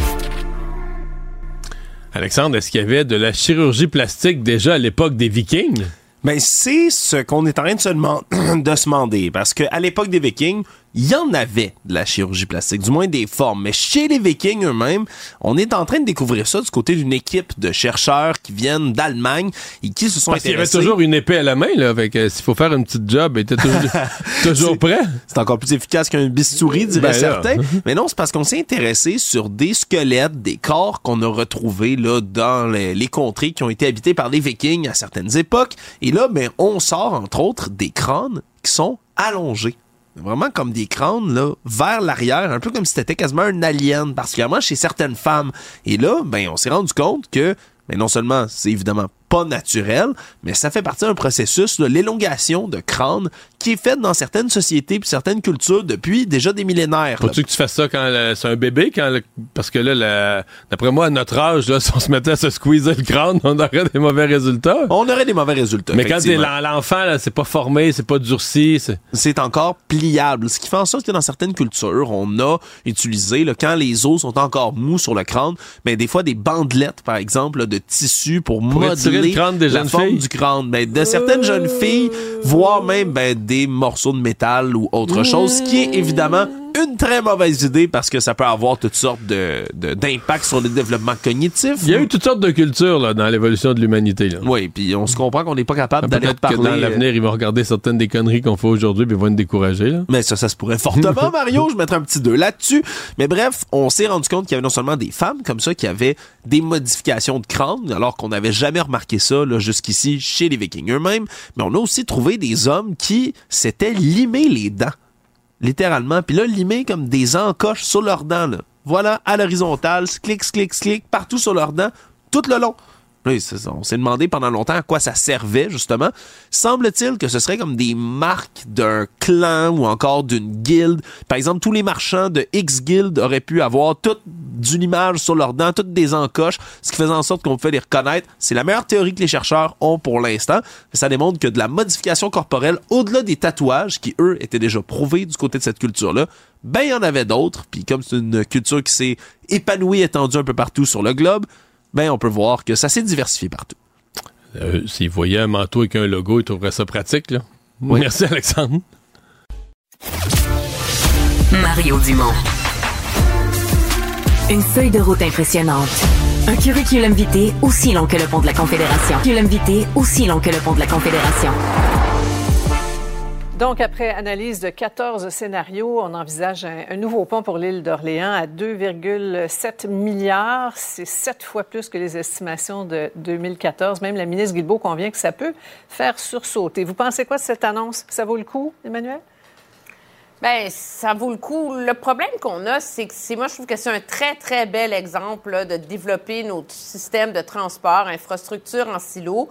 Alexandre, est-ce qu'il y avait de la chirurgie plastique déjà à l'époque des Vikings? Ben, c'est ce qu'on est en train de se, demand- de se demander. Parce qu'à l'époque des Vikings, il y en avait de la chirurgie plastique, du moins des formes. Mais chez les Vikings eux-mêmes, on est en train de découvrir ça du côté d'une équipe de chercheurs qui viennent d'Allemagne et qui se sont Parce intéressés. qu'il y avait toujours une épée à la main, là, avec euh, s'il faut faire une petite job, il était toujours, toujours prêt. C'est encore plus efficace qu'un bistouri, dirait ben certains. Mais non, c'est parce qu'on s'est intéressé sur des squelettes, des corps qu'on a retrouvés là dans les, les contrées qui ont été habitées par les Vikings à certaines époques. Et là, ben, on sort entre autres des crânes qui sont allongés. Vraiment comme des crânes, là, vers l'arrière, un peu comme si c'était quasiment un alien, particulièrement chez certaines femmes. Et là, ben, on s'est rendu compte que, ben, non seulement, c'est évidemment pas naturel, mais ça fait partie d'un processus, là, l'élongation de crâne, qui est faite dans certaines sociétés puis certaines cultures depuis déjà des millénaires. Faut-tu que tu fasses ça quand le, c'est un bébé? Quand le, parce que là, la, d'après moi, à notre âge, là, si on se mettait à se squeezer le crâne, on aurait des mauvais résultats. On aurait des mauvais résultats. Mais quand t'es l'enfant, là, c'est pas formé, c'est pas durci. C'est... c'est encore pliable. Ce qui fait en sorte que dans certaines cultures, on a utilisé, là, quand les os sont encore mous sur le crâne, ben, des fois des bandelettes, par exemple, là, de tissu pour, pour modeler le crâne des la jeunes forme filles. du crâne. Ben, de certaines jeunes filles, voire même ben, des morceaux de métal ou autre chose, ce qui est évidemment une très mauvaise idée parce que ça peut avoir toutes sortes de, de, d'impacts sur le développement cognitif. Il y a eu toutes sortes de cultures là, dans l'évolution de l'humanité. Là. Oui, puis on se comprend qu'on n'est pas capable Peut-être d'aller parler. Que dans l'avenir, ils vont regarder certaines des conneries qu'on fait aujourd'hui puis ils vont nous décourager. Là. Mais ça, ça se pourrait fortement, Mario. Je mettrais un petit deux là-dessus. Mais bref, on s'est rendu compte qu'il y avait non seulement des femmes comme ça qui avaient des modifications de crâne, alors qu'on n'avait jamais remarqué ça là, jusqu'ici chez les Vikings eux-mêmes. Mais on a aussi trouvé des hommes qui s'étaient limés les dents. Littéralement. Puis là, limés comme des encoches sur leurs dents. Là. Voilà, à l'horizontale, clic, clic, clic, partout sur leurs dents, tout le long. Là, on s'est demandé pendant longtemps à quoi ça servait, justement. Semble-t-il que ce serait comme des marques d'un clan ou encore d'une guilde. Par exemple, tous les marchands de X Guild auraient pu avoir toute d'une image sur leurs dents, toutes des encoches, ce qui faisait en sorte qu'on pouvait les reconnaître. C'est la meilleure théorie que les chercheurs ont pour l'instant. Ça démontre que de la modification corporelle, au-delà des tatouages, qui, eux, étaient déjà prouvés du côté de cette culture-là, ben, il y en avait d'autres. Puis comme c'est une culture qui s'est épanouie, étendue un peu partout sur le globe, ben, on peut voir que ça s'est diversifié partout. Euh, s'ils voyaient un manteau avec un logo, ils trouveraient ça pratique, là. Oui. Merci, Alexandre. Mario Dumont. Une feuille de route impressionnante. Un curriculum vitae aussi long que le pont de la Confédération. Curriculum vitae aussi long que le pont de la Confédération. Donc, après analyse de quatorze scénarios, on envisage un, un nouveau pont pour l'île d'Orléans à deux virgule sept milliards. C'est sept fois plus que les estimations de deux mille quatorze. Même la ministre Guilbeault convient que ça peut faire sursauter. Vous pensez quoi de cette annonce? Ça vaut le coup, Emmanuel? Bien, ça vaut le coup. Le problème qu'on a, c'est que c'est, moi, je trouve que c'est un très, très bel exemple là, de développer notre système de transport, infrastructure en silo.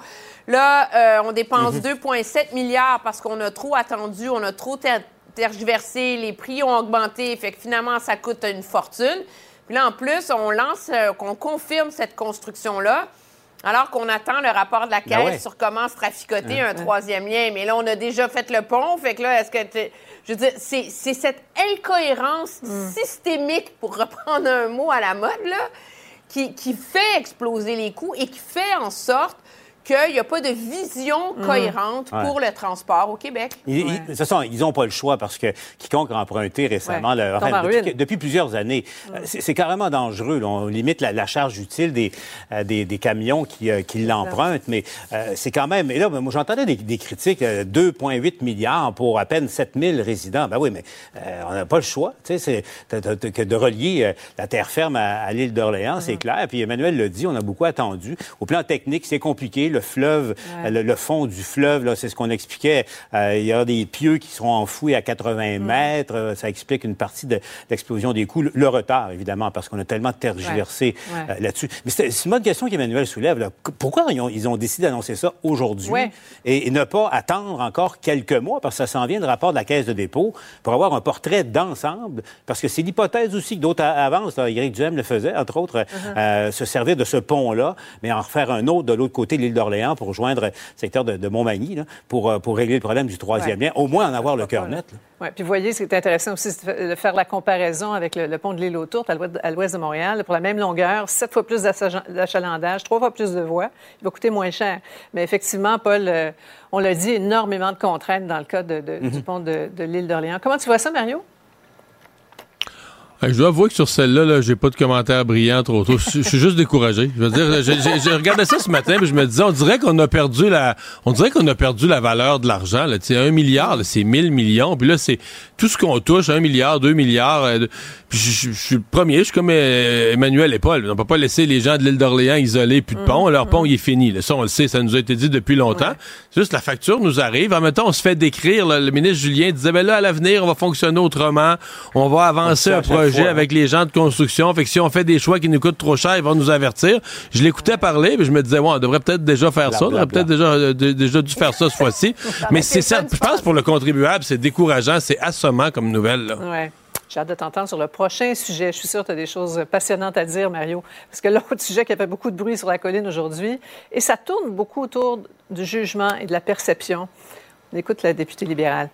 Là, euh, on dépense mm-hmm. deux virgule sept milliards parce qu'on a trop attendu, on a trop ter- tergiversé, les prix ont augmenté, fait que finalement, ça coûte une fortune. Puis là, en plus, on lance, euh, qu'on confirme cette construction-là, alors qu'on attend le rapport de la Caisse ben ouais. sur comment se traficoter hein, un hein. troisième lien. Mais là, on a déjà fait le pont, fait que là, est-ce que... T'es... Je veux dire, c'est, c'est cette incohérence mm. systémique, pour reprendre un mot à la mode, là, qui, qui fait exploser les coûts et qui fait en sorte qu'il n'y a pas de vision cohérente mmh. pour ouais. le transport au Québec. Ils, ouais. ils, ce sont, ils n'ont pas le choix parce que quiconque a emprunté récemment, ouais. le, enfin, depuis, depuis plusieurs années, mmh. c'est, c'est carrément dangereux. Là. On limite la, la charge utile des, euh, des, des camions qui, euh, qui l'empruntent, mais euh, c'est quand même... Et là, moi, j'entendais des, des critiques, euh, deux virgule huit milliards pour à peine sept mille résidents. Ben oui, mais euh, on n'a pas le choix. Tu sais, c'est de, de, de, de relier euh, la terre ferme à, à l'île d'Orléans, mmh. c'est clair. Puis Emmanuel l'a dit, on a beaucoup attendu. Au plan technique, c'est compliqué. Le fleuve, ouais. le, le fond du fleuve, là, c'est ce qu'on expliquait. Euh, il y a des pieux qui seront enfouis à quatre-vingts mmh. mètres. Ça explique une partie de l'explosion des coûts. Le, le retard, évidemment, parce qu'on a tellement tergiversé ouais. Ouais. Euh, là-dessus. Mais c'est, c'est une bonne question qu'Emmanuel soulève. Là. Pourquoi ils ont, ils ont décidé d'annoncer ça aujourd'hui ouais. et, et ne pas attendre encore quelques mois, parce que ça s'en vient de rapport de la Caisse de dépôt, pour avoir un portrait d'ensemble, parce que c'est l'hypothèse aussi que d'autres avancent. Là, Éric Duhem le faisait, entre autres, mmh. euh, se servir de ce pont-là, mais en refaire un autre de l'autre côté de l'île d'Orléans pour rejoindre le secteur de, de Montmagny, là, pour, pour régler le problème du troisième ouais. lien, au moins en avoir le cœur net. Oui, puis vous voyez, c'est intéressant aussi de faire la comparaison avec le, le pont de l'île aux Tourtes à l'ouest, à l'ouest de Montréal. Pour la même longueur, sept fois plus d'achalandage, trois fois plus de voies. Il va coûter moins cher. Mais effectivement, Paul, euh, on l'a dit, énormément de contraintes dans le cas de, de, mm-hmm. du pont de, de l'île d'Orléans. Comment tu vois ça, Mario? Je dois avouer que sur celle-là, là, j'ai pas de commentaires brillants trop tôt. Je suis juste découragé. Je veux dire, j'ai, j'ai, j'ai regardé ça ce matin, puis je me disais, on dirait qu'on a perdu la, on dirait qu'on a perdu la valeur de l'argent. Là, tu sais, un milliard, là, c'est mille millions. Puis là, c'est tout ce qu'on touche, un milliard, deux milliards. Euh, puis je, je, je suis le premier. Je suis comme euh, Emmanuel et Paul. On peut pas laisser les gens de l'île d'Orléans isolés, puis de mmh, pont. Leur mmh. pont, il est fini. Là, ça, on le sait. Ça nous a été dit depuis longtemps. Ouais. C'est juste la facture nous arrive. En même temps, on se fait décrire. Là, le ministre Julien disait, ben là, à l'avenir, on va fonctionner autrement. On va avancer un projet fois, avec les gens de construction. Fait que si on fait des choix qui nous coûtent trop cher, ils vont nous avertir. Je l'écoutais parler, puis je me disais, ouais, on devrait peut-être déjà faire bla, ça. Bla, on aurait peut-être déjà, euh, d- déjà dû faire ça cette fois-ci. Mais c'est ça. Je pense pour le contribuable, c'est décourageant, c'est assommant comme nouvelle. Là. Ouais. J'ai hâte de t'entendre sur le prochain sujet. Je suis sûre que tu as des choses passionnantes à dire, Mario. Parce que l'autre sujet qui a fait beaucoup de bruit sur la colline aujourd'hui, et ça tourne beaucoup autour du jugement et de la perception. On écoute la députée libérale.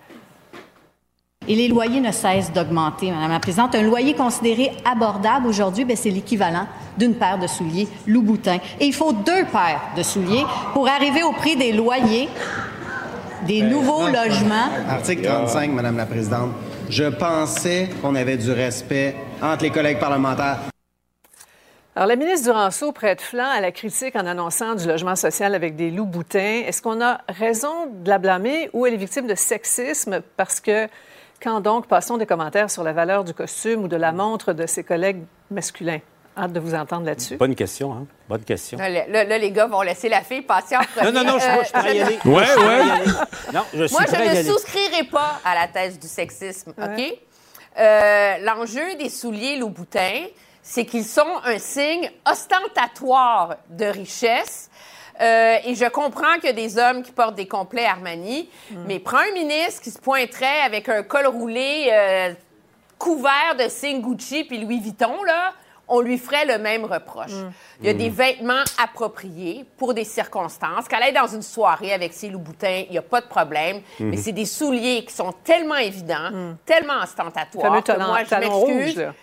Et les loyers ne cessent d'augmenter, Madame la Présidente. Un loyer considéré abordable aujourd'hui, bien, c'est l'équivalent d'une paire de souliers Louboutin. Et il faut deux paires de souliers pour arriver au prix des loyers des ben, nouveaux non, logements. Article trente-cinq, Madame la Présidente. Je pensais qu'on avait du respect entre les collègues parlementaires. Alors, la ministre Duranceau prête flanc à la critique en annonçant du logement social avec des loups-boutins. Est-ce qu'on a raison de la blâmer ou elle est victime de sexisme parce que quand donc passons des commentaires sur la valeur du costume ou de la montre de ses collègues masculins? Hâte de vous entendre là-dessus. Bonne question, hein? Bonne question. Là, là, là, les gars vont laisser la fille passer en premier. Non, non, non, je, euh, je pourrais y aller. Ouais, ouais. Non, je suis Moi, je ne souscrirai pas à la thèse du sexisme, OK? Ouais. Euh, l'enjeu des souliers loups-boutins, c'est qu'ils sont un signe ostentatoire de richesse. Euh, et je comprends qu'il y a des hommes qui portent des complets Armani, mm. mais prends un ministre qui se pointerait avec un col roulé euh, couvert de signes Gucci puis Louis Vuitton, là, on lui ferait le même reproche. Mm. Il y a mm. des vêtements appropriés pour des circonstances. Qu'elle aille dans une soirée avec ses loups-boutins, il n'y a pas de problème. Mm. Mais c'est des souliers qui sont tellement évidents, mm. tellement ostentatoires que talent, moi, je m'excuse. Rouge,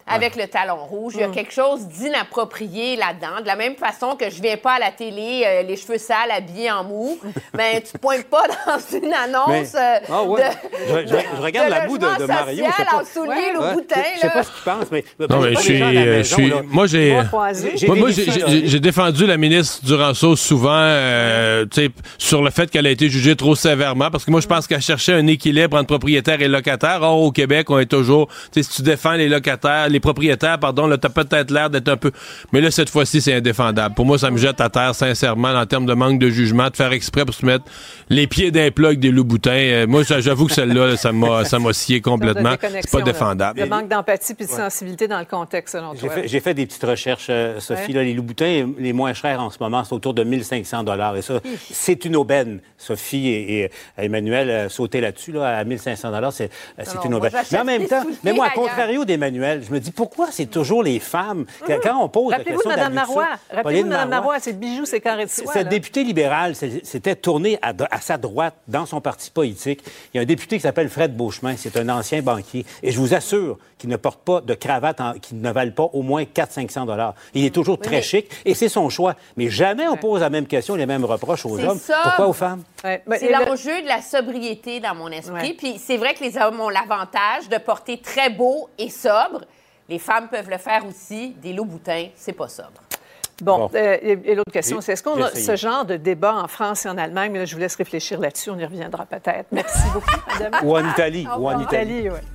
avec le talon rouge. Il y a quelque chose d'inapproprié là-dedans. De la même façon que je viens pas à la télé, euh, les cheveux sales, habillés en mou, mais tu pointes pas dans une annonce euh, mais, oh, ouais. de, je, je, je regarde de la boue de, de Mario. social en souliers, ouais. le ouais. boutin. Je sais pas ce qu'il pense, mais... Non, mais je suis... Je suis moi, j'ai... Moi, moi j'ai, j'ai, j'ai défendu la ministre Duranceau souvent euh, tu sais, sur le fait qu'elle a été jugée trop sévèrement, parce que moi, je pense qu'elle cherchait un équilibre entre propriétaires et locataires. Or, au Québec, on est toujours... Tu sais, si tu défends les locataires, les propriétaires, pardon, là, t'as peut-être l'air d'être un peu... Mais là, cette fois-ci, c'est indéfendable. Pour moi, ça me jette à terre, sincèrement, en termes de manque de jugement, de faire exprès pour se mettre les pieds d'un plat avec des loups-boutins. Euh, moi, j'avoue que celle-là, ça m'a, ça m'a scié complètement. C'est pas défendable. Le manque d'empathie puis de sensibilité dans le contexte, selon j'ai toi. Fait, j'ai fait des petites recherches, euh, Sophie. Ouais. Là, les loups-boutins, les moins chers en ce moment, c'est autour de mille cinq cents dollars. Et ça, c'est une aubaine. Sophie et, et Emmanuel euh, sautaient là-dessus, là, à mille cinq cents dollars, c'est, euh, c'est Alors, une aubaine. Mais en même temps, mais moi, à contrario d'Emmanuel, je me dis, pourquoi c'est toujours les femmes? Mmh. Quand on pose Rappelez-vous la question de Mme Marois. de Rappelez-vous de Mme Marois, c'est bijoux, c'est carré de soie. Cette députée libérale s'était tournée à, à sa droite dans son parti politique. Il y a un député qui s'appelle Fred Beauchemin, c'est un ancien banquier. Et je vous assure qu'il ne porte pas de cravate en, qui ne valent pas au moins quatre cents à cinq cents dollars. Il est toujours oui, très mais... chic et c'est son choix. Mais jamais on pose la même question, les mêmes reproches aux c'est hommes. Ça. Pourquoi aux femmes? Ouais. C'est l'enjeu de la sobriété dans mon esprit. Ouais. Puis c'est vrai que les hommes ont l'avantage de porter très beau et sobre. Les femmes peuvent le faire aussi. Des loups-boutins, c'est pas sobre. Bon, bon. Euh, et l'autre question, c'est est-ce qu'on a ce genre de débat en France et en Allemagne? Mais là, je vous laisse réfléchir là-dessus. On y reviendra peut-être. Merci beaucoup, madame. Ou en Italie. Ou en Italie, oui.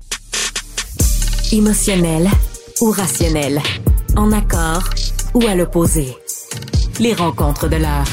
Émotionnel ou rationnel, en accord ou à l'opposé. Les rencontres de l'heure.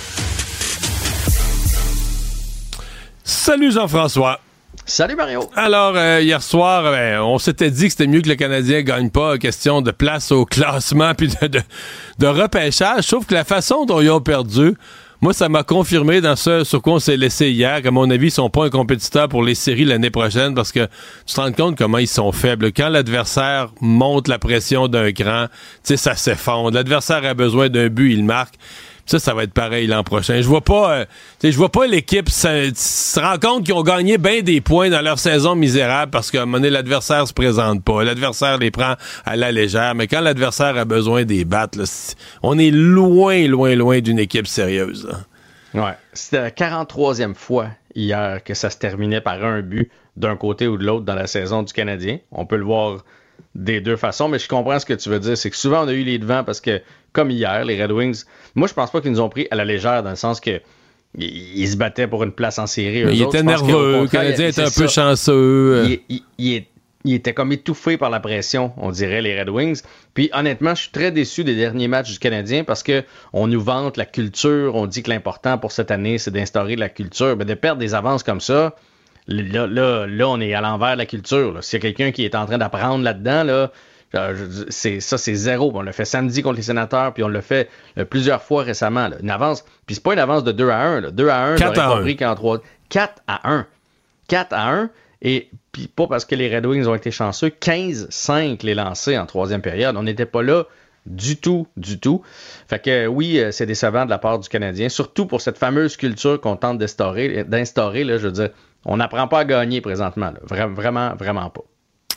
Salut Jean-François. Salut Mario. Alors, euh, hier soir, ben, on s'était dit que c'était mieux que le Canadien gagne pas, question de place au classement puis de, de, de repêchage. Sauf que la façon dont ils ont perdu, moi, ça m'a confirmé dans ce sur quoi on s'est laissé hier, qu'à mon avis, ils sont pas un compétiteur pour les séries l'année prochaine, parce que tu te rends compte comment ils sont faibles. Quand l'adversaire monte la pression d'un cran, tu sais, ça s'effondre. L'adversaire a besoin d'un but, il marque. Ça, ça va être pareil l'an prochain. Je vois pas, euh, je vois pas l'équipe se, se rend compte qu'ils ont gagné bien des points dans leur saison misérable parce qu'à un moment donné, l'adversaire se présente pas. L'adversaire les prend à la légère. Mais quand l'adversaire a besoin des battre, là, on est loin, loin, loin d'une équipe sérieuse. Là. Ouais. C'était la quarante-troisième fois hier que ça se terminait par un but d'un côté ou de l'autre dans la saison du Canadien. On peut le voir des deux façons, mais je comprends ce que tu veux dire. C'est que souvent, on a eu les devants parce que, comme hier, les Red Wings, moi, je pense pas qu'ils nous ont pris à la légère dans le sens que ils se battaient pour une place en série. Il était nerveux, le Canadien était un peu chanceux. Il, il, il, il était comme étouffé par la pression, on dirait, les Red Wings. Puis, honnêtement, je suis très déçu des derniers matchs du Canadien parce que on nous vante la culture, on dit que l'important pour cette année, c'est d'instaurer de la culture. Mais de perdre des avances comme ça, Là, là, là, on est à l'envers de la culture. Là. S'il y a quelqu'un qui est en train d'apprendre là-dedans, là, c'est, ça, c'est zéro. On l'a fait samedi contre les Sénateurs, puis on l'a fait euh, plusieurs fois récemment. Là. Une avance, puis c'est pas une avance de deux à un. Là. deux à un, j'aurais compris qu'en trois... quatre à un. quatre à un, et puis pas parce que les Red Wings ont été chanceux, quinze cinq les lancés en troisième période. On n'était pas là du tout, du tout. Fait que oui, c'est décevant de la part du Canadien, surtout pour cette fameuse culture qu'on tente d'instaurer, d'instaurer là, je veux dire, on n'apprend pas à gagner présentement. Là. Vra- vraiment, vraiment pas.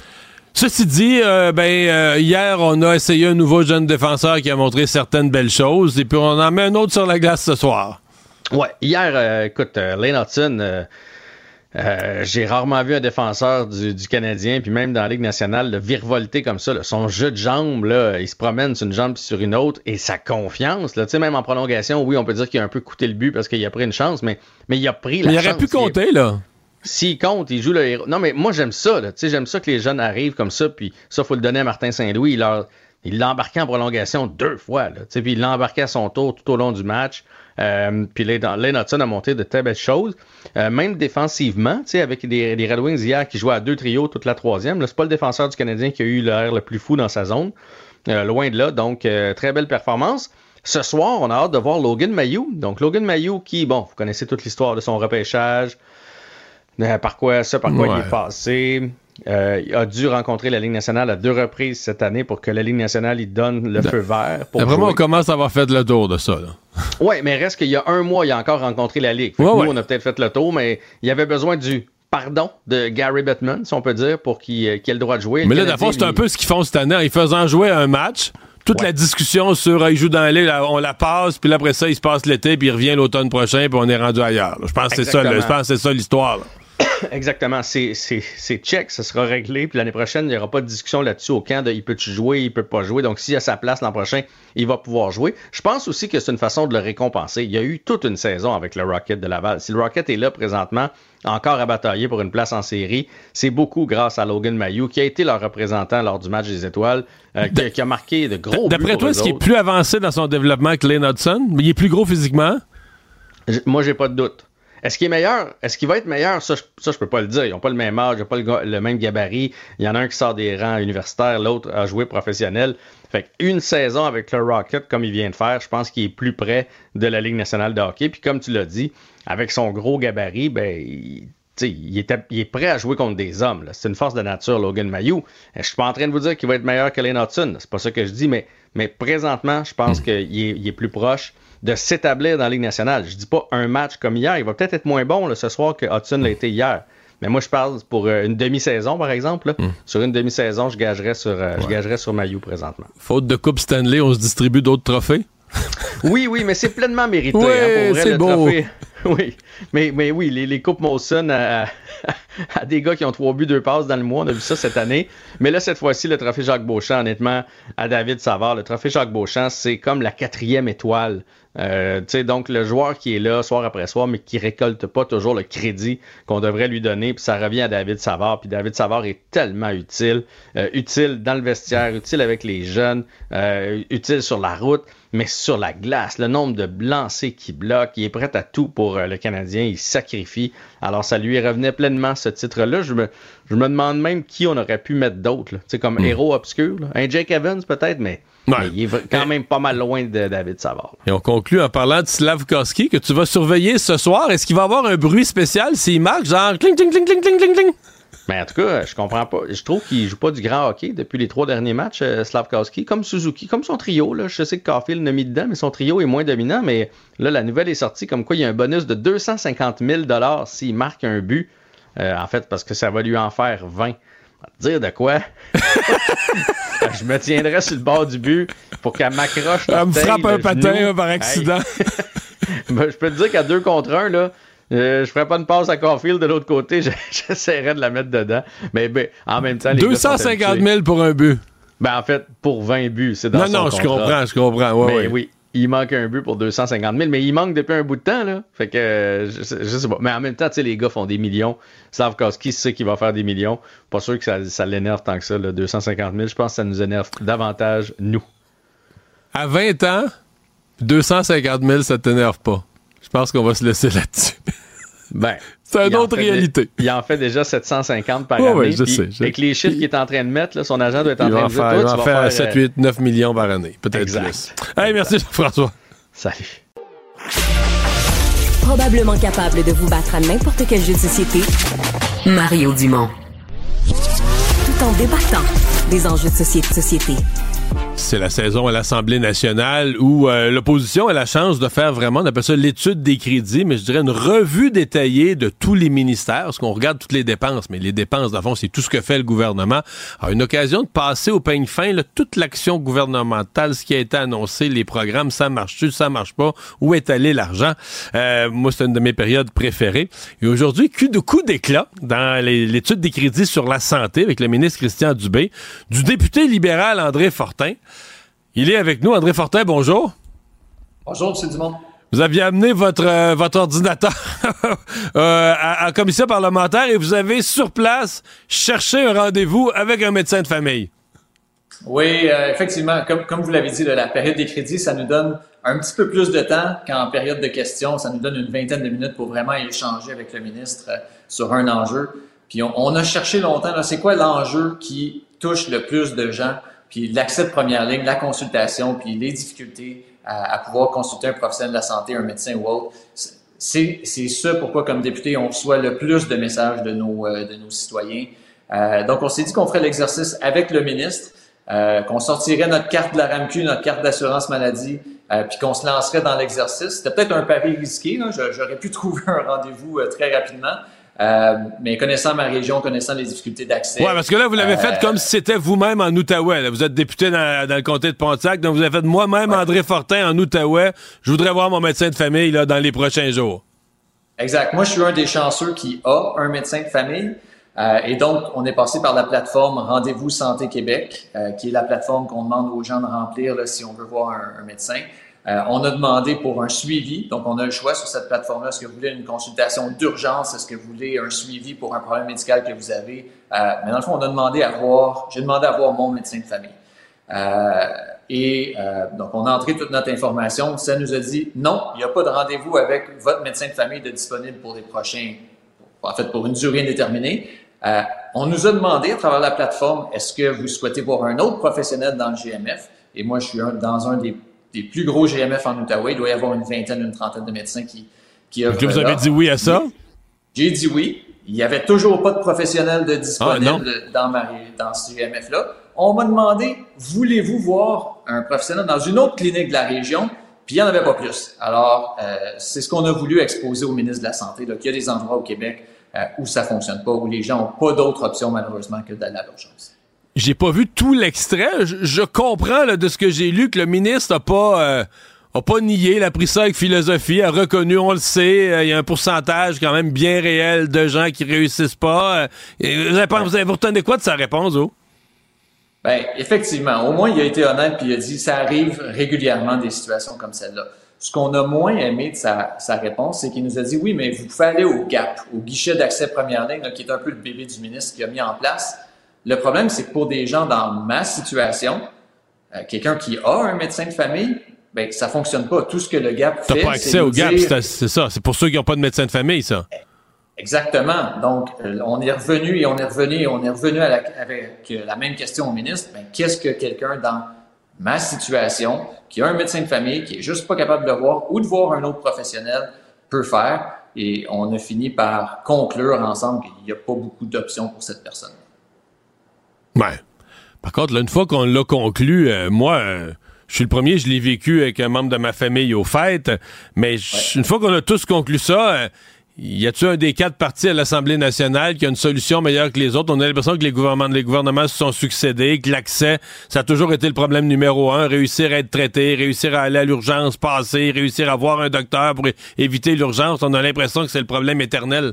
Ceci dit, euh, ben euh, hier, on a essayé un nouveau jeune défenseur qui a montré certaines belles choses, et puis on en met un autre sur la glace ce soir. Ouais, hier, euh, écoute, euh, Lane Hutson, euh, euh, j'ai rarement vu un défenseur du, du Canadien, puis même dans la Ligue nationale, le virevolter comme ça, là, son jeu de jambes, là, il se promène sur une jambe puis sur une autre, et sa confiance, là, tu sais, même en prolongation, oui, on peut dire qu'il a un peu coûté le but parce qu'il a pris une chance, mais, mais il a pris la mais chance. Il aurait pu compter, il... là. S'il compte, il joue le héros. Non, mais moi, j'aime ça. Là. Tu sais, j'aime ça que les jeunes arrivent comme ça. Puis ça, il faut le donner à Martin Saint-Louis. Il, leur, il l'a embarqué en prolongation deux fois. Là. Tu sais, puis il l'a embarqué à son tour tout au long du match. Euh, puis Lane Hutson a monté de très belles choses. Euh, même défensivement, tu sais, avec les, les Red Wings hier qui jouaient à deux trios toute la troisième. Là, c'est pas le défenseur du Canadien qui a eu l'air le plus fou dans sa zone. Euh, loin de là. Donc, euh, très belle performance. Ce soir, on a hâte de voir Logan Mailloux. Donc, Logan Mailloux qui, bon, vous connaissez toute l'histoire de son repêchage. Euh, par quoi ça, par quoi ouais. il est passé. Euh, il a dû rencontrer la Ligue nationale à deux reprises cette année pour que la Ligue nationale il donne le feu vert. Pour vraiment, on commence à avoir fait le tour de ça. Oui, mais reste qu'il y a un mois, il a encore rencontré la Ligue. Ouais, nous, ouais. on a peut-être fait le tour, mais il avait besoin du pardon de Gary Bettman, si on peut dire, pour qu'il, euh, qu'il ait le droit de jouer. Mais là, d'abord, c'est un peu ce qu'ils font cette année. Ils faisant jouer un match, toute ouais. la discussion sur euh, il joue dans l'île, on la passe, puis là, après ça, il se passe l'été, puis il revient l'automne prochain, puis on est rendu ailleurs. Là. Je pense que c'est ça, là. Je pense que c'est ça l'histoire. Là. Exactement, c'est, c'est, c'est check, ça sera réglé, puis l'année prochaine, il n'y aura pas de discussion là-dessus au camp de il peut-tu jouer, il peut pas jouer, donc s'il a sa place l'an prochain, il va pouvoir jouer. Je pense aussi que c'est une façon de le récompenser. Il y a eu toute une saison avec le Rocket de Laval. Si le Rocket est là présentement, encore à batailler pour une place en série, c'est beaucoup grâce à Logan Mailloux, qui a été leur représentant lors du match des Étoiles, euh, qui, qui a marqué de gros buts. D'après toi, est-ce qu'il est plus avancé dans son développement que Lane Hudson? Mais il est plus gros physiquement? J- moi, j'ai pas de doute. Est-ce qu'il est meilleur? Est-ce qu'il va être meilleur? Ça, je, ça, je peux pas le dire. Ils n'ont pas le même âge, ils n'ont pas le, le même gabarit. Il y en a un qui sort des rangs universitaires, l'autre a joué professionnel. Fait qu'une saison avec le Rocket, comme il vient de faire, je pense qu'il est plus près de la Ligue nationale de hockey. Puis comme tu l'as dit, avec son gros gabarit, ben, il, il, est, il est prêt à jouer contre des hommes. Là. C'est une force de nature, Logan Mailloux. Je suis pas en train de vous dire qu'il va être meilleur que Lane Hudson. C'est pas ça que je dis, mais, mais présentement, je pense qu'il est, il est plus proche de s'établir dans la Ligue nationale. Je dis pas un match comme hier. Il va peut-être être moins bon là, ce soir que Hudson l'a été hier. Mais moi, je parle pour euh, une demi-saison, par exemple. Là. Mm. Sur une demi-saison, je gagerais sur, euh, ouais. je gagerais sur Mailloux présentement. Faute de Coupe Stanley, on se distribue d'autres trophées? oui, oui, mais c'est pleinement mérité. Oui, hein, pour vrai, c'est le beau. Trophée. Oui, mais, mais oui, les, les Coupes Molson à, à, à des gars qui ont trois buts, deux passes dans le mois. On a vu ça cette année. Mais là, cette fois-ci, le trophée Jacques Beauchamp, honnêtement, à David Savard, le trophée Jacques Beauchamp, c'est comme la quatrième étoile. Euh, tu sais, donc le joueur qui est là soir après soir, mais qui récolte pas toujours le crédit qu'on devrait lui donner, puis ça revient à David Savard. Puis David Savard est tellement utile, euh, utile dans le vestiaire, utile avec les jeunes, euh, utile sur la route, mais sur la glace. Le nombre de lancers qu'il bloque, il est prêt à tout pour euh, le Canadien, il sacrifie. Alors ça lui revenait pleinement ce titre-là. Je me, je me demande même qui on aurait pu mettre d'autres, tu sais, comme mm. héros obscur, là. Un Jake Evans peut-être, mais Ouais. Mais il est quand même pas mal loin de David Savard. Et on conclut en parlant de Slavkovski que tu vas surveiller ce soir. Est-ce qu'il va avoir un bruit spécial s'il marque, genre cling, cling, cling, cling, cling, cling, cling? Mais en tout cas, je comprends pas. Je trouve qu'il joue pas du grand hockey depuis les trois derniers matchs, euh, Slavkovski, comme Suzuki, comme son trio. Là. Je sais que Caulfield l'a mis dedans, mais son trio est moins dominant. Mais là, la nouvelle est sortie comme quoi il y a un bonus de deux cent cinquante mille dollars s'il marque un but. Euh, en fait, parce que ça va lui en faire vingt. Dire de quoi? Je me tiendrais sur le bord du but pour qu'elle m'accroche. Elle me frappe un patin là, par accident. Hey. Ben, je peux te dire qu'à deux contre un, là, euh, je ferais pas une passe à Caulfield de l'autre côté, j'essaierais de la mettre dedans. Mais ben, en même temps, les deux cent cinquante mille pour un but. Ben en fait, pour vingt buts, c'est dans non, son non, contrat. je comprends, je comprends. Ouais, mais ouais. oui. Il manque un but pour deux cent cinquante mille, mais il manque depuis un bout de temps, là. Fait que, euh, je, je sais pas. Mais en même temps, tu sais, les gars font des millions. Slavkovski sait qu'il va faire des millions. Pas sûr que ça, ça l'énerve tant que ça, là, deux cent cinquante mille. Je pense que ça nous énerve davantage, nous. À vingt ans, deux cent cinquante mille, ça t'énerve pas. Je pense qu'on va se laisser là-dessus. Ben. C'est une autre réalité. Des, il en fait déjà sept cent cinquante par oh, année. Oui, je sais. Je... Avec les chiffres qu'il est en train de mettre, là, son agent doit être en il train de faire, dire, toi, tu vas faire, faire sept, huit, neuf millions par année. Peut-être exact. plus. Hey, merci François. Salut. Probablement capable de vous battre à n'importe quel jeu de société, Mario Dumont. Tout en débattant des enjeux de société. société. C'est la saison à l'Assemblée nationale où euh, l'opposition a la chance de faire vraiment, on appelle ça l'étude des crédits, mais je dirais une revue détaillée de tous les ministères, parce qu'on regarde toutes les dépenses, mais les dépenses, dans le fond, c'est tout ce que fait le gouvernement. Alors, une occasion de passer au peigne fin là, toute l'action gouvernementale, ce qui a été annoncé, les programmes, ça marche-tu, ça marche pas, où est allé l'argent. Euh, moi, c'est une de mes périodes préférées. Et aujourd'hui, coup de coup d'éclat dans les, l'étude des crédits sur la santé avec le ministre Christian Dubé, du député libéral André Fortin. Il est avec nous. André Fortin, bonjour. Bonjour, M. Dumont. Vous aviez amené votre, euh, votre ordinateur euh, à, à commission parlementaire et vous avez, sur place, cherché un rendez-vous avec un médecin de famille. Oui, euh, effectivement, comme, comme vous l'avez dit, là, la période des crédits, ça nous donne un petit peu plus de temps qu'en période de questions. Ça nous donne une vingtaine de minutes pour vraiment échanger avec le ministre euh, sur un enjeu. Puis on, on a cherché longtemps, là, c'est quoi l'enjeu qui touche le plus de gens? Puis l'accès de première ligne, la consultation, puis les difficultés à, à pouvoir consulter un professionnel de la santé, un médecin ou autre. C'est, c'est ça pourquoi, comme député, on reçoit le plus de messages de nos, euh, de nos citoyens. Euh, donc, on s'est dit qu'on ferait l'exercice avec le ministre, euh, qu'on sortirait notre carte de la R A M Q, notre carte d'assurance maladie, euh, puis qu'on se lancerait dans l'exercice. C'était peut-être un pari risqué, là. J'aurais pu trouver un rendez-vous euh, très rapidement. Euh, mais connaissant ma région, connaissant les difficultés d'accès... Ouais, parce que là, vous l'avez euh, fait comme si c'était vous-même en Outaouais. Là. Vous êtes député dans, dans le comté de Pontiac, donc vous avez fait moi-même, ouais. André Fortin, en Outaouais. Je voudrais voir mon médecin de famille là, dans les prochains jours. Exact. Moi, je suis un des chanceux qui a un médecin de famille. Euh, et donc, on est passé par la plateforme Rendez-vous Santé Québec, euh, qui est la plateforme qu'on demande aux gens de remplir là, si on veut voir un, un médecin. Euh, on a demandé pour un suivi, donc on a le choix sur cette plateforme-là. Est-ce que vous voulez une consultation d'urgence? Est-ce que vous voulez un suivi pour un problème médical que vous avez? Euh, mais dans le fond, on a demandé à voir, j'ai demandé à voir mon médecin de famille. Euh, et euh, donc, on a entré toute notre information. Ça nous a dit non, il n'y a pas de rendez-vous avec votre médecin de famille de disponible pour les prochains, en fait, pour une durée indéterminée. Euh, on nous a demandé à travers la plateforme, est-ce que vous souhaitez voir un autre professionnel dans le G M F? Et moi, je suis un, dans un des, des plus gros G M F en Outaouais. Il doit y avoir une vingtaine, une trentaine de médecins qui, qui offrent. Donc, vous avez dit oui à ça? J'ai dit oui. Il n'y avait toujours pas de professionnel de disponible ah, dans, ma, dans ce G M F-là. On m'a demandé, voulez-vous voir un professionnel dans une autre clinique de la région? Puis il n'y en avait pas plus. Alors, euh, c'est ce qu'on a voulu exposer au ministre de la Santé, là, qu'il y a des endroits au Québec euh, où ça fonctionne pas, où les gens n'ont pas d'autre option, malheureusement, que d'aller à l'urgence. J'ai pas vu tout l'extrait. Je, je comprends là, de ce que j'ai lu que le ministre n'a pas... Euh... a pas nié, il a pris ça avec philosophie, a reconnu, on le sait, il euh, y a un pourcentage quand même bien réel de gens qui réussissent pas. Euh, vous, avez, vous avez retenu quoi de sa réponse, oh? Ben, effectivement, au moins il a été honnête puis il a dit ça arrive régulièrement des situations comme celle-là. Ce qu'on a moins aimé de sa, sa réponse, c'est qu'il nous a dit oui, mais vous pouvez aller au G A P, au guichet d'accès première ligne, là, qui est un peu le bébé du ministre qui a mis en place. Le problème, c'est que pour des gens dans ma situation, euh, quelqu'un qui a un médecin de famille, ben, ça fonctionne pas. Tout ce que le G A P fait, T'as pas accès au G A P, dire... c'est ça. C'est pour ceux qui n'ont pas de médecin de famille, ça. Exactement. Donc, euh, on est revenu et on est revenu et on est revenu à la, avec la même question au ministre. Ben, qu'est-ce que quelqu'un dans ma situation, qui a un médecin de famille, qui est juste pas capable de le voir ou de voir un autre professionnel, peut faire? Et on a fini par conclure ensemble qu'il n'y a pas beaucoup d'options pour cette personne. Ouais. Par contre, là, une fois qu'on l'a conclu, euh, moi... Euh... Je suis le premier, je l'ai vécu avec un membre de ma famille aux fêtes, mais ouais. Une fois qu'on a tous conclu ça, euh, y a-t-il un des quatre partis à l'Assemblée nationale qui a une solution meilleure que les autres? On a l'impression que les gouvernements, les gouvernements se sont succédés, que l'accès, ça a toujours été le problème numéro un, réussir à être traité, réussir à aller à l'urgence, passer, réussir à voir un docteur pour é- éviter l'urgence. On a l'impression que c'est le problème éternel.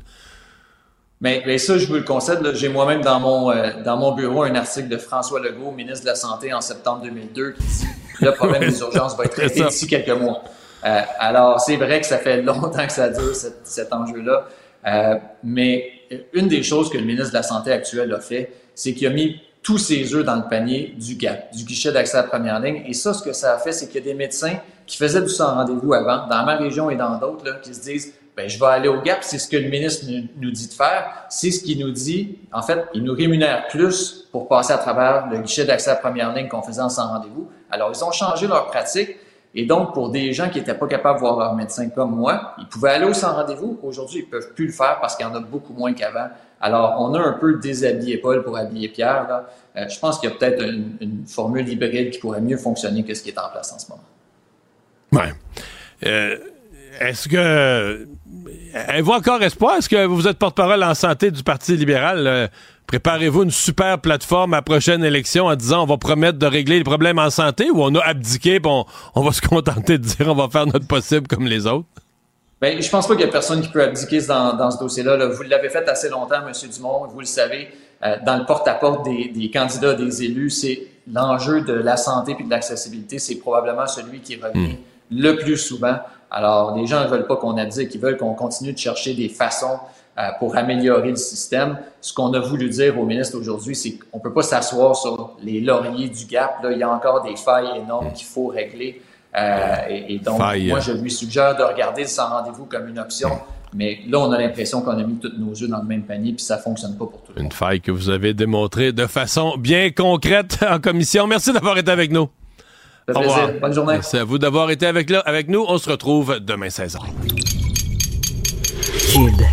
Mais, mais ça, je vous le concède, là, j'ai moi-même dans mon euh, dans mon bureau un article de François Legault, ministre de la Santé, en septembre deux mille deux, qui dit que le problème des urgences va être traité d'ici quelques mois. Euh, alors, c'est vrai que ça fait longtemps que ça dure, cet, cet enjeu-là. Euh, mais une des choses que le ministre de la Santé actuel a fait, c'est qu'il a mis tous ses œufs dans le panier du G A P, du guichet d'accès à la première ligne. Et ça, ce que ça a fait, c'est qu'il y a des médecins qui faisaient du sans rendez-vous avant, dans ma région et dans d'autres, là, qui se disent ben, je vais aller au G A P, c'est ce que le ministre nous, nous dit de faire. C'est ce qu'il nous dit. En fait, il nous rémunère plus pour passer à travers le guichet d'accès à la première ligne qu'on faisait en sans rendez-vous. Alors, ils ont changé leur pratique. Et donc, pour des gens qui n'étaient pas capables de voir leur médecin comme moi, ils pouvaient aller au sans rendez-vous. Aujourd'hui, ils peuvent plus le faire parce qu'il y en a beaucoup moins qu'avant. Alors, on a un peu déshabillé Paul pour habiller Pierre, là. Euh, je pense qu'il y a peut-être une, une formule hybride qui pourrait mieux fonctionner que ce qui est en place en ce moment. Ouais. Euh, est-ce que... Avez-vous encore espoir? Est-ce que vous êtes porte-parole en santé du Parti libéral? Euh, préparez-vous une super plateforme à la prochaine élection en disant on va promettre de régler les problèmes en santé ou on a abdiqué et on, on va se contenter de dire on va faire notre possible comme les autres? Bien, je pense pas qu'il y a personne qui peut abdiquer dans, dans ce dossier-là. Là. Vous l'avez fait assez longtemps, M. Dumont, vous le savez. Euh, dans le porte-à-porte des, des candidats, des élus, c'est l'enjeu de la santé et de l'accessibilité, c'est probablement celui qui revient mmh. le plus souvent. Alors, les gens ne veulent pas qu'on abdique, ils veulent qu'on continue de chercher des façons euh, pour améliorer le système. Ce qu'on a voulu dire au ministre aujourd'hui, c'est qu'on ne peut pas s'asseoir sur les lauriers du G A P. Là, il y a encore des failles énormes qu'il faut régler. Euh, et, et donc, Faille. moi, je lui suggère de regarder le sans rendez-vous comme une option. Mais là, on a l'impression qu'on a mis tous nos œufs dans le même panier puis ça ne fonctionne pas pour tout le monde. Une faille que vous avez démontrée de façon bien concrète en commission. Merci d'avoir été avec nous. Ça fait plaisir. Bonne journée. Merci à vous d'avoir été avec, là, avec nous. On se retrouve demain seize heures. Kid.